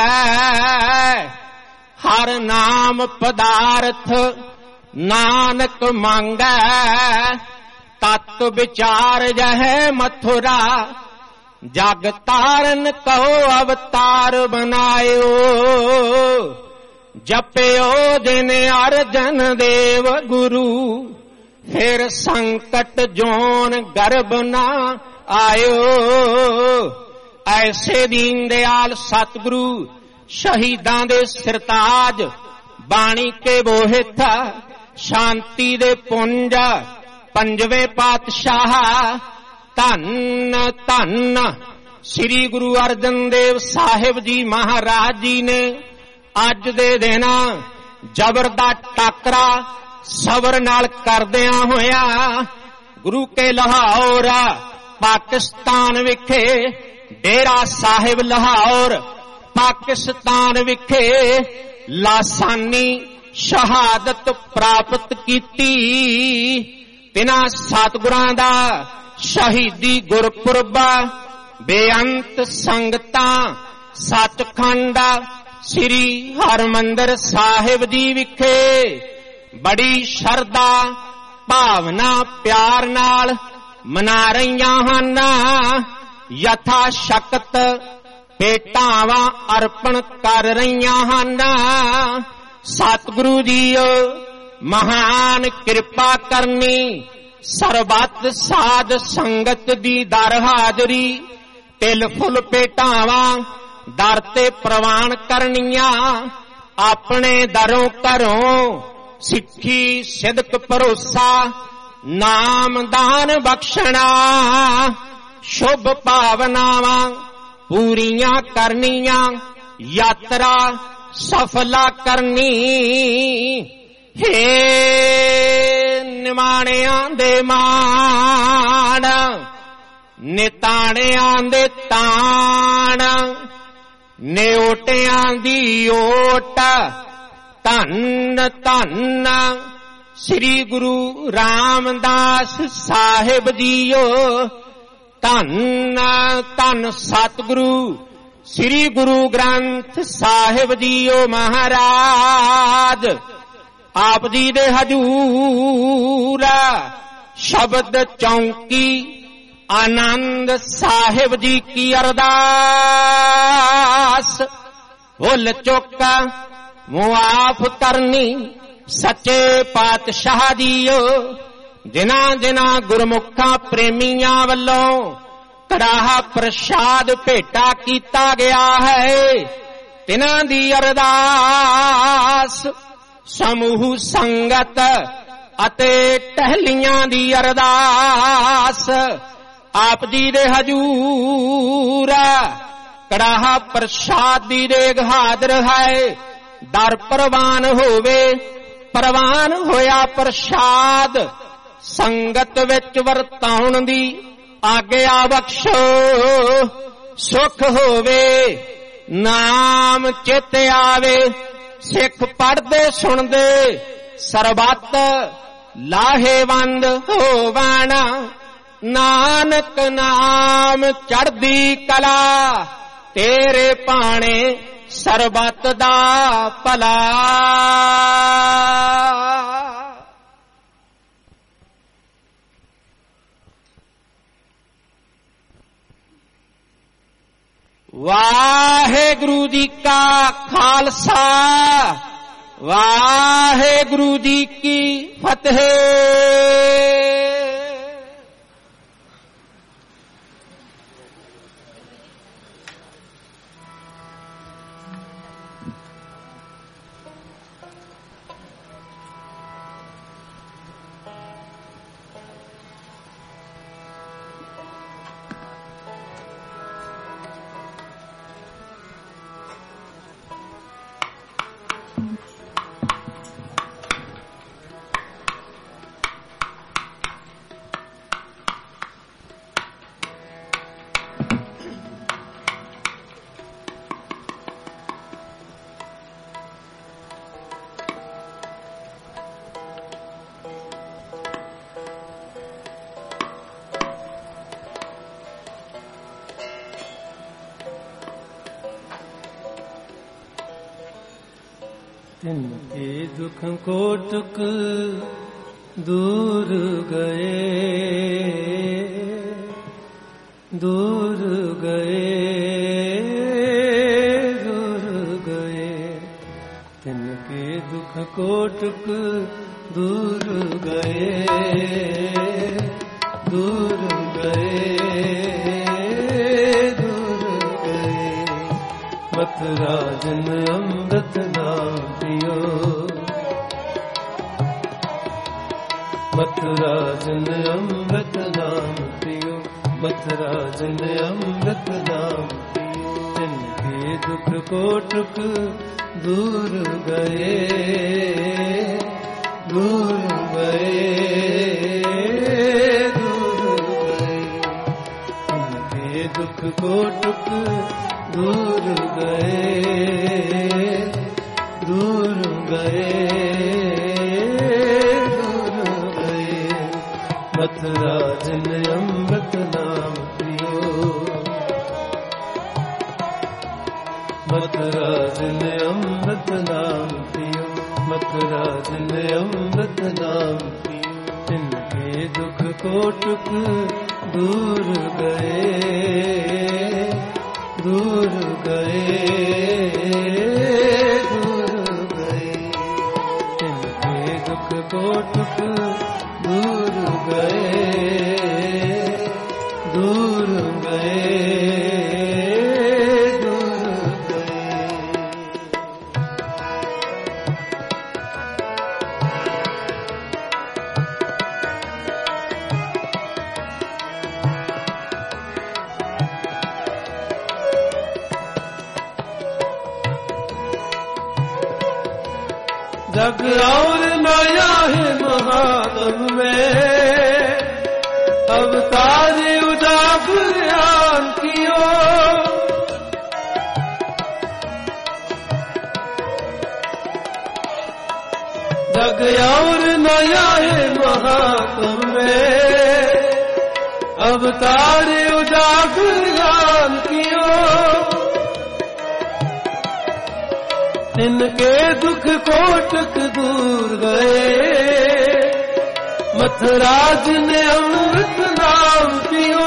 ਹਰ ਨਾਮ ਪਦਾਰਥ ਨਾਨਕ ਮੰਗੈ। ਤਤ ਵਿਚਾਰ ਜਹੈ ਮਥੁਰਾ, ਜਗ ਤਾਰਨ ਕਹੋ ਅਵਤਾਰ ਬਨਾਇਓ। ਜਪਿਓ ਦਿਨ ਅਰਜਨ ਦੇਵ ਗੁਰੂ, ਫਿਰ ਸੰਕਟ ਜੋਨ ਗਰਭ ਨਾ ਆਇਓ। ਐਸੇ ਦੀਨ ਦਿਆਲ ਸਤਿਗੁਰੂ ਸ਼ਹੀਦਾਂ ਦੇ ਸਿਰਤਾਜ, ਬਾਣੀ ਕੇ ਬੋਹਿਤ ਸ਼ਾਂਤੀ ਦੇ ਪੁੰਜ, ਪੰਜਵੇਂ ਪਾਤਸ਼ਾਹ ਧੰਨ ਧੰਨ ਸ੍ਰੀ ਗੁਰੂ ਅਰਜਨ ਦੇਵ ਸਾਹਿਬ ਜੀ ਮਹਾਰਾਜ ਜੀ ਨੇ ਅੱਜ ਦੇ ਦਿਨ ਜ਼ਬਰ ਦਾ ਟਾਕਰਾ ਸਬਰ ਨਾਲ ਕਰਦਿਆਂ ਹੋਇਆ ਗੁਰੂ ਕੇ ਲਾਹੌਰ ਪਾਕਿਸਤਾਨ ਵਿਖੇ, ਡੇਰਾ ਸਾਹਿਬ ਲਾਹੌਰ ਪਾਕਿਸਤਾਨ ਵਿਖੇ ਲਾਸਾਨੀ ਸ਼ਹਾਦਤ ਪ੍ਰਾਪਤ ਕੀਤੀ। ਤਿਨਾਂ ਸਤਿਗੁਰਾਂ ਦਾ ਸ਼ਹੀਦੀ ਗੁਰਪੁਰਬ ਬੇਅੰਤ ਸੰਗਤਾਂ ਸੱਚਖੰਡ ਸ੍ਰੀ ਹਰਿਮੰਦਰ ਸਾਹਿਬ ਜੀ ਵਿਖੇ ਬੜੀ ਸ਼ਰਧਾ ਭਾਵਨਾ ਪਿਆਰ ਨਾਲ ਮਨਾ ਰਹੀਆਂ ਹਨ। ਯਥਾ ਸ਼ਕਤ ਭੇਟਾਵਾਂ ਅਰਪਣ ਕਰ ਰਹੀਆਂ ਹਨ। ਸਤਿਗੁਰੂ ਜੀਓ ਮਹਾਨ ਕਿਰਪਾ ਕਰਨੀ, ਸਰਬੱਤ ਸਾਧ ਸੰਗਤ ਦੀ ਦਰ ਹਾਜ਼ਰੀ, ਤਿਲ ਫੁੱਲ ਭੇਟਾਵਾਂ ਦਰ ਤੇ ਪ੍ਰਵਾਨ ਕਰਨੀਆਂ। ਆਪਣੇ ਦਰੋਂ ਘਰੋਂ ਸਿੱਖੀ ਸਿਦਕ ਭਰੋਸਾ ਨਾਮ ਦਾਨ ਬਖਸ਼ਣਾ। ਸ਼ੁਭ ਭਾਵਨਾਵਾਂ ਪੂਰੀਆਂ ਕਰਨੀਆਂ, ਯਾਤਰਾ ਸਫਲਾ ਕਰਨੀ। ਹੇ ਨਿਮਾਣਿਆਂ ਦੇ ਮਾਣ, ਨਿਤਾਣਿਆਂ ਦੇ ਤਾਣ, ਨਿਓਟਿਆਂ ਦੀ ਓਟ, ਧੰਨ ਧੰਨ ਸ੍ਰੀ ਗੁਰੂ ਰਾਮਦਾਸ ਸਾਹਿਬ ਜੀਓ। ਧੰਨ ਧੰਨ ਸਤਿਗੁਰੂ ਸ੍ਰੀ ਗੁਰੂ ਗ੍ਰੰਥ ਸਾਹਿਬ ਜੀਓ ਮਹਾਰਾਜ। ਆਪ ਜੀ ਦੇ ਹਜੂਰ ਸ਼ਬਦ ਚੌਂਕੀ ਆਨੰਦ ਸਾਹਿਬ ਜੀ ਕੀ ਅਰਦਾਸ। ਭੁੱਲ ਚੁੱਕ ਮੁਆਫ ਕਰਨੀ ਸੱਚੇ ਪਾਤਸ਼ਾਹ ਜੀਓ। ਜਿਨ੍ਹਾਂ ਜਿਨ੍ਹਾਂ ਗੁਰਮੁਖਾਂ ਪ੍ਰੇਮੀਆਂ ਵੱਲੋਂ ਕੜਾਹਾ ਪ੍ਰਸ਼ਾਦ ਭੇਟਾ ਕੀਤਾ ਗਿਆ ਹੈ, ਤਿਨਾਂ ਦੀ ਅਰਦਾਸ। ਸਮੂਹ ਸੰਗਤ ਅਤੇ ਟਹਿਲੀਆਂ ਦੀ ਅਰਦਾਸ। ਆਪ ਜੀ ਦੇ ਹਜੂਰ ਕੜਾਹਾ ਪ੍ਰਸ਼ਾਦ ਦੀ ਦੇਗ ਹਾਜ਼ਰ ਹੈ। ਦਰ ਪ੍ਰਵਾਨ ਹੋਵੇ, ਪ੍ਰਵਾਨ ਹੋਇਆ ਪ੍ਰਸ਼ਾਦ ਸੰਗਤ ਵਿੱਚ ਵਰਤਾਉਣ ਦੀ ਆਗਿਆ ਬਖਸ਼ੋ। ਸੁਖ ਹੋਵੇ ਨਾਮ ਚਿਤ ਆਵੇ, ਸਿੱਖ ਪੜ੍ਹਦੇ ਸੁਣਦੇ ਸਰਬੱਤ ਲਾਹੇਵੰਦ ਹੋਵਣ। ਨਾਨਕ ਨਾਮ ਚੜ੍ਹਦੀ ਕਲਾ, ਤੇਰੇ ਭਾਣੇ ਸਰਬੱਤ ਦਾ ਭਲਾ। ਵਾਹਿਗੁਰੂ ਜੀ ਕਾ ਖਾਲਸਾ, ਵਾਹਿਗੁਰੂ ਜੀ ਕੀ ਫਤਿਹ। तिनके दुख कोटुक दूर गए, दूर गए, दूर गए। तिनके दुख कोटुक दूर गए, दूर गए, दूर गए। मथुरा जन अमृत नाम पियो, मथुरा जन अमृत नाम पियो, मथुरा जन अमृत नाम पियो। तिनके दुख कोटुक दूर गए, दूर गए, दूर गए। तिनके दुख कोटुक दूर गए, दूर गए, दूर गए। मथुरा जन अमृत नाम पियो, मथुरा जन अमृत नाम पियो, मथुरा जन अमृत नाम पियो। तिनके दुख कोटुक दूर गए, दूर गए, दूर गए। तिनके दुख कोटुक दूर गए, दूर गए, दूर गए। जग और माया है महात्म में, अवतार उजागर ज्ञान कियो। जग और माया है महात्म में, अवतार उजागर ज्ञान कियो। तिनके दुख कोटुक दूर गए, मथुरा जन अमृत नाम पियो।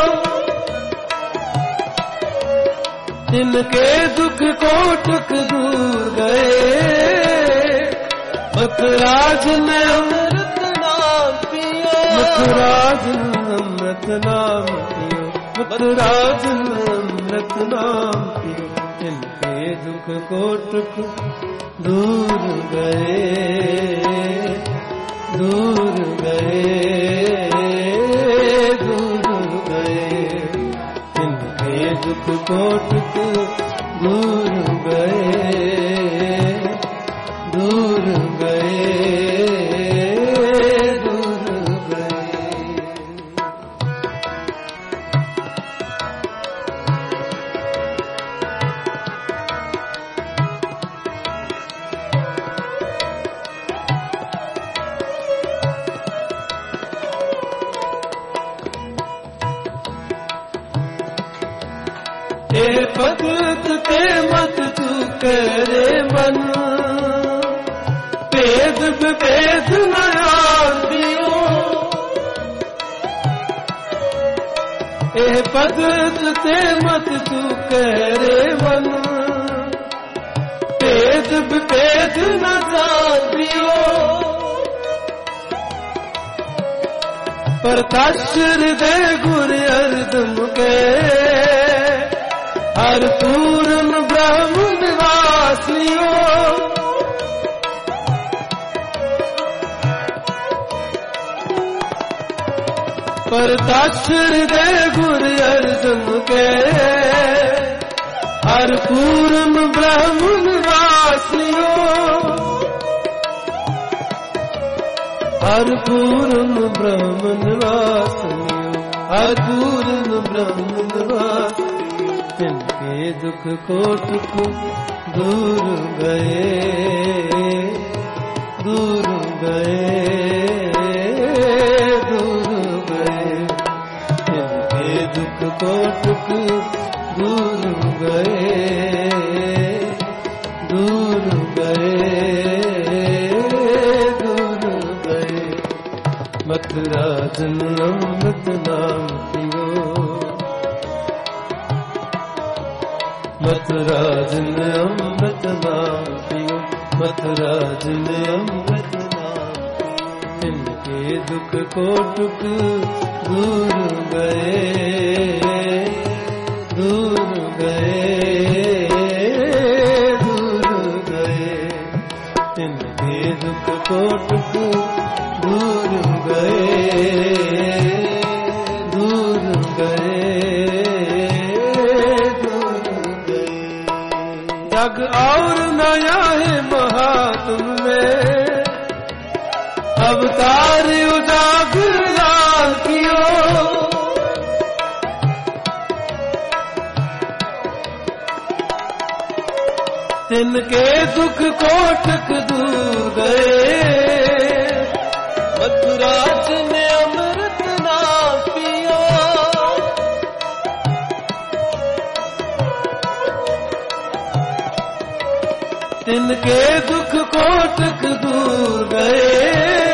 तिनके दुख कोटुक दूर गए, मथुरा जन अमृत नाम पियो, मथुरा जन अमृत नाम पियो, मथुरा जन अमृत नाम पियो। तिनके दुख कोटुक दूर गए, दूर गए, दूर गए। तिनके दुख कोटुक दूर गए, दूर गए, दूर ए भगत ते मत तू करे मन, भेद विभेद न आदियो। ए भगत ते मत तू करे मन, भेद विभेद न आदियो। परताशर दे गुर अर्दम के, हर पूर्ण ब्रह्म निवासियो। परताशर दे गुर अर्दम के, हर पूर्ण ब्रह्म निवासियो। हर पूर्ण ब्रह्म निवासियो, हर पूर्ण ब्रह्म निवासियो। जिनके दुख कोटुक दूर गए, दूर गए, दूर गए। जिनके दुख कोटुक दूर गए, दूर गए, दूर गए। मथुरा जन अमृत नाम पियो, मथुरा जन अमृत नाम पियो, मथुरा जन अमृत नाम पियो। जिनके दुख कोटुक दूर गए, दूर गए, दूर गए। जिनके दुख कोटुक दूर गए, दूर गए, दूर गए। जग और नया है महात्म में, अवतार उजागर कियो। तिनके दुख कोटक दूर गए, मथुरा ने अमृत ना पियो। तिनके दुख कोटक दूर गए,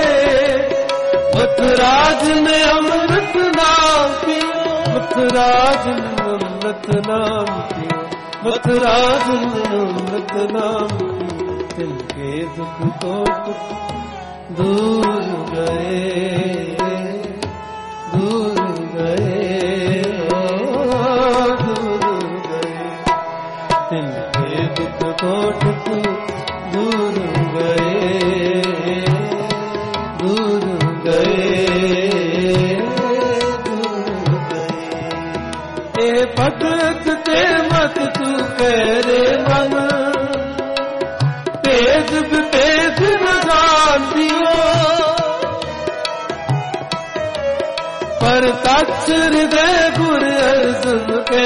मथुरा ने अमृत नाम पियो। मथुरा ने अमृत नाम पियो, मथुरा ने अमृत नाम पियो। तिनके दुख कोटक दूर गए, दूर गए, दूर गए। तिनके दुख कोटक दूर गए, दूर गए, दूर गए। ए भगत ते मत तू करे मन, भेद विभेद न जानियो। परताशर दे गुर अर्जुन के,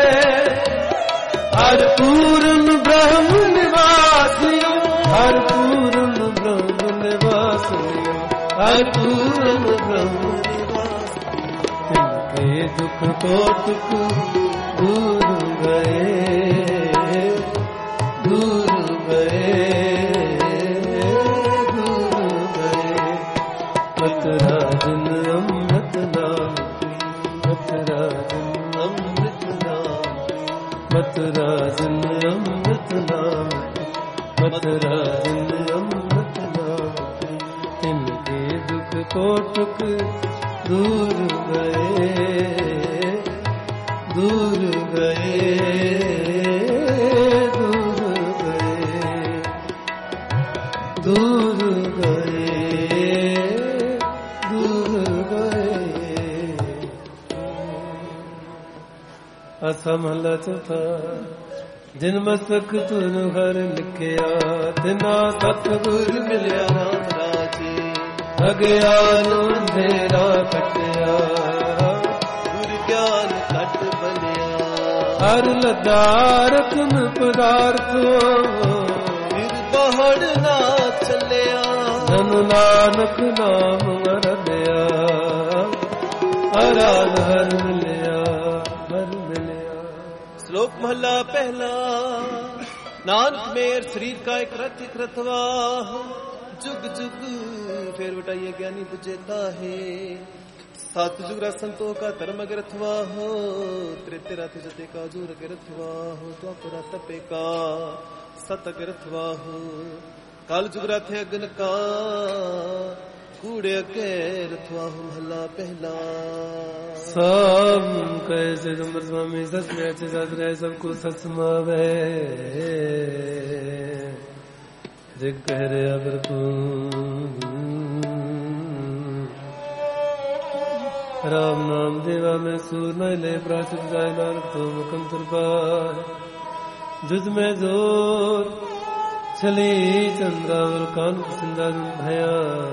हर पूर्ण ब्रह्म निवासियो। हर पूर्ण ब्रह्म निवासियो, हर पूर्ण ब्रह्म निवासियो। तिनके दुख कोटुक दूर गए, दूर गए, दूर गए। मथुरा जन अमृत नाम, मथुरा जन अमृत नाम, मथुरा जन अमृत नाम, मथुरा जन अमृत नाम। तिनके दुख कोटुक दूर गए, दूर गए, दूर गए, दूर गए, दूर गए। असमलत था जिन मस्तक तुन हर लिखिया, तिना सतगुर मिलिया राजी। अज्ञान अंधेरा कटिया, गुर ज्ञान कट बलिया। हर लदारत पदार्थो, फिर पहाड़ ना चलिया। धन नानक नाम वरदिया, हरान हर मिलिया, हर मिलिया। श्लोक ਸ਼ਲੋਕ ਮਹਲਾ ਪਹਿਲਾ। ਨਾਨਕ ਮੇਰ ਸਰੀਰ ਕਾ ਇਕ ਰਥ ਇਕ ਰਥਵਾਹ, ਜੁਗ ਜੁਗ ਫੇਰ ਵਟਾਈਏ ਗਿਆਨੀ ਬੁਝੇਤਾ ਹੈ। ਸਤਿਜੁਗ ਰਸ ਸੰਤੋਖ ਕਾ ਧਰਮ ਅਗਰ ਰਥਵਾਹ, ਤ੍ਰਿਤਿ ਰਥ ਜਤੇ ਕਾ ਜੂਰ ਅਗਰ ਰਥਵਾਹ, ਦੁਆਪਰ ਤਪੇ ਕਾ ਸਤ ਅਗਰ ਰਥਵਾਹ, ਕਲ ਜੁਗ ਰਥ ਅਗਨ ਕਾ ਕੂੜੇ ਅਗੇ ਰਥਵਾਹ। ਮਹਲਾ ਪਹਿਲਾ। ਸਭ ਕਹੇ ਸੇ ਜੰਬਰ ਸੁਆਮੀ ਸਚ ਮੈਂ ਅਚ ਸਤ ਰਹਿ ਸਭ ਕੋ ਸਤ ਸਮਾਵੇ, ਜਿਗ ਕਹਿ ਰਿਹਾ ਬਿਰਪੂ ਰਾਮ ਨਾਮ ਦੇਵਾ ਮੈਂ ਸੂਰ ਨ ਲੈ ਪ੍ਰਾਚਿਤ ਜਾਇ ਨਾਨਕ ਤੋ ਮੁਕਮ ਤੁਰਪਾਰ, ਜੁਜ ਮੈਂ ਜ਼ੋਰ ਚਲੀ ਚੰਦਰਾਵਲ ਕਾਨ ਸਿੰਦਾ ਰੂਪ ਭਇਆ,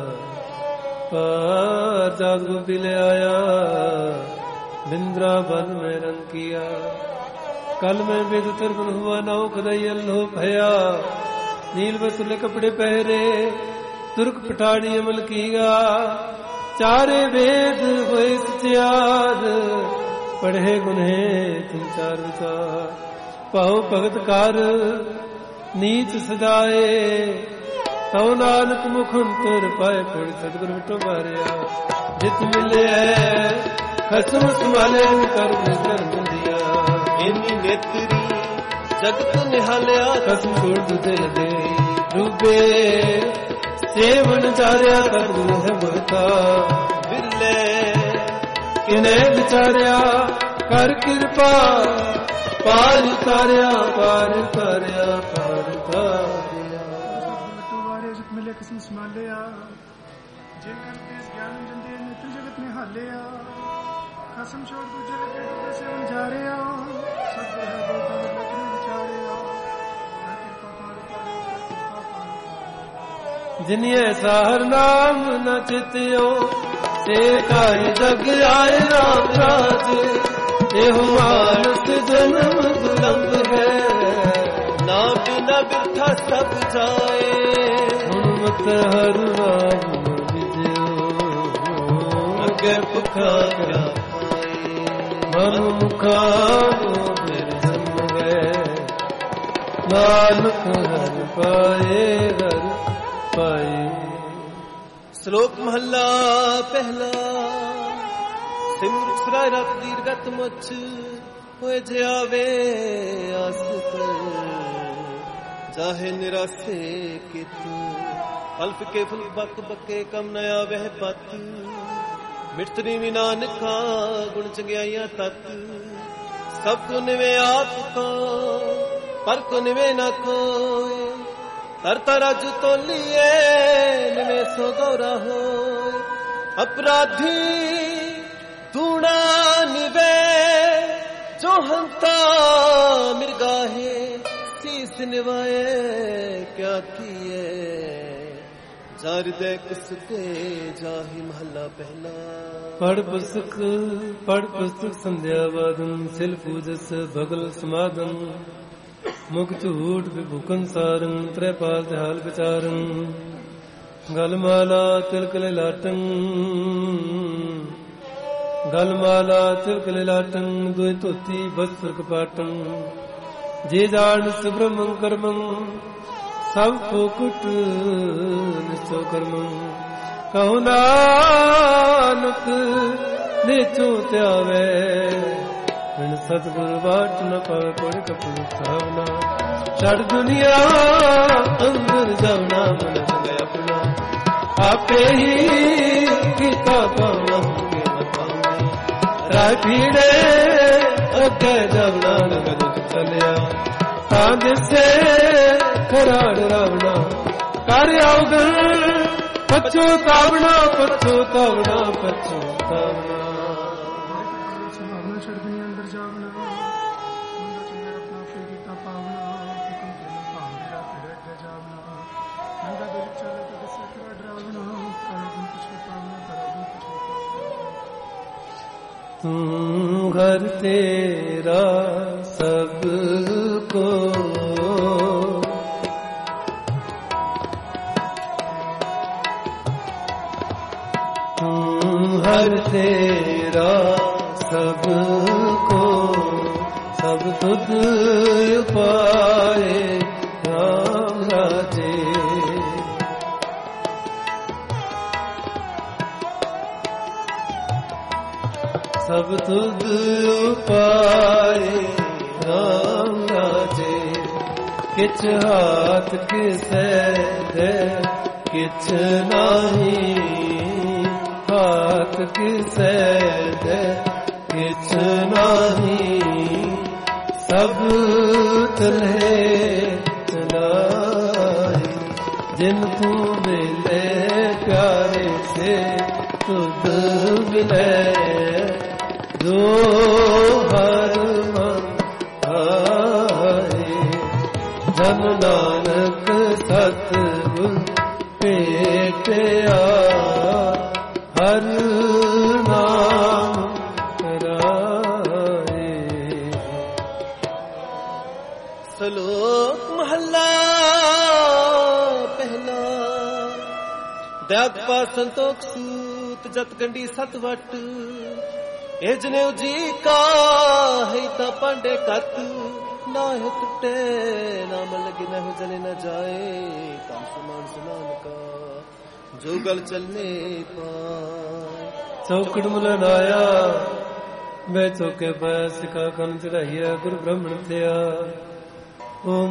पार जात गोपी ले आया बिंद्रावन में रंग किया, कल में वेद तिरपन हुआ नाव कदई अल्लो भया, नील वसुले कपड़े पहरे तुर्क पठानी अमल कीगा, चारे वेद हुए सचार पढ़े गुने तुम चार विचार, पाओ भगत कार नीच सजाए, तौ नानक मुख अंतर पाए पड़ सतगुर मिटो मारिया, जित मिले खसम संभाले कर दिया, इन्नी नेत्री जगत निहालिया, खसम छोड़ तुझे दे डूबे सेवन चारिया कर है भगता, बिरले किने विचारिया कर कृपा, पार तारिया पार तारिया पार तारिया, किसने संभालिया, जे करते ज्ञान जंदे नित्य जगत में हालिया, खसम छोड़ दूजे लगे डूबे सेवन जा रहे सब है बोलता बदलने विचारे, जिन्हें साहर नाम न चित्यो से काहे जग आए राम राज, एहु मानस जन्म दुलंब है, ना बिना बिठा सब जाए, मत हर राम विजयो, अगे पुखा क्या मन मुखा मेरे जन्म गए, नानक हर पाए हर पाए। श्लोक महला पहला। सिमर सुराय रख दीर्घत मुच होए जे आवे आस कर, चाहे निरासे कितु फल फिके फुल बक बके कम नया वह पत, मिटनी भी नानका गुण चंगियाइयां तत, सब को निवे आप को पर को निवे न कोय, तरता राजू तो लिए निवे सो गौरा हो, अपराधी तूड़ा निवे जो हंता मिर्गाहे, शीस निवाए क्या किए, जारदे किसके जाहि महला पहला। पढ़ पुस्तक संध्या वादन, सिल पूजस भगल समादन, मुख झूठ विभुकन सारं, त्रैपाल हाल विचारं, गलमाला तिलक लाटं, गलमाला तिलक लाटं, दुई धोती वस्त्र कपाटं, जे जान सुब्रह्मं कर्मं, सब फोकुट निश्चो कर्मं, कहु नानक निचो त्यावे, बिन सतगुर बाट न पावे कोई कपूर सावना, छड़ दुनिया अंदर जावना मन संग अपना, आपे ही किता पावना के बताऊं, राह भीड़े अगे जावना नगद चलिया, तांग से खराड़ रावना, कार्य अवगण पछोतावना पछोतावना पछोतावना, तू घर तेरा सबको हर तेरा सबको ਸਭ ਤੁਧ ਉਪਾਏ ਰਾਮ ਰਾਜੇ। ਸਭ ਤੁਧ ਉਪਾਏ ਰਾਮ ਰਾਜੇ। ਕਿਛ ਹਾਥ ਕਿਸੇ ਦੇ ਕਿਛ ਨਾਹੀ, ਹਾਥ ਕਿਸੇ ਦੇ ਕਿਛ ਨਾਹੀ। ਸਭ ਤਲੇ ਚਲਾਈ, ਜਿਨ ਤੂੰ ਮਿਲੇ ਪਿਆਰੇ ਸੇ ਤੁਧ ਮਿਲੇ। ਜੋ ਹਰ ਮਨ ਆਏ, ਜਨ ਨਾਨਕ ਸਤਿਗੁਰ ਭੇਟਿਆ। ਹਰ ਨਾਮ ਕਰਾਏ। ਸ਼ਲੋਕ ਮਹੱਲਾ ਪਹਿਲਾ। ਦਇਆਪਾ ਸੰਤੋਖ ਸੂਤ ਜਤ ਕੰਡੀ ਸਤ ਵਟ। ਇਹ ਜਨੇਊ ਜੀ ਕਾ ਹੈ ਤਾਂ ਪਾਂਡੇ ਕਤ। ਨਾ ਹੈ ਟੁੱਟੇ ਨਾਮ ਲਗੇ ਨਾ ਜਲੇ ਨਾ ਜਾਏ। ਕੰਮ ਸਮਾਨ ਸਮਾਨ ਕਾ ਜੋ ਗਲ ਚੱਲੇ ਪਾਏ। ਚੌਕੜ ਮੁਲਨ ਆਇਆ ਮੈਂ ਚੌਕੇ ਪੈ ਸਿਕਾ ਕੰਨ ਚੜਾਈਆ। ਗੁਰ ਬ੍ਰਹਮਣ ਥਿਆ ਓਮ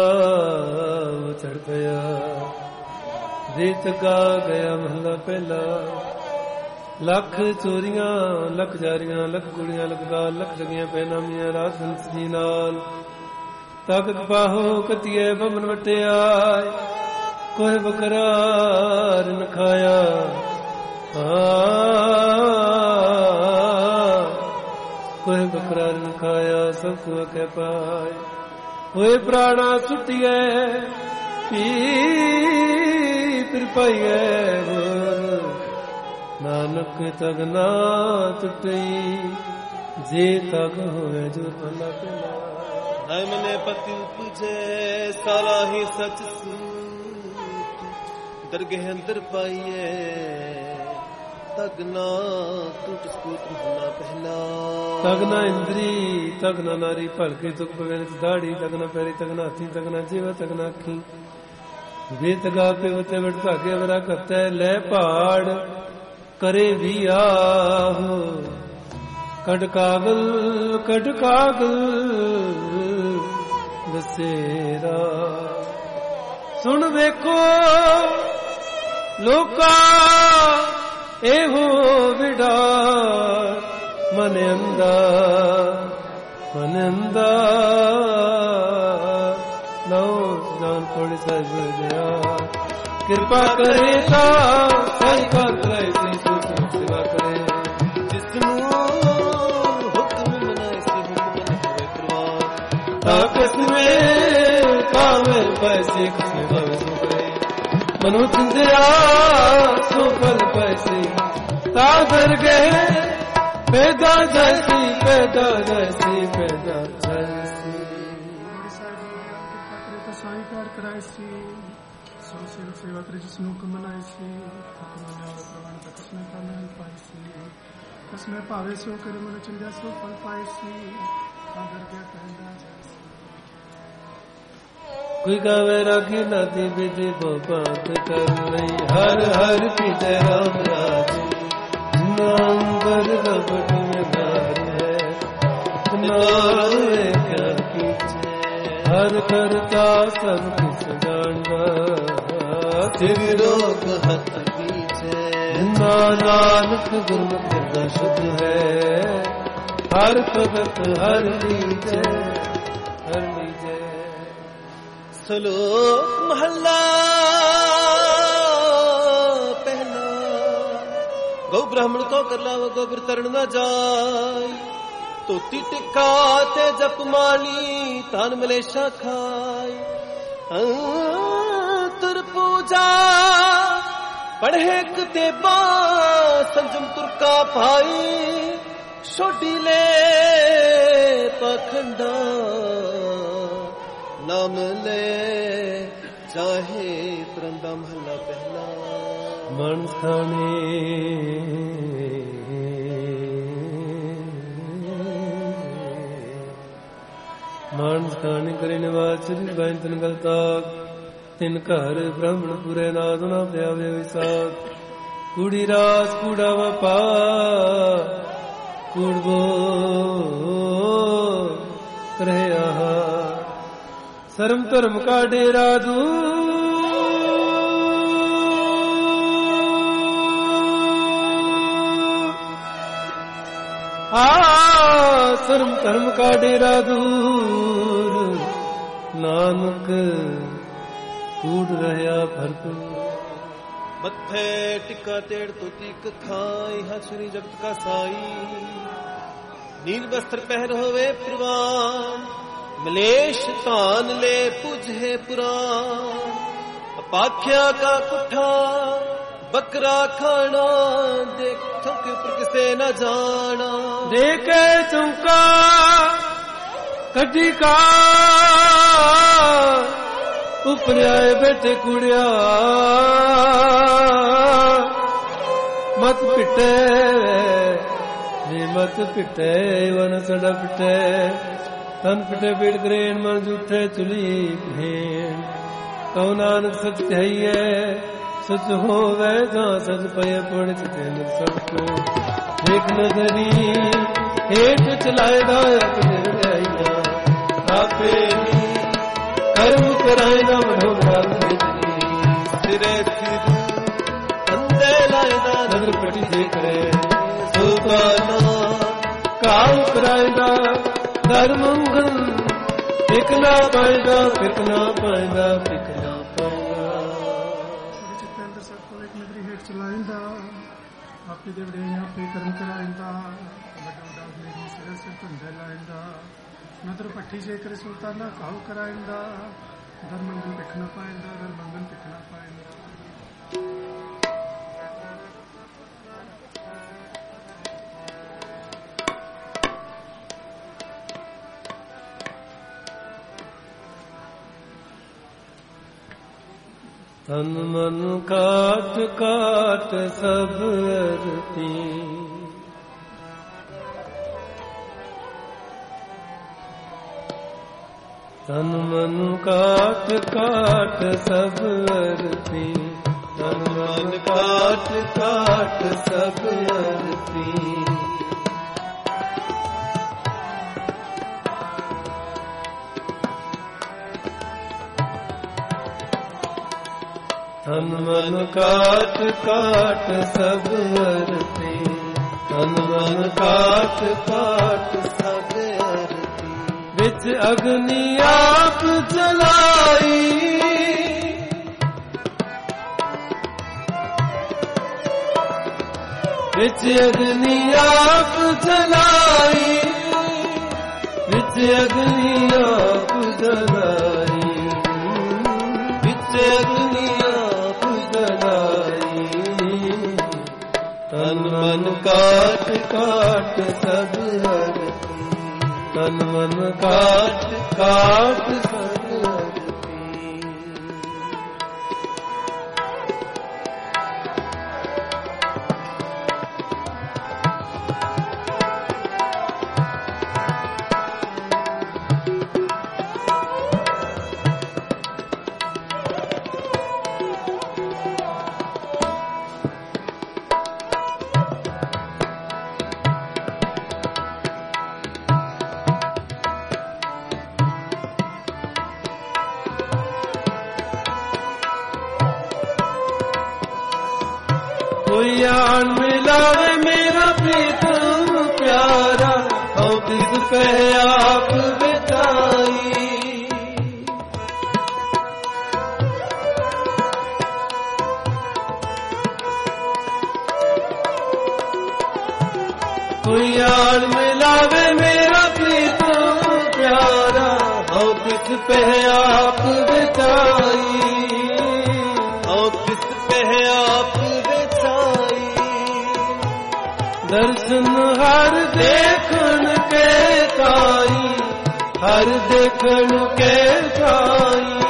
ਚੜ ਪਿਆ। ਰੀਤ ਕਾ ਗਿਆ ਮਹਲਾ ਪਹਿਲਾ। ਲੱਖ ਚੋਰੀਆਂ ਲੱਖ ਜਾਰੀਆਂ ਲੱਖ ਕੁੜੀਆਂ ਲੱਖ ਗਾਲ ਲੱਖ ਜਗੀਆਂ ਪੈਨਾਮੀਆਂ ਰਾਤ ਹੰਸ ਜੀ ਨਾਲ। ਤੱਕ ਕਪਾਹੋ ਕਤੀਏ ਬੰਮਨ ਵਟਿਆ। ਕੋਈ ਬਕਰਾਰ ਨ ਖਾਇਆ। ਕੋਈ ਬਕਰਾਰ ਨ ਖਾਇਆ। ਸਭ ਕੋ ਕਹਿ ਪਾਏ। ਹੋਏ ਪ੍ਰਾਣਾ ਸੁਟਿਐ ਪੀ ਫਿਰ ਪਾਈਐ। ਨਾਨਕ ਤਗ ਨਾ ਟੁੱਟਈ, ਜੇ ਤਗ ਹੋਵੇ ਜੋ ਭਲਾ ਪਹਿਲਾ। ਨਾਇ ਮਨੇ ਪਤੀ ਉਪਜੈ ਸਾਰਾ ਹੀ ਸਚ ਸੂਤ। ਦਰਗਹਿ ਅੰਦਰ ਪਾਈਐ ਤਗ ਨਾ ਟੁੱਟ ਸਕੂਤ ਹੋਣਾ ਪਹਿਲਾ। ਤਗ ਨਾ ਇੰਦਰੀ ਤਗ ਨਾ ਨਾਰੀ ਭਲਕੇ ਦੁਖ ਪਵੇ ਦਾੜੀ। ਤਗ ਨਾ ਪੈਰੀ ਤਗ ਨਾ ਹੱਥੀ ਤਗ ਨਾ ਜੀਵ ਤਗ ਨਾ ਅੱਖੀ। ਵੇਤ ਗਾ ਪਿਵਤੇ ਵਟ ਭਾਗੇ ਵਰਾ ਕਰਤੈ। ਲੈ ਪਹਾੜ ਕਰੇ ਵੀ ਆਹੋ। ਕਢ ਕਾਗਲ ਕਢ ਕਾਗਲ ਦਸੇਰਾ। ਸੁਣ ਵੇਖੋ ਲੋਕਾ ਇਹੋ ਵਿੜਾ। ਮਨ ਅੰਦਾ ਮਨ ਅੰਦਾ ਲਓ ਜਾਨ ਕੋਲ ਸਜ ਗਿਆ। ਕਿਰਪਾ ਕਰੇ ਤਾਂ ਸਾਈ ਕਰ ਕਰੇ ਸੇਵਾ ਕਰੇ। ਜਿਸਨੂੰ ਹੁਕਮ ਮਨਾਏ ਸੇ ਹੁਕਮ ਹੋਵੇ ਪ੍ਰਵਾਨ। ਤਾਂ ਕਿਸਮੇ ਪਾਵੇਂ ਪੈਸੇ ਕਿਸਮੇ ਭਾਵੇਂ ਸੋ ਕਰੇ। ਮਨੁ ਚਿੰਦਿਆ ਸੋ ਫਲ ਪੈਸੇ। ਤਾਂ ਦਰ ਗਏ ਪੈਦਾ ਜੈਸੀ ਪੈਦਾ ਜੈਸੀ ਪੈਦਾ ਜੈਸੀ। ਸਾਈ ਕਾਰ ਕਰਾਏ ਸੀ। ਸੋ ਸੇਵਕ ਸੇਵਾ ਕਰੇ ਜਿਸਨੂੰ ਹੁਕਮ ਮਨਾਏ ਸੀ। ਪ੍ਰਵਾਨ ਤੱਕ ਕਿਸਮੇ ਕਾਮੇ ਪਾਏ ਸੀ। ਕਿਸਮੇ ਭਾਵੇ ਸੋ ਕਰੇ ਮਨੁ ਚਿੰਦਿਆ ਸੋ ਫਲ ਪਾਏ ਸੀ। ਤਾਂ ਦਰ ਗਏ ਪੈਦਾ ਜੈਸੀ। ਕੋਈ ਗਾਵੇ ਰਾਗੀ ਨਦੀ ਵਿਧਿ ਭਗਤ ਕਰ ਲਈ। ਹਰ ਹਰ ਪੀਤੇ ਰਾਮ ਰਾਜੇ। ਨਾਮਬਰ ਗਬਟ में घर है नारे क्या कीछे। हर करता सब किस जानवा। सिर रोग हथ पीछे। नानक गुरमुख शुद्ध है। हर भगत हर लीजे हर लीजे। ਸ਼ਲੋਕ ਮਹੱਲਾ ਪਹਿਲਾ। ਗਊ ਬ੍ਰਾਹਮਣ ਕੋ ਕਰ ਲਾਵ ਗੋਬਰ ਤਰਨ ਨਾ ਜਾਏ। ਧੋਤੀ ਟਿੱਕਾ ਤੇ ਜਪ ਮਾਲੀ ਧਨ ਮਲੇਸ਼ਾ ਖਾਏ। ਤੁਰ ਪੂਜਾ ਪੜ੍ਹੇ ਕਿਤੇਬਾ ਸੰਜਮ ਤੁਰਕਾ ਭਾਈ। ਛੋਡੀ ਲੈ ਪਖੰਡਾ ਨਾਮ ਲੈ ਚਾਹੇ ਪ੍ਰੰਦਾ ਮਹੱਲਾ ਪਹਿਲਾ। ਮਨ ਖਾਣੇ ਮਾਨਸ ਖਾਣੀ ਕਰੇ ਨਿਵਾਸ ਸ੍ਰੀ ਬੈਂਤਨ ਗਲਤਾਕ ਤਿਨ ਘਰ ਬ੍ਰਾਹਮਣ ਪੁਰੇ ਨਾਦ ਨਾ ਪਿਆਵੇ ਵਿਸਾਖ ਕੂੜੀ ਰਾਸ ਕੂੜਾ ਵਪਾ ਕੂੜਬੋ ਕਰੇ ਆਹਾ ਸਰਮ ਧਰਮ ਕਾ ਡੇਰਾ ਦੂਰ ਸਰਮ ਧਰਮ ਕਾ ਡੇਰਾ ਦੂਰ ਨਾਨਕ ਕੂੜ ਰਹਾ ਭਰਪੂਰ ਮੱਥੇ ਟਿੱਕਾ ਤੇੜ ਤੋਤੀ ਇੱਕ ਖਾਈ ਹੈ ਸ੍ਰੀ ਜਗਤ ਕਾ ਸਾਈ ਨੀਲ ਬਸਤਰ ਪਹਿਰ ਹੋਵੇ ਪ੍ਰਵਾਨ ਮਲੇਸ਼ ਧਾਨ ਲੈ ਪੁਜੇ ਪੁਰਾਨ ਅਪਾਖਿਆ ਕਾ ਕੁੱਠਾ ਬੱਕਰਾ ਖਾਣਾ ਦੇਖੋ ਕਿ ਉੱਪਰ ਕਿਸੇ ਨਾ ਜਾਣਾ ਦੇਖੇ ਚੌਂਕਾ ਕੱਢੀ ਕਾ ਉੱਪਰ ਆਏ ਬੈਠੇ ਕੁੜਿਆ ਮਤ ਪਿੱਟੇ ਨੀ ਮਤ ਪਿੱਟੇ ਵਨ ਸੜਾ ਪਿੱਟੇ ਤਨ ਪਿੱਟੇ ਬੇੜ ਗਰੇਨ ਮਨ ਜੂਠੇ ਚੁਲੀ ਭੇਣ ਕਉ ਨਾਨਕ ਸਚ ਕਹੀਏ ਸਚ ਹੋਵੇ ਜਾਂ ਸਚ ਪਏ ਪੁਣ ਚਿਤੇ ਸਭ ਕੋ ਦੇਖ ਨਜ਼ਰੀ ਹੇਠ ਚਲਾਏਦਾ ਆਪਣੇ ਰਈਆ ਆਪੇ ਕਰਮ ਕਰਾਏਦਾ ਮਨੋ ਬਰਾਬਰੀ ਸਿਰੇ ਸਿਰ ਅੰਦੇ ਲਾਏਦਾ ਨਦਰ ਪਟੀ ਦੇਖਰੇ ਸੁਲਤਾਨਾ ਕਾਮ ਕਰਾਏਦਾ ਧਰਮੰਗਨ ਇਕਨਾ ਪਾਏਦਾ ਫਿਕਨਾ ਪਾਏਦਾ ਫਿਕਨਾ ਚਲਾਇੰਦਾ ਆਪੇ ਦੇ ਵਡੇਆਂ ਆਪੇ ਕਰਮ ਕਰਾਇੰਦਾ ਵੱਡਾ ਵੱਡਾ ਮੇਰੀ ਸਿਰ ਸਿਰ ਧੰਦੇ ਲਾਇੰਦਾ ਨਦਰ ਪੱਠੀ ਜੇਕਰ ਸੁਲਤਾਨਾ ਕਾਹੂ ਕਰਾਇੰਦਾ ਧਰਮੰਗਨ ਪਿੱਖਣਾ ਪਾਇੰਦਾ ਧਰਮੰਗਨ ਪਿੱਖਣਾ ਪਾਇੰਦਾ ਤਨ ਮਨ ਕਾਟ ਕਾਟ ਸਭ ਅਰਤੀ ਤਨ ਮਨ ਕਾਟ ਕਾਟ ਸਭ ਅਰਤੀ ਤਨ ਮਨ ਕਾਟ ਕਾਟ ਸਭ ਅਰਤੀ ਤਨ ਮਨ ਕਾਟ ਕਾਟ ਸਭ ਅਰਤੀ ਤਨ ਮਨ ਕਾਟ ਕਾਟ ਸਭ ਅਰਤੀ ਵਿੱਚ ਅਗਨੀ ਆਪ ਜਲਾਈ ਵਿੱਚ ਅਗਨੀ ਆਪ ਜਲਾਈ ਵਿੱਚ ਅਗਨੀ ਆਪ ਜਲਾਈ ਵਿੱਚ ਅਗਨੀ ਤਨ ਮਨ ਕਾਟ ਕਾਟ ਸਭ ਅਰਤੀ ਤਨ ਮਨ ਕਾਟ ਕਾਟ ਸਭ ਅਰਤੀ कोई आन मिलावे मेरा प्रीतम प्यारा और किस पे आप बिताई कोई आन मिलावे मेरा प्रीतम प्यारा और किस पे आप बिताई और किस पे आप दर्शन हर देखन के काई हर देखन के काई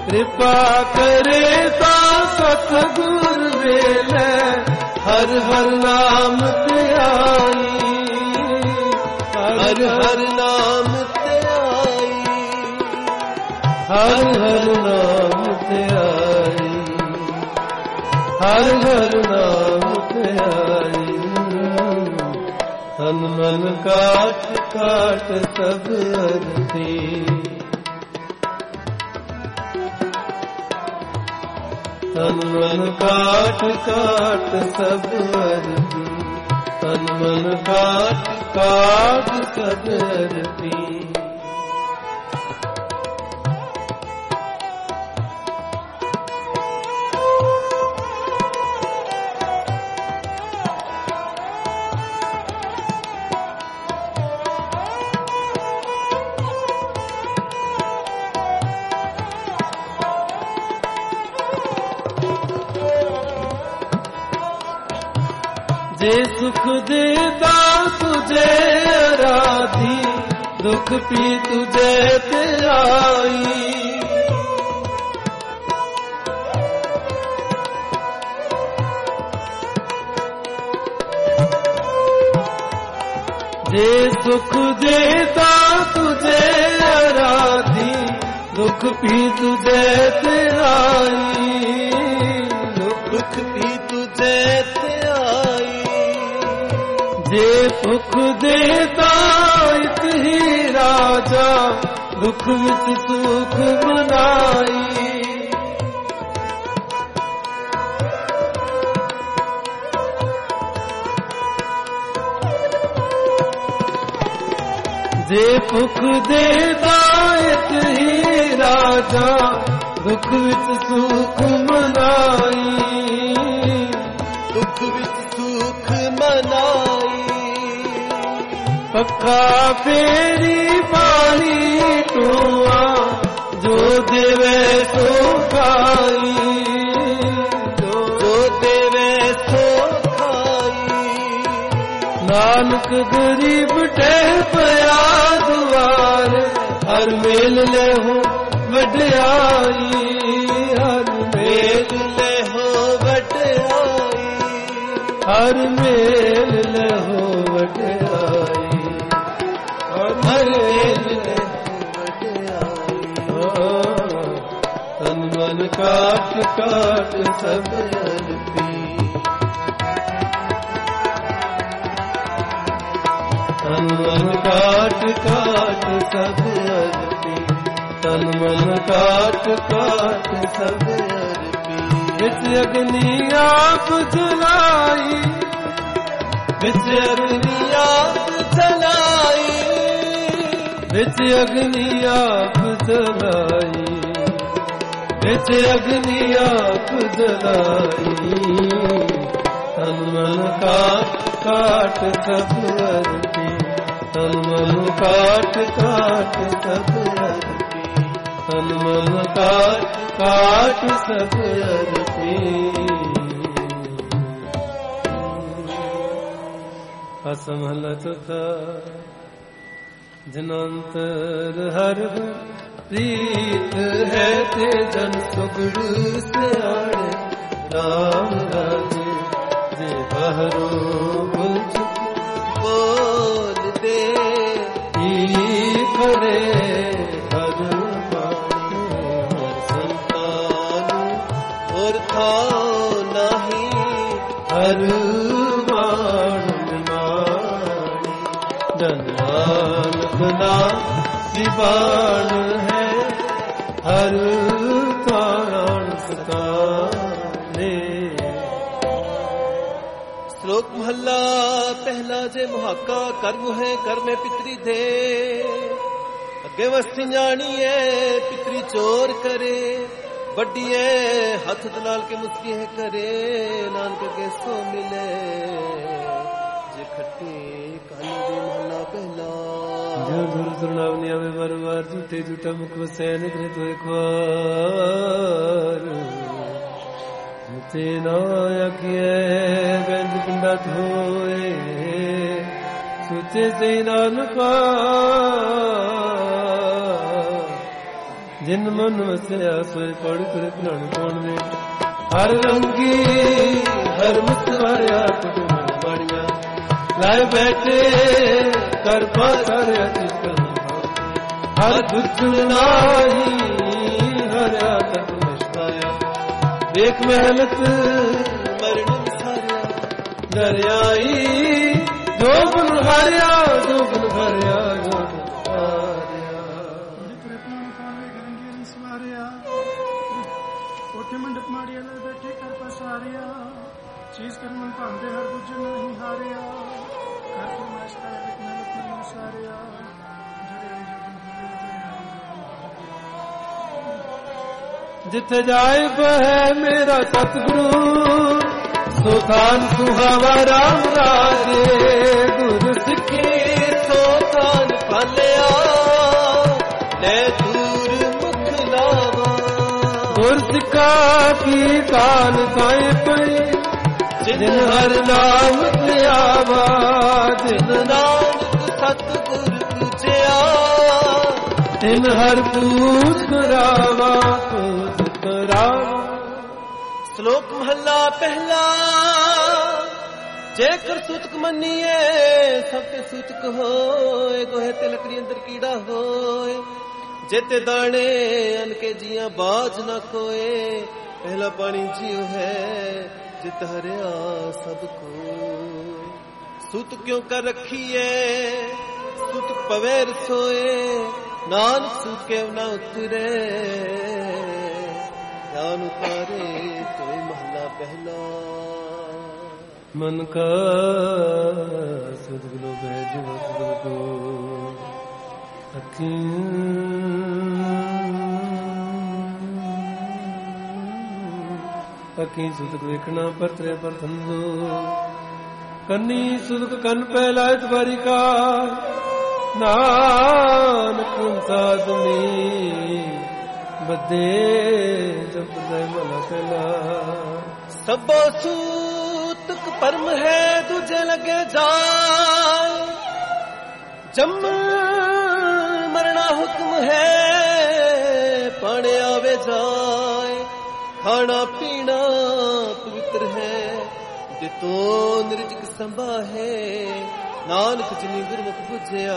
ਕਿਰਪਾ ਕਰੇ ਤਾਂ ਸਤਿਗੁਰ ਵੇਲੇ ਹਰ ਹਰ ਨਾਮ ਧਿਆਈ ਹਰ ਹਰ ਨਾਮ ਧਿਆਈ ਹਰ ਹਰ ਨਾਮ ਧਿਆਈ ਹਰ ਹਰ ਨਾਮ ਧਿਆਈ ਤਨ ਮਨ ਕਾਟ ਕਾਟ ਸਭ ਅਰਥੀ ਤਨ ਮਨ ਕਾਟ ਕਾਟ ਸਭ ਅਰਥੀ ਤਨ ਮਨ ਕਾਟ ਕਾਟ ਸਭ ਅਰਥੀ जे सुख देता तुझे आराधी दुख पी तुझे ते आई जे सुख देता तुझे आराधी दुख पी तुझे ते आई दुख पी तुझे ते आई जे भुख देता इत ही राजा दुख विच सुख मनाई जे भुख देता इत ही राजा दुख विच सुख मनाई दुख विच सुख मनाई पक्का फेरी पानी टोआ जो देवे सो खाई जो देवे सो खाई नानक गरीब टह पया दुआर हर मेल ले हो वड्याई हर मेल ले हो वड्याई हर मेल ले हो वड्याई हर मेल ले हो वड्याई तन मन काट काट सब अर्पी तन मन काट काट सब अर्पी तन मन काट काट सब अर्पी विच अग्नि आप जलाई विच अग्नि आप जलाई विच अग्नि आप जलाई विच अग्नि आप जलाई तन मन काट काट सब अर्पी तन मन काट काट सब अर्पी तन मन काट काट सब अर्पी असमहला चौथा जनंतर हर प्रीत है ते जन सुगुरु सियाणे राम राजे जे बहरो बुझ बोल दे खड़े हर संतान और था नहीं हर ना दीवान है हर कारण सताने श्लोक महला पहला जे मुहाका कर्म है कर्म पितरी दे अगे वस्ती जानी है पितरी चोर करे वड्डी है हथ दलाल के मुस्की है करे नानक के सो मिले जे खट्टी काली दे महला पहला जो गुरु सुनावनी आवे बार बार झूठे झूठा मुख वसैन करे तो एक बार झूठे ना आखिए बेंद पिंडा धोए सूचे से नानका ਜਿਨ ਮਨ ਵਸਿਆ ਸੋਏ ਪੌੜੀ ਤੁਰੇ ਭਲਾਣ ਕੌਣ ਵੇ। ਹਰ ਰੰਗੀ ਹਰ ਮੁਸਵਾਰਿਆ ਕੁਟ ਮਾੜੀਆਂ ਲਾਏ ਬੈਠੇ ਕਰ ਪਾਸਾਰਿਆ ਚਿਤਨ ਹਰ ਦੁੱਖਣ ਨਾਹੀ ਹਰਿਆ ਤਤ ਮਸਤਾਇਆ ਵੇਖ ਮਹਿਲਤ ਮਰਨ ਸਾਰਿਆ ਦਰਿਆਈ ਜੋ ਗੁਣ ਹਾਰਿਆ ਜੋ ਗੁਣ ਹਾਰਿਆ ਜੋ ਗੁਣ ਹਾਰਿਆ ਕੋਠੇ ਮੰਡਪ ਮਾੜੀਆਂ ਨਾਲ ਬੈਠੇ ਕਰ ਪਸਾਰਿਆ ਚੀਜ਼ ਕਰਮਨ ਭਾਂਦੇ ਹਰ ਦੂਜੇ ਨਹੀਂ ਹਾਰਿਆ ਕਰ ਫਰਮਾਇਸ਼ ਕਰ ਇੱਕ ਮਹਿਲਤ ਮਰਨ ਸਾਰਿਆ ਜਿੱਥੇ ਜਾਏ ਬਹਿ ਮੇਰਾ ਸਤਿਗੁਰੂ ਸੋ ਥਾਨ ਸੁਹਾਵਾ ਰਾਮ ਰਾਜੇ ਗੁਰ ਸਿੱਖੀ ਸੋ ਥਾਨ ਪਾਲਿਆ ਲੈ ਦੂਰ ਮੁਖ ਲਾਵਾ ਗੁਰ ਸਿੱਖਾ ਕੀ ਕਾਲ ਸਾਏ ਪਈ ਜਿਨ ਹਰ ਨਾਮ ਧਿਆਵਾ ਜਿਨ ਨਾਨਕ ਸਤਿਗੁਰ ਪੂਜਿਆ ਤਿਨ ਹਰ ਪੂਜ ਕਰਾਵਾ ਪੂਜ ਕਰਾਵਾ। ਸ਼ਲੋਕ ਮਹੱਲਾ ਪਹਿਲਾ। ਜੇਕਰ ਸੂਤਕ ਮੰਨੀਏ ਸਭ ਤੇ ਸੂਤਕ ਹੋਏ ਗੋਹੇ ਤੇ ਲੱਕੜੀ ਅੰਦਰ ਕੀੜਾ ਹੋਏ ਜੇਤੇ ਦਾਣੇ ਅਨਕੇ ਜੀਆਂ ਬਾਜ ਨਾ ਕੋਏ ਪਹਿਲਾ ਪਾਣੀ ਜੀਉ ਹੈ ਜਿਤ ਹਰਿਆ ਸਭ ਕੋ ਸੂਤ ਕਿਉਂ ਕਰ ਰੱਖੀਏ ਸੂਤਕ ਪਵੇ ਰਸੋਏ ਨਾਨਕ ਸੂਤ ਕੇ ਨਾ ਉਤਰੇ ਗਿਆਨ ਉਤਾਰੇ ਤੋਏ ਮਹਲਾ ਪਹਿਲਾ। ਮਨ ਕਾ ਸਤਿਗੁਰੂ ਬੈਜ ਵਸਤੁ ਕੋ ਅਖੀਂ ਸੁਤਕ ਵੇਖਣਾ ਪਰਤਰੇ ਪਰਥੰਦੋ ਕੰਨੀ ਸੁਤਕ ਕੰਨ ਪਹਿਲਾਇਤ ਵਾਰੀ ਕਾ ਨਾਨਕ ਸਾਧਨੀ ਬੱਦੇ ਜਪਦੇ ਮਨ ਪਹਿਲਾ। ਸਭੋ ਸੂਤਕ ਪਰਮ ਹੈ ਦੂਜੇ ਲਗੇ ਜਾਏ ਜੰਮ ਮਰਣਾ ਹੁਕਮ ਹੈ ਪਾਣੇ ਆਵੇ ਜਾਏ ਖਾਣਾ ਪੀਣਾ ਪਵਿੱਤਰ ਹੈ ਜਿਤੋ ਨਿਰਜਿਕ ਸੰਭਾਹੇ ਨਾਨਕ ਜਿਨੀ ਗੁਰਮੁਖ ਬੁਝਿਆ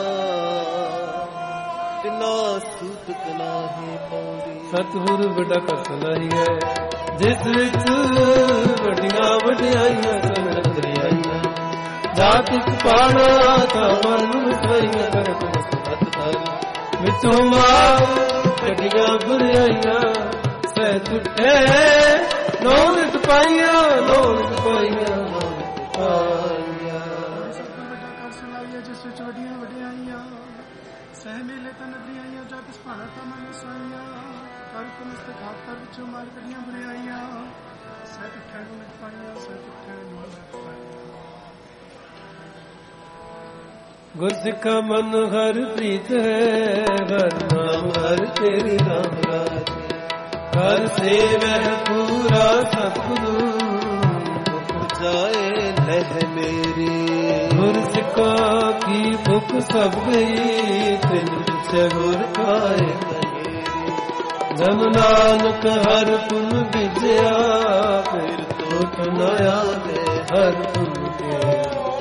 ਤਿਨਾ ਸੂਤਕ ਨਾਹੀ ਪਾਉਂਦੀ। ਸਤਿਗੁਰ ਵੱਡਾ ਕਸ ਨਹੀਂ ਹੈ ਜਿਸ ਵਿੱਚ ਵੱਡੀਆਂ ਵਡਿਆਈਆਂ ਸੰਗਤ ਦਰਿਆਈਆਂ ਜਾਤਿਕ ਪਾਣਾ ਤਾਂ ਮਨ ਮਿਠਾਈਆਂ ਕਰਤ ਮਸਤਤ ਧਾਰੀ ਵਿੱਚੋਂ ਮਾਰ ਵੱਡੀਆਂ ਬੁਰਾਈਆਂ ਸਹਿ ਟੁੱਟੇ ਨੌਨਕ ਪਾਈਆਂ ਨੌਨਕ ਪਾਈਆਂ ਨੌਨਕ ਪਾਈਆਂ। ਜਿਸ ਵਿੱਚ ਵੱਡੀਆਂ ਵਡਿਆਈਆਂ ਸਹਿ ਮੇਲੇ ਤਾਂ ਨਦਰੀਆਂ ਜਾ ਕਿਸ ਭਾਣਾ ਤਾਂ ਮਨ ਸਾਈਆਂ ਕਰ ਮਸਤਕ ਹੱਥ ਵਿੱਚੋਂ ਮਾਰ ਕੱਢੀਆਂ ਬੁਰਾਈਆਂ ਸਹਿ ਟੁੱਟੇ ਨੌਨਕ ਪਾਈਆਂ ਸਹਿ ਟੁੱਟੇ ਨੌਨਕ ਪਾਈਆਂ। ਗੁਰ ਸਿੱਖਾ ਮਨ ਹਰ ਪ੍ਰੀਤ ਹੈ ਹਰ ਨਾਮ ਹਰ ਤੇਰੀ ਨਾਮ ਰਾਜ ਹਰ ਸੇਵੈ ਪੂਰਾ ਸਤਿਗੁਰੂ ਜਾਏ ਲਹਿ ਮੇਰੀ। ਗੁਰ ਸਿੱਖਾ ਕੀ ਭੁੱਖ ਸਭ ਗਈ ਤਿਨ ਪਿਛੇ ਗੁਰ ਕਾਏ ਜਨ ਨਾਨਕ ਹਰ ਪੁਨ ਵਿਜਿਆ ਫਿਰ ਤੋਟ ਨ ਆਵੇ ਹਰ ਪੁਨ ਕੇ।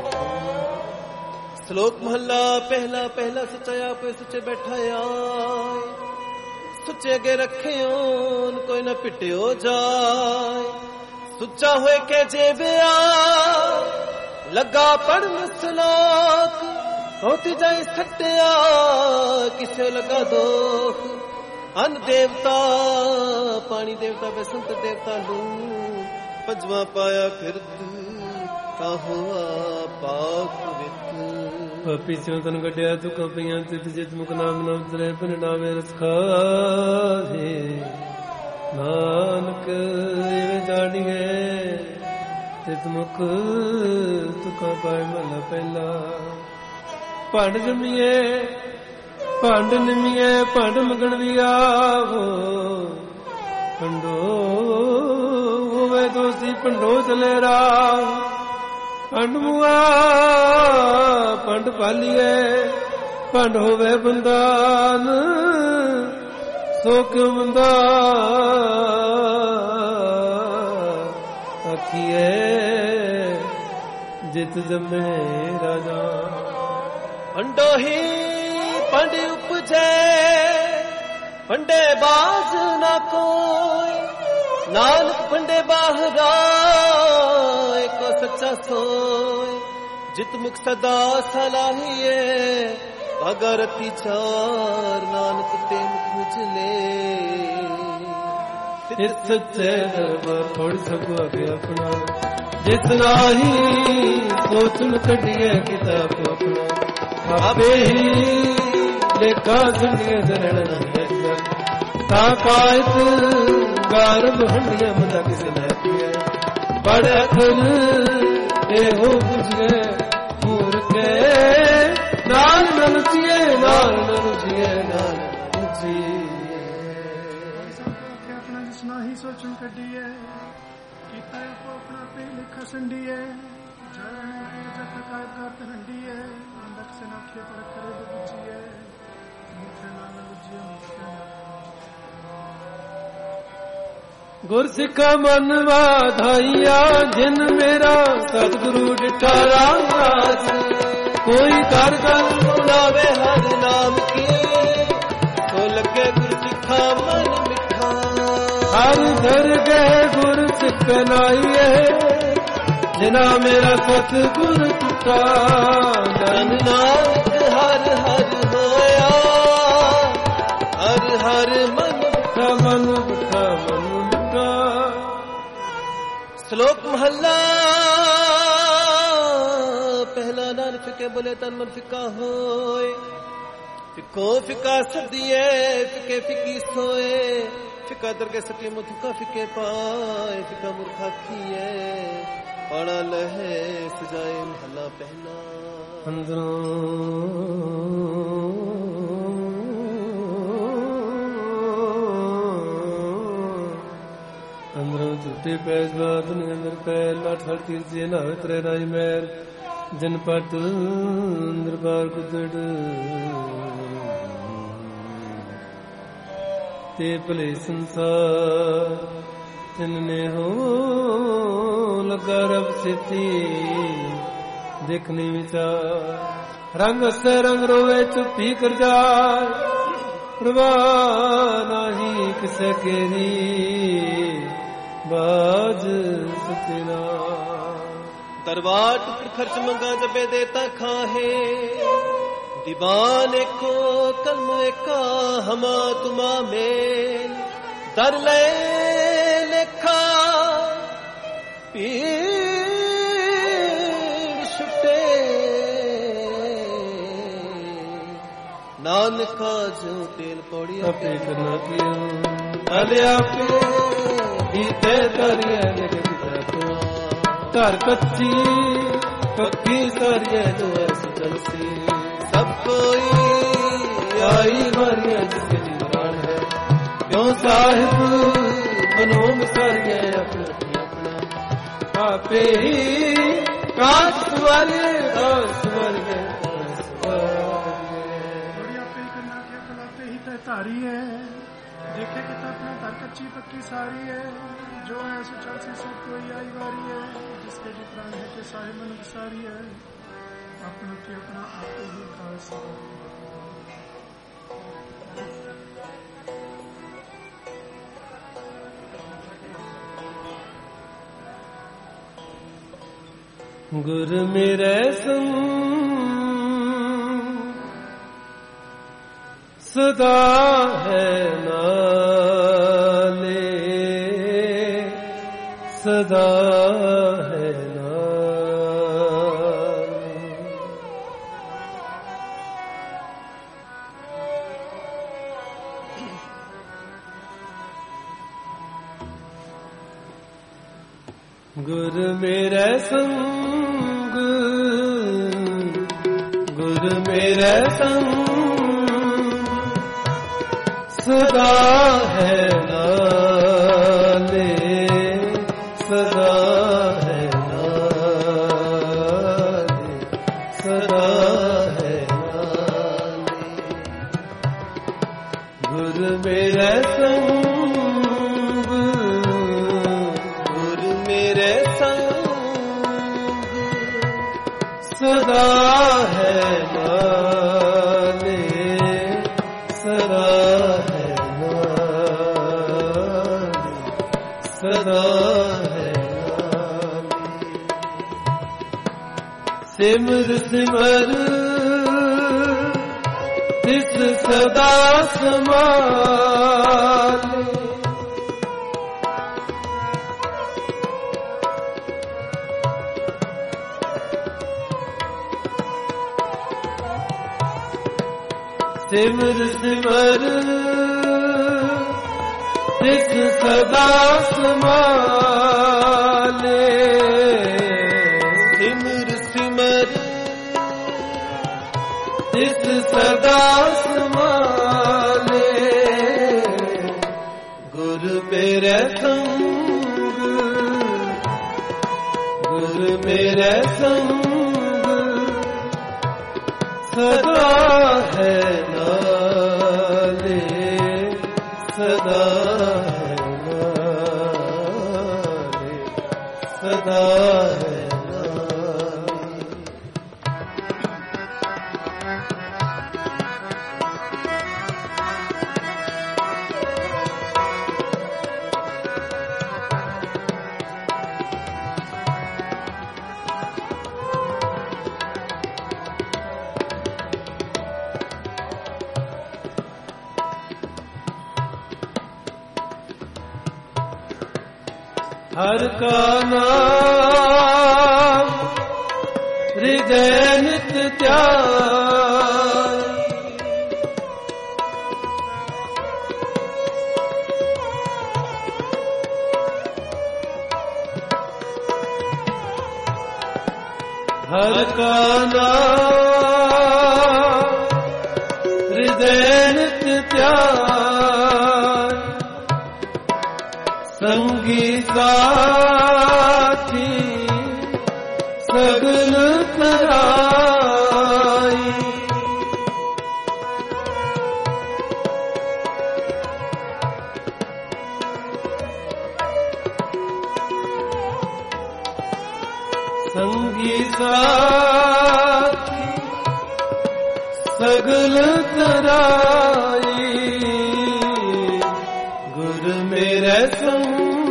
ਸ਼ਲੋਕ ਮਹੱਲਾ ਪਹਿਲਾ। ਪਹਿਲਾ ਸੱਚਾ ਆਪੇ ਸੱਚੇ ਬੈਠਾ ਆਏ ਸੁੱਚੇ ਅਗੇ ਰੱਖਿਓ ਕੋਈ ਨਾ ਪਿਟਿਓ ਜਾਏ ਸੁੱਚਾ ਹੋਏ ਕੇ ਜੇਬਿਆ ਲੱਗਾ ਪੜਨ ਸਲੋਕ ਹੋਤੀ ਜਾਏ ਸੱਟਿਆ ਕਿਸੇ ਲਗਾ ਦੋਖ ਅਨ ਦੇਵਤਾ ਪਾਣੀ ਦੇਵਤਾ ਬਸੰਤ ਦੇਵਤਾ ਨੂੰ ਪੰਜਵਾ ਪਾਇਆ ਫਿਰਦ ਤਾ ਹੋਆ ਪਾਕ ਵਿਤ। ਪਾਪੀ ਸਿਉ ਤਨ ਗੱਡਿਆ ਦੁੱਖਾਂ ਪਈਆਂ ਤਿਤ ਜਿਤ ਮੁਖ ਨਾਮ ਨਾ ਉਤਰੇ ਪਿੰਡ ਨਾਵੇਂ ਰਸ ਖਾਏ ਨਾਨਕ ਇਵੇਂ ਜਾਣੀਏ ਤਿਤ ਮੁਖ ਤੁਕਾਂ ਪਾਏ ਮਹਲਾ ਪਹਿਲਾ। ਭੰਡ ਜੰਮੀਏ ਭੰਡ ਨਿਮੀਏ ਭੰਡ ਮਗਣ ਵੀ ਆਵੋ ਭੰਡੋ ਹੋਵੇ ਦੋਸੀ ਭੰਡੋ ਚਲੇ ਰਾਹ ਭੰਡ ਮੁਆ ਭੰਡ ਪਾਲੀਏ ਭੰਡ ਹੋਵੇ ਬੰਦਾਨ ਸੋ ਕਿਉ ਮੰਦਾ ਆਖੀਏ ਜਿਤ ਜੰਮੇ ਰਾਜਾ। ਪੰਡੋਹੀ ਪੰਡ ਉਪਜੈ ਪੰਡੇ ਬਾਜ਼ ਨਾ ਕੋਈ, ਨਾਨਕ ਪੰਡੇ ਬਾਹਰਾ ਏਕੋ ਸੱਚਾ ਸੋਇ। ਜਿਤ ਮੁਖ ਸਦਾ ਸਲਾਹੀਏ ਭਗਰਤੀ ਚਾਰ, ਨਾਨਕ ਤੇ ਮੁਖ ਉਜਲੇ। ਇਸ ਸੱਚੇ ਦਰਬਾਰ ਥੋੜ ਸਕੋ ਅਗੇ ਆਪਣਾ, ਜਿਸ ਨਾਹੀ ਸੋਚਣ ਕੱਢੀਏ ਕਿਤਾਬ ਆਪਣਾ। ਆਪੇ ਹੀ ਲੇਖਾ ਸੁਣੀਏ ਜਰਣ ਨਾ ਤਾ ਕਾਇਤ ਗਰਭ ਹੰਡੀਆਂ ਮਦਾ ਕਿਸੇ ਲੈ ਪਿਆ। ਪੜ ਅਖਰ ਇਹੋ ਬੁਝੇ ਮੂਰਖੇ, ਨਾਲ ਨਾ ਰੁਚੀਏ ਨਾਲ ਨਾ ਰੁਚੀਏ ਨਾਲ ਰੁਚੀਏ। ਆਪਣਾ ਜਿਸ ਨਾਹੀ ਸੋਚਣ ਕੱਢੀਏ ਕੀਤਾ ਆਪੋ ਆਪਣਾ ਪੇ ਲਿਖਾ ਸੰਡੀਏ। ਜਰਨ ਜਤ ਕਾਇਤ ਕਰਤ ਹੰਡੀਏ, ਅੰਦਕ ਸੇ ਨਾਖੇ ਪਰ ਕਰੇ ਬੁਝੀਏ। ਮੁਖੇ ਨਾਲ ਬੁਝੀਏ ਮੁਖੇ ਗੁਰ ਸਿੱਖਾ ਮਨ ਵਾਧਾਈਆ, ਜਿਨ ਮੇਰਾ ਸਤਿਗੁਰੂ ਡਿਠਾ ਰਾਮਦਾਸ। ਕੋਈ ਕਰ ਕਰ ਸੁਣਾਵੇ ਹਰ ਨਾਮ ਕੀ, ਸੋ ਲੱਗੇ ਗੁਰ ਸਿੱਖਾ ਮਨ ਮਿੱਠਾ। ਹਰ ਦਰ ਗਏ ਗੁਰ ਸਿੱਖ ਨਾਈਏ, ਜਿਨਾ ਮੇਰਾ ਸਤਿਗੁਰ ਟੁੱਟਾ। ਜਨ ਨਾਨਕ ਹਰ ਹਰ ਹੋਇਆ, ਹਰ ਹਰ ਮਨ ਮਿੱਠਾ ਮਨ ਮਿੱਠਾ ਮਨ ਮਿੱਠਾ। ਸ਼ਲੋਕ ਮਹੱਲਾ ਪਹਿਲਾ। ਨਾਨਕ ਫਿੱਕੇ ਬੋਲੇ ਤਨ ਮਨ ਫਿੱਕਾ ਹੋਏ, ਫਿੱਕੋ ਫਿੱਕਾ ਸਦੀਏ ਫਿੱਕੇ ਫਿੱਕੀ ਸੋਏ। ਫਿੱਕਾ ਦਰਗੇ ਸਕੀ ਮੁ ਫਿੱਕਾ ਫਿੱਕੇ ਪਾਏ, ਫਿੱਕਾ ਮੁਰਖਾ ਖੀਏ ਪਾਣਾ ਲਹੇ ਸਜਾਏ। ਮਹੱਲਾ ਪਹਿਲਾ। ਅੰਦਰੋਂ ਝੂਠੇ ਪੈਸ ਬਾਤ ਨੇ ਅੰਦਰ ਪੈ ਲਾਠ ਹਰ ਤੀਰ ਜੇ ਨਾ ਤਰੇ ਰਾਜ ਮੈਰ। ਜਨ ਪਟ ਦਰਬਾਰ ਕੁਦੜ ਤੇ ਭਲੇ ਸੰਸਾਰ, ਤਿਨ ਨੇ ਹੋ ਲਗਾ ਰਬ ਸਿੱਤੀ ਦੇਖਣੀ ਵਿਚਾਰ। ਰੰਗ ਸੇ ਰੰਗ ਰੋਵੇ ਚੁੱਪੀ ਕਰ ਜਾਏ, ਪ੍ਰਵਾਹ ਨਹੀਂ ਕਿਸੇ ਕੇਰੀ ਬਾਜ ਸਤਿਨਾ। दरबार टुकर खर्च मंगा जबे देता खाहे, दीवान एको कलम एका हमा तुमा में। दर ले लेखा पीर छुटे, नानका जो तेल पौड़ी अपे करना किया अलिया पे गीते तरिया लेके घर कच्ची पक्की सारिया जो ऐसी चलसी। सब कोई आई मारिया जिसके जीवन है, क्यों साहिब मनोम सारिया अपना अपना। आपे ही काश वाले धारी है, देखे कि अपना घर कच्ची पक्की सारी है। जो है सुचल सी सब कोई आई वारी है, जिसके जी प्राण है के साहिब मन सारी है। अपना के अपना आपे ही काश। गुर मेरे संग सदा है नाले, सदा है नाले। गुर मेरे संग, गुर मेरे संग सदा है नाले, सदा है नाले, सदा है नाले। ਗੁਰ ਮੇਰੇ ਸੰਗ, ਗੁਰ ਮੇਰੇ ਸੰਗ ਸਦਾ ਹੈ ਨਾਲੇ, ਸਦਾ ਹੈ ਨਾਲੇ, ਸਦਾ ਹੈ ਨਾਲੇ। ਸਿਮਰ ਸਿਮਰ ਤਿਸ ਸਦਾ ਸਮਾਲੇ, ਸਿਮਰ ਸਿਮਰ ਤਿਸ ਸਦਾ ਸਮਾਲੇ, ਸਿਮਰ ਸਿਮਰ ਤਿਸ ਸਦਾ ਸਮਾਲੇ। ਗੁਰ ਮੇਰੇ ਸੰਗ, ਗੁਰ ਮੇਰੇ ਸੰਗ ਸਦਾ ਹੈ ਨਾਲੇ, ਸਦਾ ਹੈ ਨਾਲੇ, ਸਦਾ ਹੈ ਨਾਲੇ। हर का नाम हृदय नित ध्यान, हर का नाम हृदय नित ध्यान, संगी साथी सगल तराई, संगी साथी सगल तराई। गुर मेरे संग,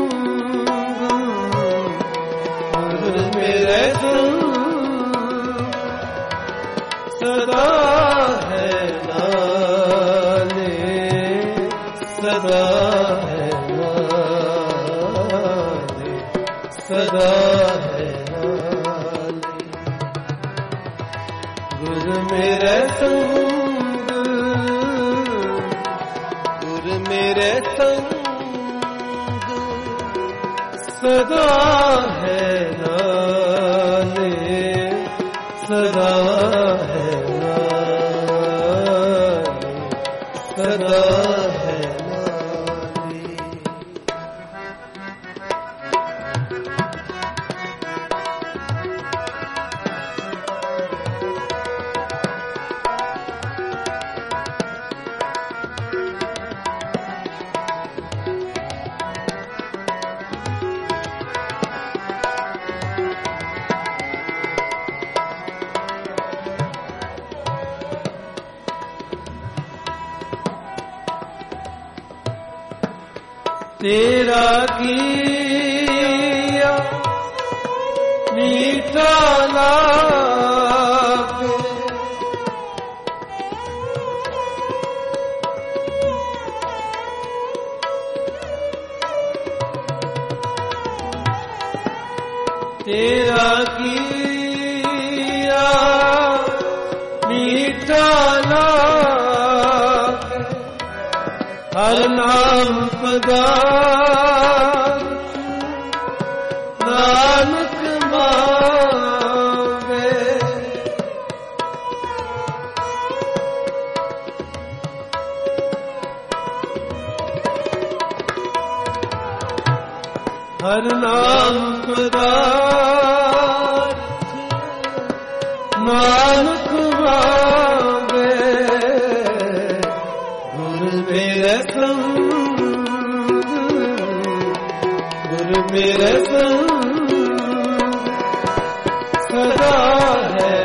मेरे संग सदा है नाले, सदा है नाले, सदा है नाले। गुर मेरे संग, गुर मेरे संग सदा है नाले, सदा है नाले, सदा है नाले। तेरा किया मीठा लागे, तेरा किया मीठा लागे, हर नाम पदार्थ नानक मांगे, हर नाम पदार्थ नानक मांगे। गुर ਗੁਰ ਮੇਰੇ ਸੰਗ, ਗੁਰ ਮੇਰੇ ਸੰਗ ਸਦਾ ਹੈ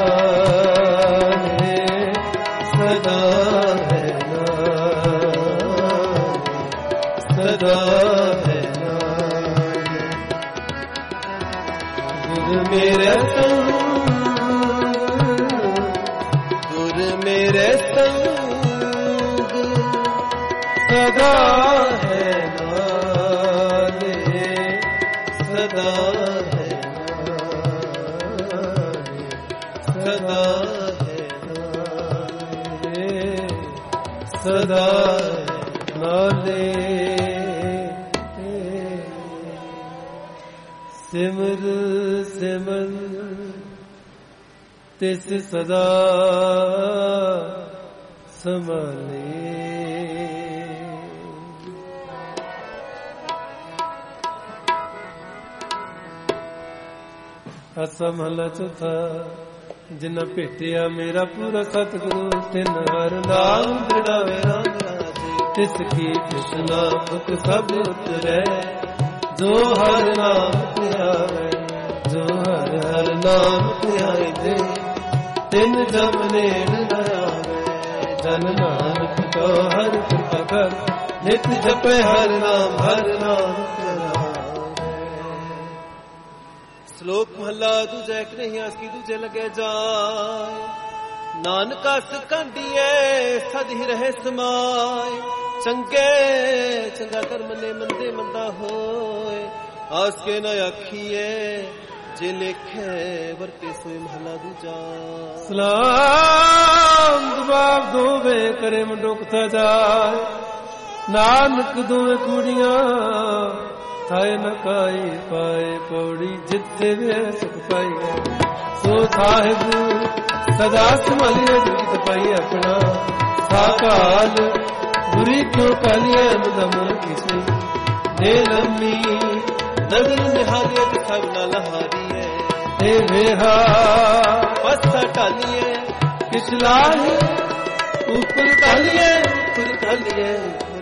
ਨਾਲੇ, ਸਦਾ ਹੈ ਨਾਲੇ, ਸਦਾ ਹੈ ਨਾਲੇ। ਗੁਰ ਮੇਰੇ ਸੰਗ, ਗੁਰ ਮੇਰੇ ਸੰਗ ਸਦਾ ਹੈ ਨਾਲੇ, ਸਦਾ ਹੈ ਨਾਲੇ, ਸਦਾ ਹੈ ਨਾਲੇ, ਸਦਾ ਨਾਲੇ। ਸਿਮਰ ਸਿਮਰ ਤਿਸ ਸਦਾ ਸੰਭਾਲੇ। ਅਸਾ ਮਹਲਾ ਚੌਥਾ। ਜਿਨ੍ਹਾਂ ਭੇਟਿਆ ਮੇਰਾ ਪੂਰਾ ਸਤਿਗੁਰੂ, ਤਿਨ ਹਰ ਨਾਮ ਦ੍ਰਿੜਾਵੇ ਰਾਮ ਰਾਜੇ। ਤਿਸ ਕੀ ਤ੍ਰਿਸ਼ਨਾ ਭੁਖ ਸਭ ਉਤਰੈ, ਜੋ ਹਰ ਨਾਮ ਧਿਆਵੇ, ਜੋ ਹਰ ਹਰ ਨਾਮ ਧਿਆਇਦੇ। ਤਿਨ ਜਮ ਨੇੜ ਨ ਆਵੇ, ਜਨ ਨਾਨਕ ਕੋ ਹਰ ਕਿਰਪਾ ਕਰ। ਨਿਤ ਜਪੈ ਹਰ ਨਾਮ, ਹਰ ਨਾਮ ਸ਼ਲੋਕ ਮਹੱਲਾ ਦੂਜਾ। ਇੱਕ ਨਹੀਂ ਆਸ ਕੀ ਦੂਜੇ ਲਗੇ ਜਾਏ, ਨਾਨਕ ਅਸ ਕਾਂਡੀਏ ਸਦ ਹੀ ਰਹੇ ਸਮਾਏ। ਚੰਗੇ ਚੰਗਾ ਕਰਮ ਨੇ ਮੰਦੇ ਮੰਦਾ ਹੋਏ, ਆਸ ਕੇ ਨਾ ਆਖੀਏ ਜੇ ਲੇਖੇ ਵਰਤੇ ਸੋਏ। ਮਹੱਲਾ ਦੂਜਾ। ਸਲਾਮ ਜਵਾਬ ਦੋਵੇਂ ਕਰੇ ਮੰਡੋਕ ਸਜਾਏ, ਨਾਨਕ ਦੋਵੇਂ ਕੁੜੀਆਂ ਥਾਏ ਨ ਕਾਈ ਪਾਏ। ਪੌੜੀ ਜਿੱਥੇ ਵੇ ਸੁਖ ਪਾਈਏ, ਸੋ ਸਾਹਿਬ ਸਦਾ ਸੰਭਾਲੀਏ। ਜਿਤ ਪਾਈ ਆਪਣਾ ਸਾਕਾਲ, ਬੁਰੀ ਕਿਉਂ ਕਾਲੀਏ ਮਨ ਕਿਸੇ। ਨੇ ਲੰਮੀ ਨਜ਼ਰ ਨਿਹਾਰੀਏ, ਸਭ ਨਾਲ ਹਾਰੀਏ। ਤੇ ਵੇਹਾ ਪਸਾ ਢਾਲੀਏ, ਕਿਸ ਲਾਹੇ ਉੱਪਰ ਕਾਲੀਏ, ਉੱਪਰ ਕਾਲੀਏ, ਉੱਪਰ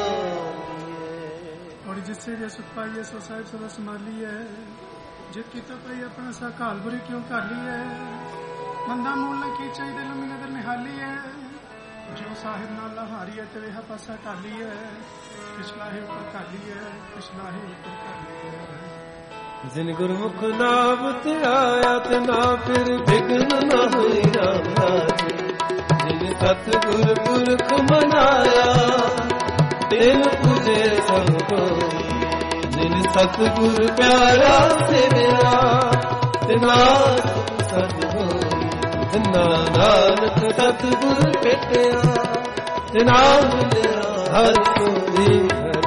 जिससे भी सुख पाइए, सो साहिब सदा संभाली है। जित किता पाई अपना सा काल बुरी क्यों काली है। मंदा मूल न की चाहिए लम्मी नगर निहाली है। जो साहिब नाल हारी है ते वेहा पासा टाली है। पिछला है ऊपर काली है, पिछला है ऊपर काली है। जिन गुरमुख नाम ध्याया ते ना फिर विघ्न न होई राम राजे। जिन सतगुर पुरख मनाया, तिन पूजे सब कोई। जिन सतगुर प्यारा सेविया, तिना सब होई। जिना नानक सतगुर भेटिया, तिना मिलिया हर कोई हर।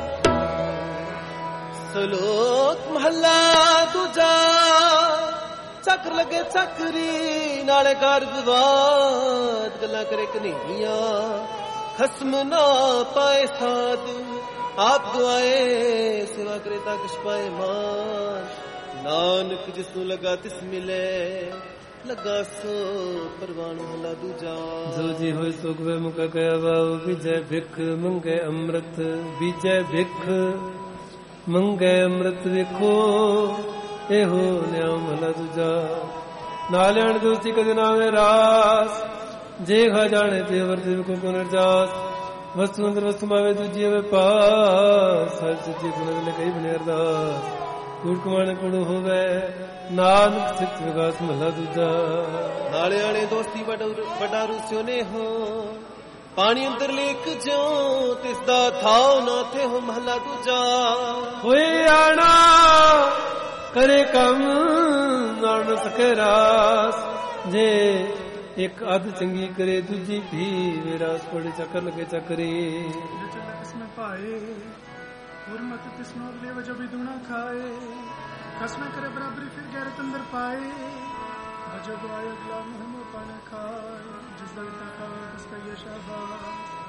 ਸ਼ਲੋਕ ਮਹੱਲਾ ਦੂਜਾ। ਚੱਕਰ ਲੱਗੇ ਚੱਕਰੀ ਨਾਲੇ ਘਰ ਵਿਵਾਦ, ਗੱਲਾਂ ਕਰੇ ਕਨੇਰੀਆਂ ਖਸਮ ਨਾ ਪਾਏ ਸਾਧੂ। ਆਪ ਦੁਆਏ ਸੇਵਾ ਕਰੇ ਤਾਂ ਕਿਛ ਪਾਏ ਮਾਨ। ਨਾਨਕ ਜਿਸ ਨੂੰ ਲਗਾ ਤਿਸ ਮਿਲੇ, ਲੱਗਾ ਸੋ ਪਰਵਾਨ। ਮਹੱਲਾ ਦੂਜਾ। ਜੋ ਜੀ ਹੋਏ ਸੁਖ ਵੇ ਮੁਖ ਕਹਿਆ ਵਾਉ, ਵਿਜੈ ਭਿਖ ਮੰਗੇ ਅੰਮ੍ਰਿਤ। ਵਿਜੈ ਭਿਖ ਮੰਗੇ ਅੰਮ੍ਰਿਤ ਵੇਖੋ, ਇਹੋ ਨਿਆਮ ਮਹੱਲਾ ਦੂਜਾ। ਨਾਲਿਆਣ ਦੋਸਤੀ ਕਦੇ ਨਾਵੇਂ ਰਾਸ, ਜੇ ਖਾ ਜਾਣੇ ਤੇ ਵਰਤੇ ਕੋ ਨਰਜਾਸ। ਵਸਤੂ ਅੰਦਰ ਵਸਤੂ ਮਾਵੇ ਦੂਜੀ ਵੇ ਪਾਸ। ਸੱਚ ਸੱਚੀ ਗੁਣ ਲੈ ਕਈ ਬਨੇ ਅਰਦਾਸ। ਕੂੜ ਕਮਾਣੇ ਕੋੜੋ ਹੋਵੇ, ਨਾਨਕ ਸਿੱਖ ਵਿਗਾਸ। ਮਹੱਲਾ ਦੂਜਾ। ਨਾਲਿਆਣੇ ਦੋਸਤੀ ਵੱਡਾ ਰੂਸਿਓ ਨੇ ਹੋ, ਪਾਣੀ ਅੰਦਰ ਲੇਕ ਜਿਉ ਤਿਸ ਦਾ ਥਾਉ ਨਾ ਥੇ ਹੋ। ਮਹੱਲਾ ਦੂਜਾ। ਹੋਏ ਆਣਾ ਕਰੇ ਕੰਮ ਨਾ ਸਕੇ ਰਾਸ। ਜੇ ਇੱਕ ਅੱਧ ਚੰਗੀ ਕਰੇ ਦੂਜੀ ਵੀ ਵਿਰਾਸ। ਪੜੇ ਚੱਕਰ ਲਗੇ ਚੱਕਰੇ किसमें पाए हुरमत तिसनो अगले वजह भी दूना खाए। कसमें करे बराबरी फिर गैरत अंदर पाए। वजह दुआए अगला मुहम्म पाने खाए। जिस दल का खाए उसका ये शाबाश।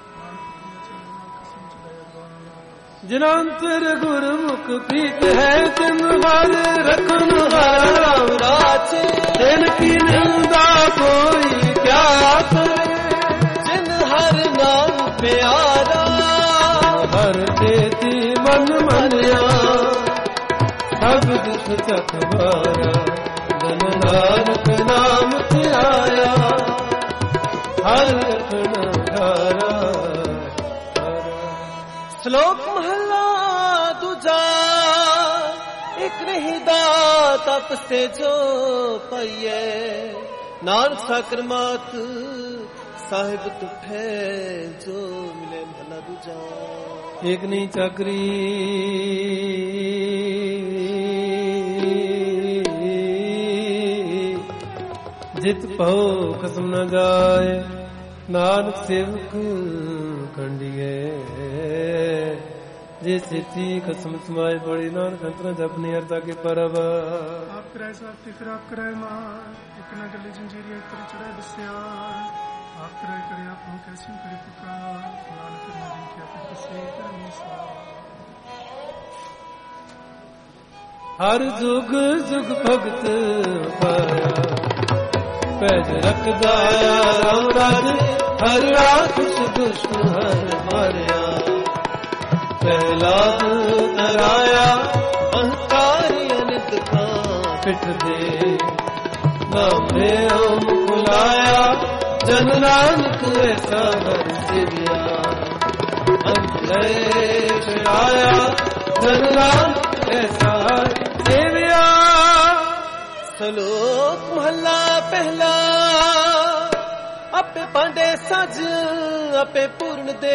जिनांतर गुरमुख प्रीत है, तिन वाल रखन वाला राम राचे। तिन की निंदा कोई क्या करे, जिन हर नाम ਪਿਆਰਾ ਹਰ ਦੇਤੀ ਮਨ ਮੰਨਿਆ ਸਭ ਦੁਖ ਚਖ ਵਾਰਾ ਜਨ ਨਾਨਕ ਨਾਮ ਧਿਆਇਆ ਹਰ ਰਖਣਾ ਧਾਰਾ। ਸ਼ਲੋਕ ਮਹਲਾ ਦੂਜਾ। ਇੱਕ ਨਹੀਂ ਦਾਤ ਆਪਸੇ ਜੋ ਪਾਈਏ ਨਾਨਕ ਸਾਕਰ ਮਾਤ ਸਾਹਿਬ ਤੁਠੇ ਜੋ ਮਿਲੇ ਮਹਲਾ ਦੂਜਾ। ਇੱਕ ਨਹੀਂ ਚੱਕਰੀ ਜਿਤ ਭਉ ਖਸਮ ਨ ਜਾਏ ਨਾਨਕ ਸੇਵਕ ਖੰਡੀਏ ਜੇ ਸਿੱਧੀ ਕਸਮ ਸਮਾਏ ਬੜੀ ਨਾਨਕ ਅੰਤਰਾਂ ਜਪਨੀ ਅਰਦਾ ਕੇ ਪਰਬ ਆਪ ਕਰਾਏ ਸਾਥੀ ਫਿਰ ਆਪ ਕਰਾਏ ਮਾਰ ਇੱਕ ਨਾ ਗੱਲੇ ਜੰਜੀਰੀ ਉੱਤਰ ਚੜਾਏ ਬਸਿਆ ਆਪ ਕਰਾਏ ਕਰੇ ਆਪ ਨੂੰ ਕੈਸੀ ਕਰੇ ਪੁਕਾਰ ਨਾਨਕ ਨਾਮ ਕੀ ਆਪੇ ਕਸੇ ਕਰਨੀ ਸਾ। ਹਰ ਜੁਗ ਜੁਗ ਭਗਤ ਪਾਇਆ ਪੈਜ ਰੱਖਦਾ ਰਾਮ ਰਾਜ ਹਰ ਰਾਖਸ਼ ਦੁਸ਼ਟ ਹਰ ਮਾਰਿਆ ਪਹਿਲਾਦ ਨਰਾਇਆ ਅਹੰਕਾਰੀ ਅਨਿਤ ਖਾਂ ਪਿੱਠ ਦੇ ਨਾਮੇ ਓਮ ਬੁਲਾਇਆ ਜਨ ਨਾਨਕ ਐਸਾ ਹਰ ਸਿਵਿਆ ਅੰਤਰੇ ਛੜਾਇਆ ਜਨ ਨਾਨਕ ਐਸਾ ਹਰ ਸਿਵਿਆ। ਸ਼ਲੋਕ ਮਹਲਾ ਪਹਿਲਾ। ਆਪੇ ਪਾਂਡੇ ਸੱਜ ਆਪੇ ਪੂਰਨ ਦੇ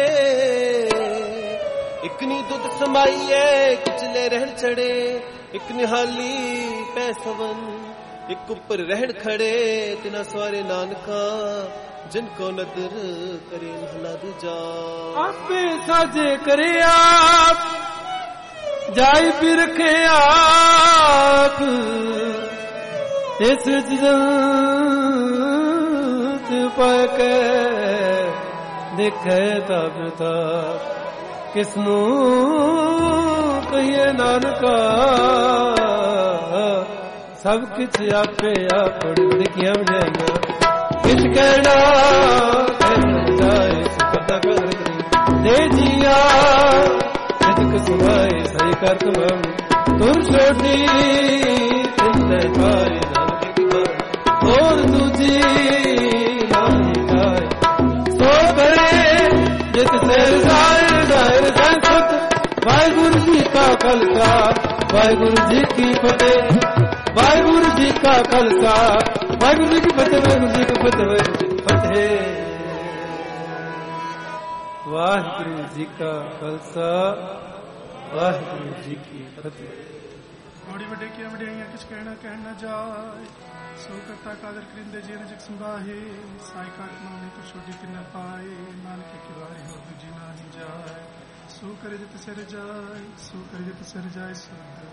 ਇੱਕ ਨੀ ਦੁੱਧ ਸਮਾਈਏ ਕਿਚਲੇ ਰਹਿਣ ਚੜੇ ਇੱਕ ਨਿਹਾਲੀ ਪੈ ਸਵਨ ਇੱਕ ਉੱਪਰ ਰਹਿਣ ਖੜੇ ਤਿਨਾ ਸਵਾਰੇ ਨਾਨਕਾ ਜਿਨ ਕੋ ਨਦਰ ਕਰੇ ਮਹਲਾ ਦੂਜਾ। ਆਪੇ ਸਾਜੇ ਕਰੇ ਆਪ ਜਾਈ ਵੀ ਰਖੇ ਆਪ ਇਸ ਜੰਤ ਪਾ ਕੇ ਦੇਖੇ ਤਬ ਤੱਕ ਕਿਸਨੂੰ ਕਹੀਏ ਨਾਨਕਾ ਸਭ ਕਿਛ ਆਪੇ ਆਪ ਲਿਖੀਆਂ ਵਜਾਈਆਂ ਕਿਛ ਕਹਿਣਾ ਕਹਿਣਾ ਜਾਏ ਪਤਾ ਕਰ ਦੇ ਜੀਆ ਜਿਤਕ ਸੁਭਾਏ ਸਹੀ ਕਰ ਤੁਮ ਤੁਰ ਛੋਟੀ ਤਿੰਨੇ ਪਾਏ ਨਾਨਕ ਬਾਰ ਹੋਰ ਦੂਜੀ ਨਹੀਂ ਜਾਏ ਸੋ ਕਰੇ ਜਿਤ ਸਿਰ ਜਾਏ ਦਾਇਰ ਸੰਸਤ। ਵਾਹਿਗੁਰੂ ਜੀ ਕਾ ਖਾਲਸਾ ਵਾਹਿਗੁਰੂ ਜੀ ਕੀ ਫਤਿਹ ਵਾਹਿਗੁਰੂ ਜੀ ਕਾ ਖਾਲਸਾ ਵਾਹਿਗੁਰੂ ਜੀ ਕੀ ਫਤਿਹ ਵਾਹਿਗੁਰੂ ਜੀ ਕੀ ਫਤਿਹ ਵਾਹਿਗੁਰੂ ਜੀ ਕੀ ਫਤਿਹ। ਵਾਹਿਗੁਰੂ ਜੀ ਕਾ ਖਾਲਸਾ ਵਾਹਿਗੁਰੂ ਜੀ ਕੀ ਫਤਿਹ। ਬੜੀ ਵੱਡੇ ਕੀ ਵਡਿਆਈਆਂ ਕਿਛ ਕਹਿਣਾ ਕਹਿਣ ਨਾ ਜਾਏ ਸੋ ਕਰਤਾ ਕਾਦਰ ਕਰਿੰਦੇ ਜੀ ਜਗ ਸੰਭਾਹੇ ਸਾਈ ਕਾਟ ਨਾਮੇ ਕੋ ਛੋਟੀ ਕਿੰਨਾ ਪਾਏ ਨਾਨਕ ਕੀ ਵਾਰੀ ਹੋ ਦੂਜੀ ਨਾ ਹੀ ਜਾਏ ਸੋ ਕਰੇ ਜਿਤ ਸਿਰ ਜਾਏ ਸੋ ਕਰੇ ਜਿਤ ਸਿਰ ਜਾਏ ਸੋ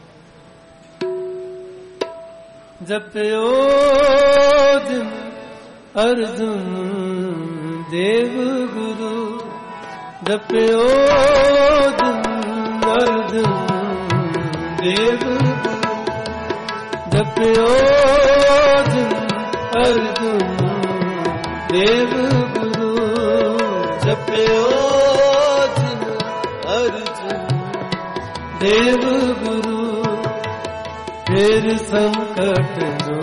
ਜਪਿਓ ਜਿਨ ਅਰਜੁਨ ਦੇਵ ਗੁਰੂ ਜਪਿਓ ਜਿਨ ਅਰਜੁਨ ਦੇਵ ਗੁਰੂ ਜਪਿਓ ਜਿਨ ਅਰਜੁਨ ਦੇਵ ਗੁਰੂ ਜਪਿਓ ਜਿਨ ਅਰਜੁਨ ਦੇਵ ਗੁਰੂ ਫਿਰ ਸੰਕਟ ਜੋ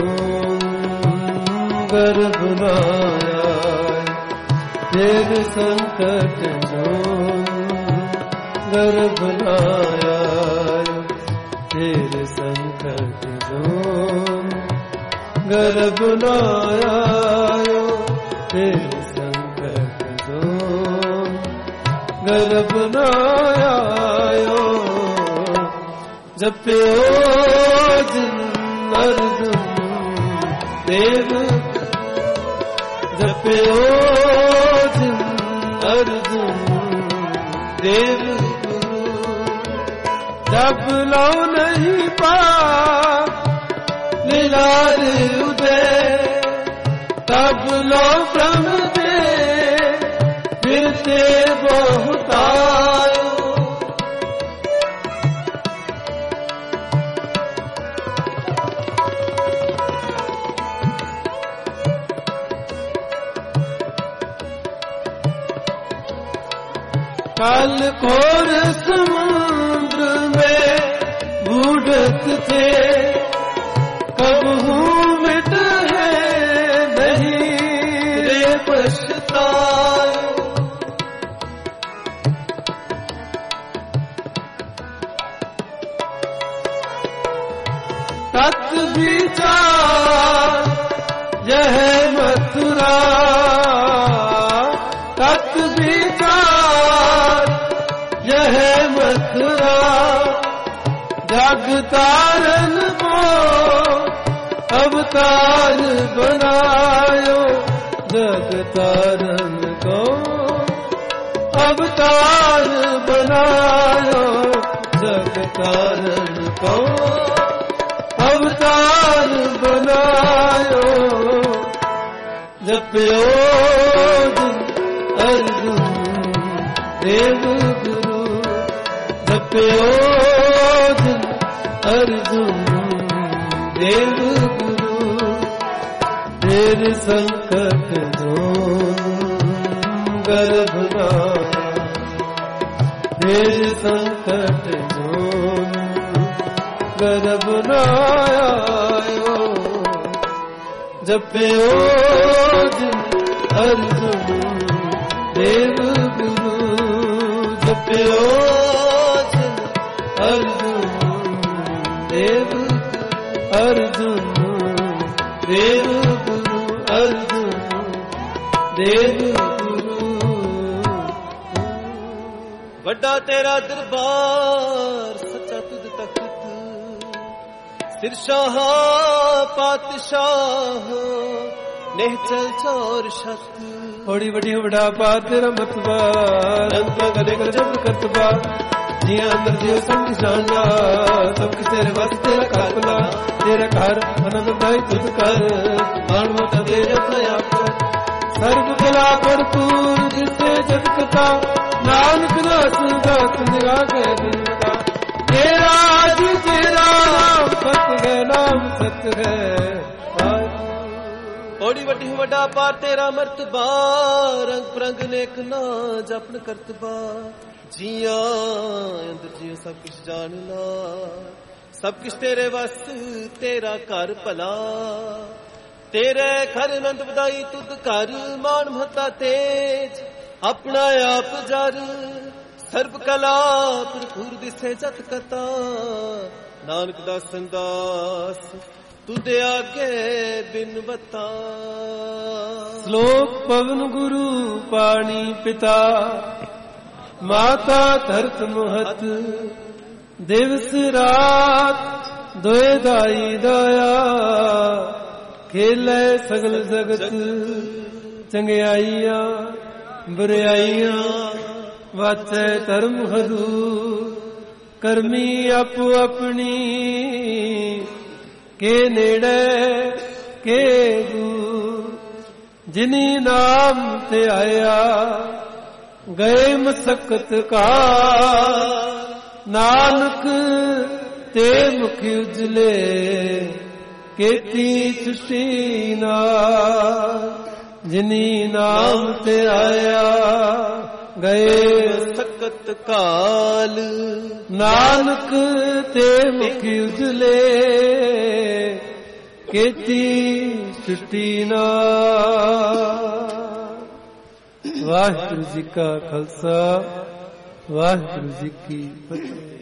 ਗਰਭ ਨਾਇਆ ਫਿਰ ਸੰਕਟ ਜੋ ਗਰਭ ਨਾਇਆ ਫਿਰ ਸੰਕਟ ਜੋ ਗਰਭ ਨਾਇਆ ਫਿਰ ਸੰਕਟ ਜੋ ਗਰਭ ਨਾਇਆ ਜਪਿਓ ਜਿਨ ਅਰਜੁਨ ਦੇਵ ਜਪਿਓ ਜਿਨ ਅਰਜੁਨ ਦੇਵ ਗੁਰੂ ਜਪ ਲਉ ਨਹੀਂ ਪਾ ਲੀਲਾਰ ਉਦੇ ਤਬ ਲਉ ਬ੍ਰਹਮ ਦੇ ਫਿਰਤੇ ਬਹੁਤਾਇਓ काल घोर समुद्र में बूढ़त थे, कबहू मिट है नहीं रे पछताए। तत् विचार यह मथुरा, तत् विचार यह मथुरा, जग तारन को अवतार बनायो, जग तारन को अवतार बनायो, जग तारन को अवतार बनायो। जप्यो अर्जुन देव गुरु, जप्यो अर्जुन देव गुरु, तेरे संकट गर्भ नाया, तेरे संकट गर्भ नायो। जप्यो अर्जुन देव गुरु, जप्यो अर्जुन देव, अर्जुन देव गुरु, अर्जुन देव गुरु। ਵੱਡਾ ਤੇਰਾ ਦਰਬਾਰ ਸੱਚਾ ਤੁਧ ਤਖਤ, ਸਿਰਸ਼ਾਹ ਪਾਤਸ਼ਾਹ ਨਿਹਚਲ ਚੋਰ ਸ਼ਤ। ਬੜੀ ਵੱਡੀ ਵਡਾ ਪਾ ਤੇਰਾ ਮਤਬਾ, ਰੰਗ ਗਲੇ ਗਲ ਜਬ ਕਰਤਬਾ, ਜੀਆਂ ਅੰਦਰ ਜਿਉ ਸੰਗ ਜਾਣਾ, ਸਭ ਕਿਸ ਤੇਰੇ ਵਸ ਤੇਰਾ ਘਰ ਬਲਾ, ਤੇਰਾ ਘਰ ਅਨੰਦ ਭਾਈ ਤੁਧ ਕਰ, ਮਾਣ ਮੋਤਾ ਤੇਰਾ ਪਿਆ ਕਰ। ਸਰਬ ਕਲਾ ਭਰਪੂਰ ਜਿਤੇ ਜਗ ਕਥਾ, ਨਾਨਕ ਦਾਸ ਦਾਸ ਨਿਗਾਹ ਕੇ ਦਿਨ ਦਾ, ਤੇਰਾ ਜੀ ਤੇਰਾ ਨਾਮ ਸਤ ਹੈ, ਨਾਮ ਸਤ ਹੈ। ਬੜੀ ਵੱਡੀ ਵੱਡਾ ਪਾਰ ਤੇਰਾ ਮਰਤਬਾ, ਰੰਗ ਪ੍ਰੰਗ ਨੇਕ ਨਾ ਜਪਨ ਕਰਤਬਾ, ਜੀਆਂ ਅੰਦਰ ਜੀਓ ਸਭ ਕੁਛ ਜਾਣਨਾ, ਸਭ ਕੁਛ ਤੇਰੇ ਵਸ ਤੇਰਾ ਘਰ ਭਲਾ, ਤੇਰੇ ਘਰ ਆਨੰਦ ਵਧਾਈ ਤੁਧ ਘਰ, ਮਾਨ ਮਹਤਾ ਤੇਜ ਆਪਣਾ ਆਪ ਜਰ, ਸਰਬ ਕਲਾ ਭਰਪੂਰ ਦਿਸੇ ਜਤ ਕਤਾ, ਨਾਨਕ ਦਾਸਨ ਦਾਸ ਤੁਧ ਆਗੇ ਬਿਨ ਬਤਾ। ਸ਼ਲੋਕ ਪਵਨ ਗੁਰੂ ਪਾਣੀ ਪਿਤਾ, ਮਾਤਾ ਧਰਤ ਮਹਤ, ਦਿਵਸ ਰਾਤ ਦੋਏ ਦਾਈ ਦਾਇਆ, ਖੇਲੇ ਸਗਲ ਜਗਤ ਚੰਗਿਆਈਆਂ ਬੁਰਿਆਈਆਂ, ਵਾਚੈ ਧਰਮ ਹਦੂਰ, ਕਰਮੀ ਆਪੋ ਆਪਣੀ, ਕੇ ਨੇੜੇ ਕੇ ਦੂਰ, ਜਿਨੀ ਨਾਮ ਤੇ ਆਇਆ ਗਏ ਮਸਕਤ ਕਾ, ਨਾਨਕ ਤੇ ਮੁਖ ਉਜਲੇ ਕੀਤੀ ਸ੍ਰਿਸ਼ਟੀ ਨਾਲ, ਜਿਨੀ ਨਾਮ ਤੇ ਆਇਆ ਗਏ ਸਕਤ ਕਾਲ, ਨਾਨਕ ਤੇ ਮੁਖ ਉਜਲੇ ਕੀਤੀ ਸ੍ਰਿਸ਼ਟੀ ਨਾਲ। ਵਾਹਿਗੁਰੂ ਜੀ ਕਾ ਖਾਲਸਾ, ਵਾਹਿਗੁਰੂ ਜੀ ਕੀ ਫਤਿਹ।